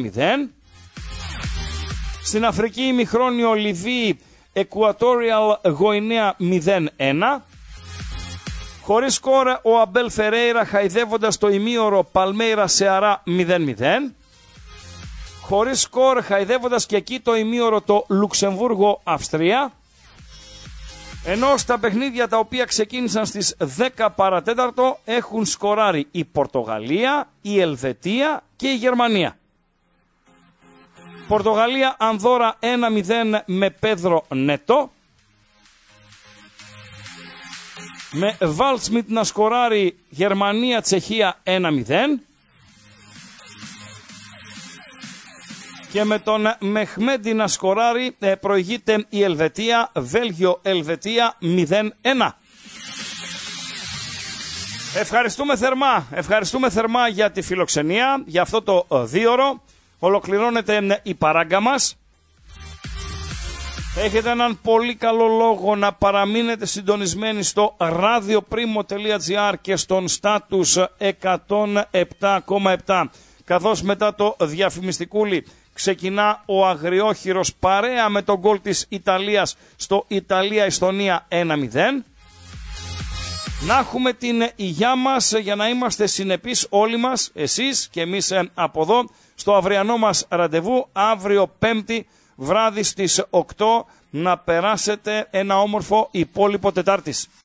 Στην Αφρική ημιχρόνιο Λιβύη Equatorial Γουινέα 0-1. Χωρίς σκορ ο Αμπέλ Φερέιρα χαϊδεύοντας το ημίωρο Παλμέιρα Σεαρά 0-0. Χωρίς σκορ χαϊδεύοντας και εκεί το ημίωρο το Λουξεμβούργο Αυστρία. Ενώ στα παιχνίδια τα οποία ξεκίνησαν στις 10 παρατέταρτο έχουν σκοράρει η Πορτογαλία, η Ελβετία και η Γερμανία. Πορτογαλία Ανδόρα 1-0 με Πέδρο Νέτο. Με Βάλτσμιτ να σκοράρει Γερμανία Τσεχία 1-0. Και με τον Μεχμέντι να σκοράρει προηγείται η Ελβετία, Βέλγιο-Ελβετία 0-1. Ευχαριστούμε θερμά για τη φιλοξενία, για αυτό το 2ωρο. Ολοκληρώνεται η παράγκα μας. Έχετε έναν πολύ καλό λόγο να παραμείνετε συντονισμένοι στο radioprimo.gr και στον status 107,7. Καθώς μετά το διαφημιστικούλι ξεκινά ο αγριόχειρος παρέα με τον γκολ της Ιταλίας στο Ιταλία-Εστονία 1-0. Να έχουμε την υγειά μας για να είμαστε συνεπείς όλοι μας, εσείς και εμείς από εδώ, στο αυριανό μας ραντεβού αύριο Πέμπτη βράδυ στις 8, να περάσετε ένα όμορφο υπόλοιπο Τετάρτης.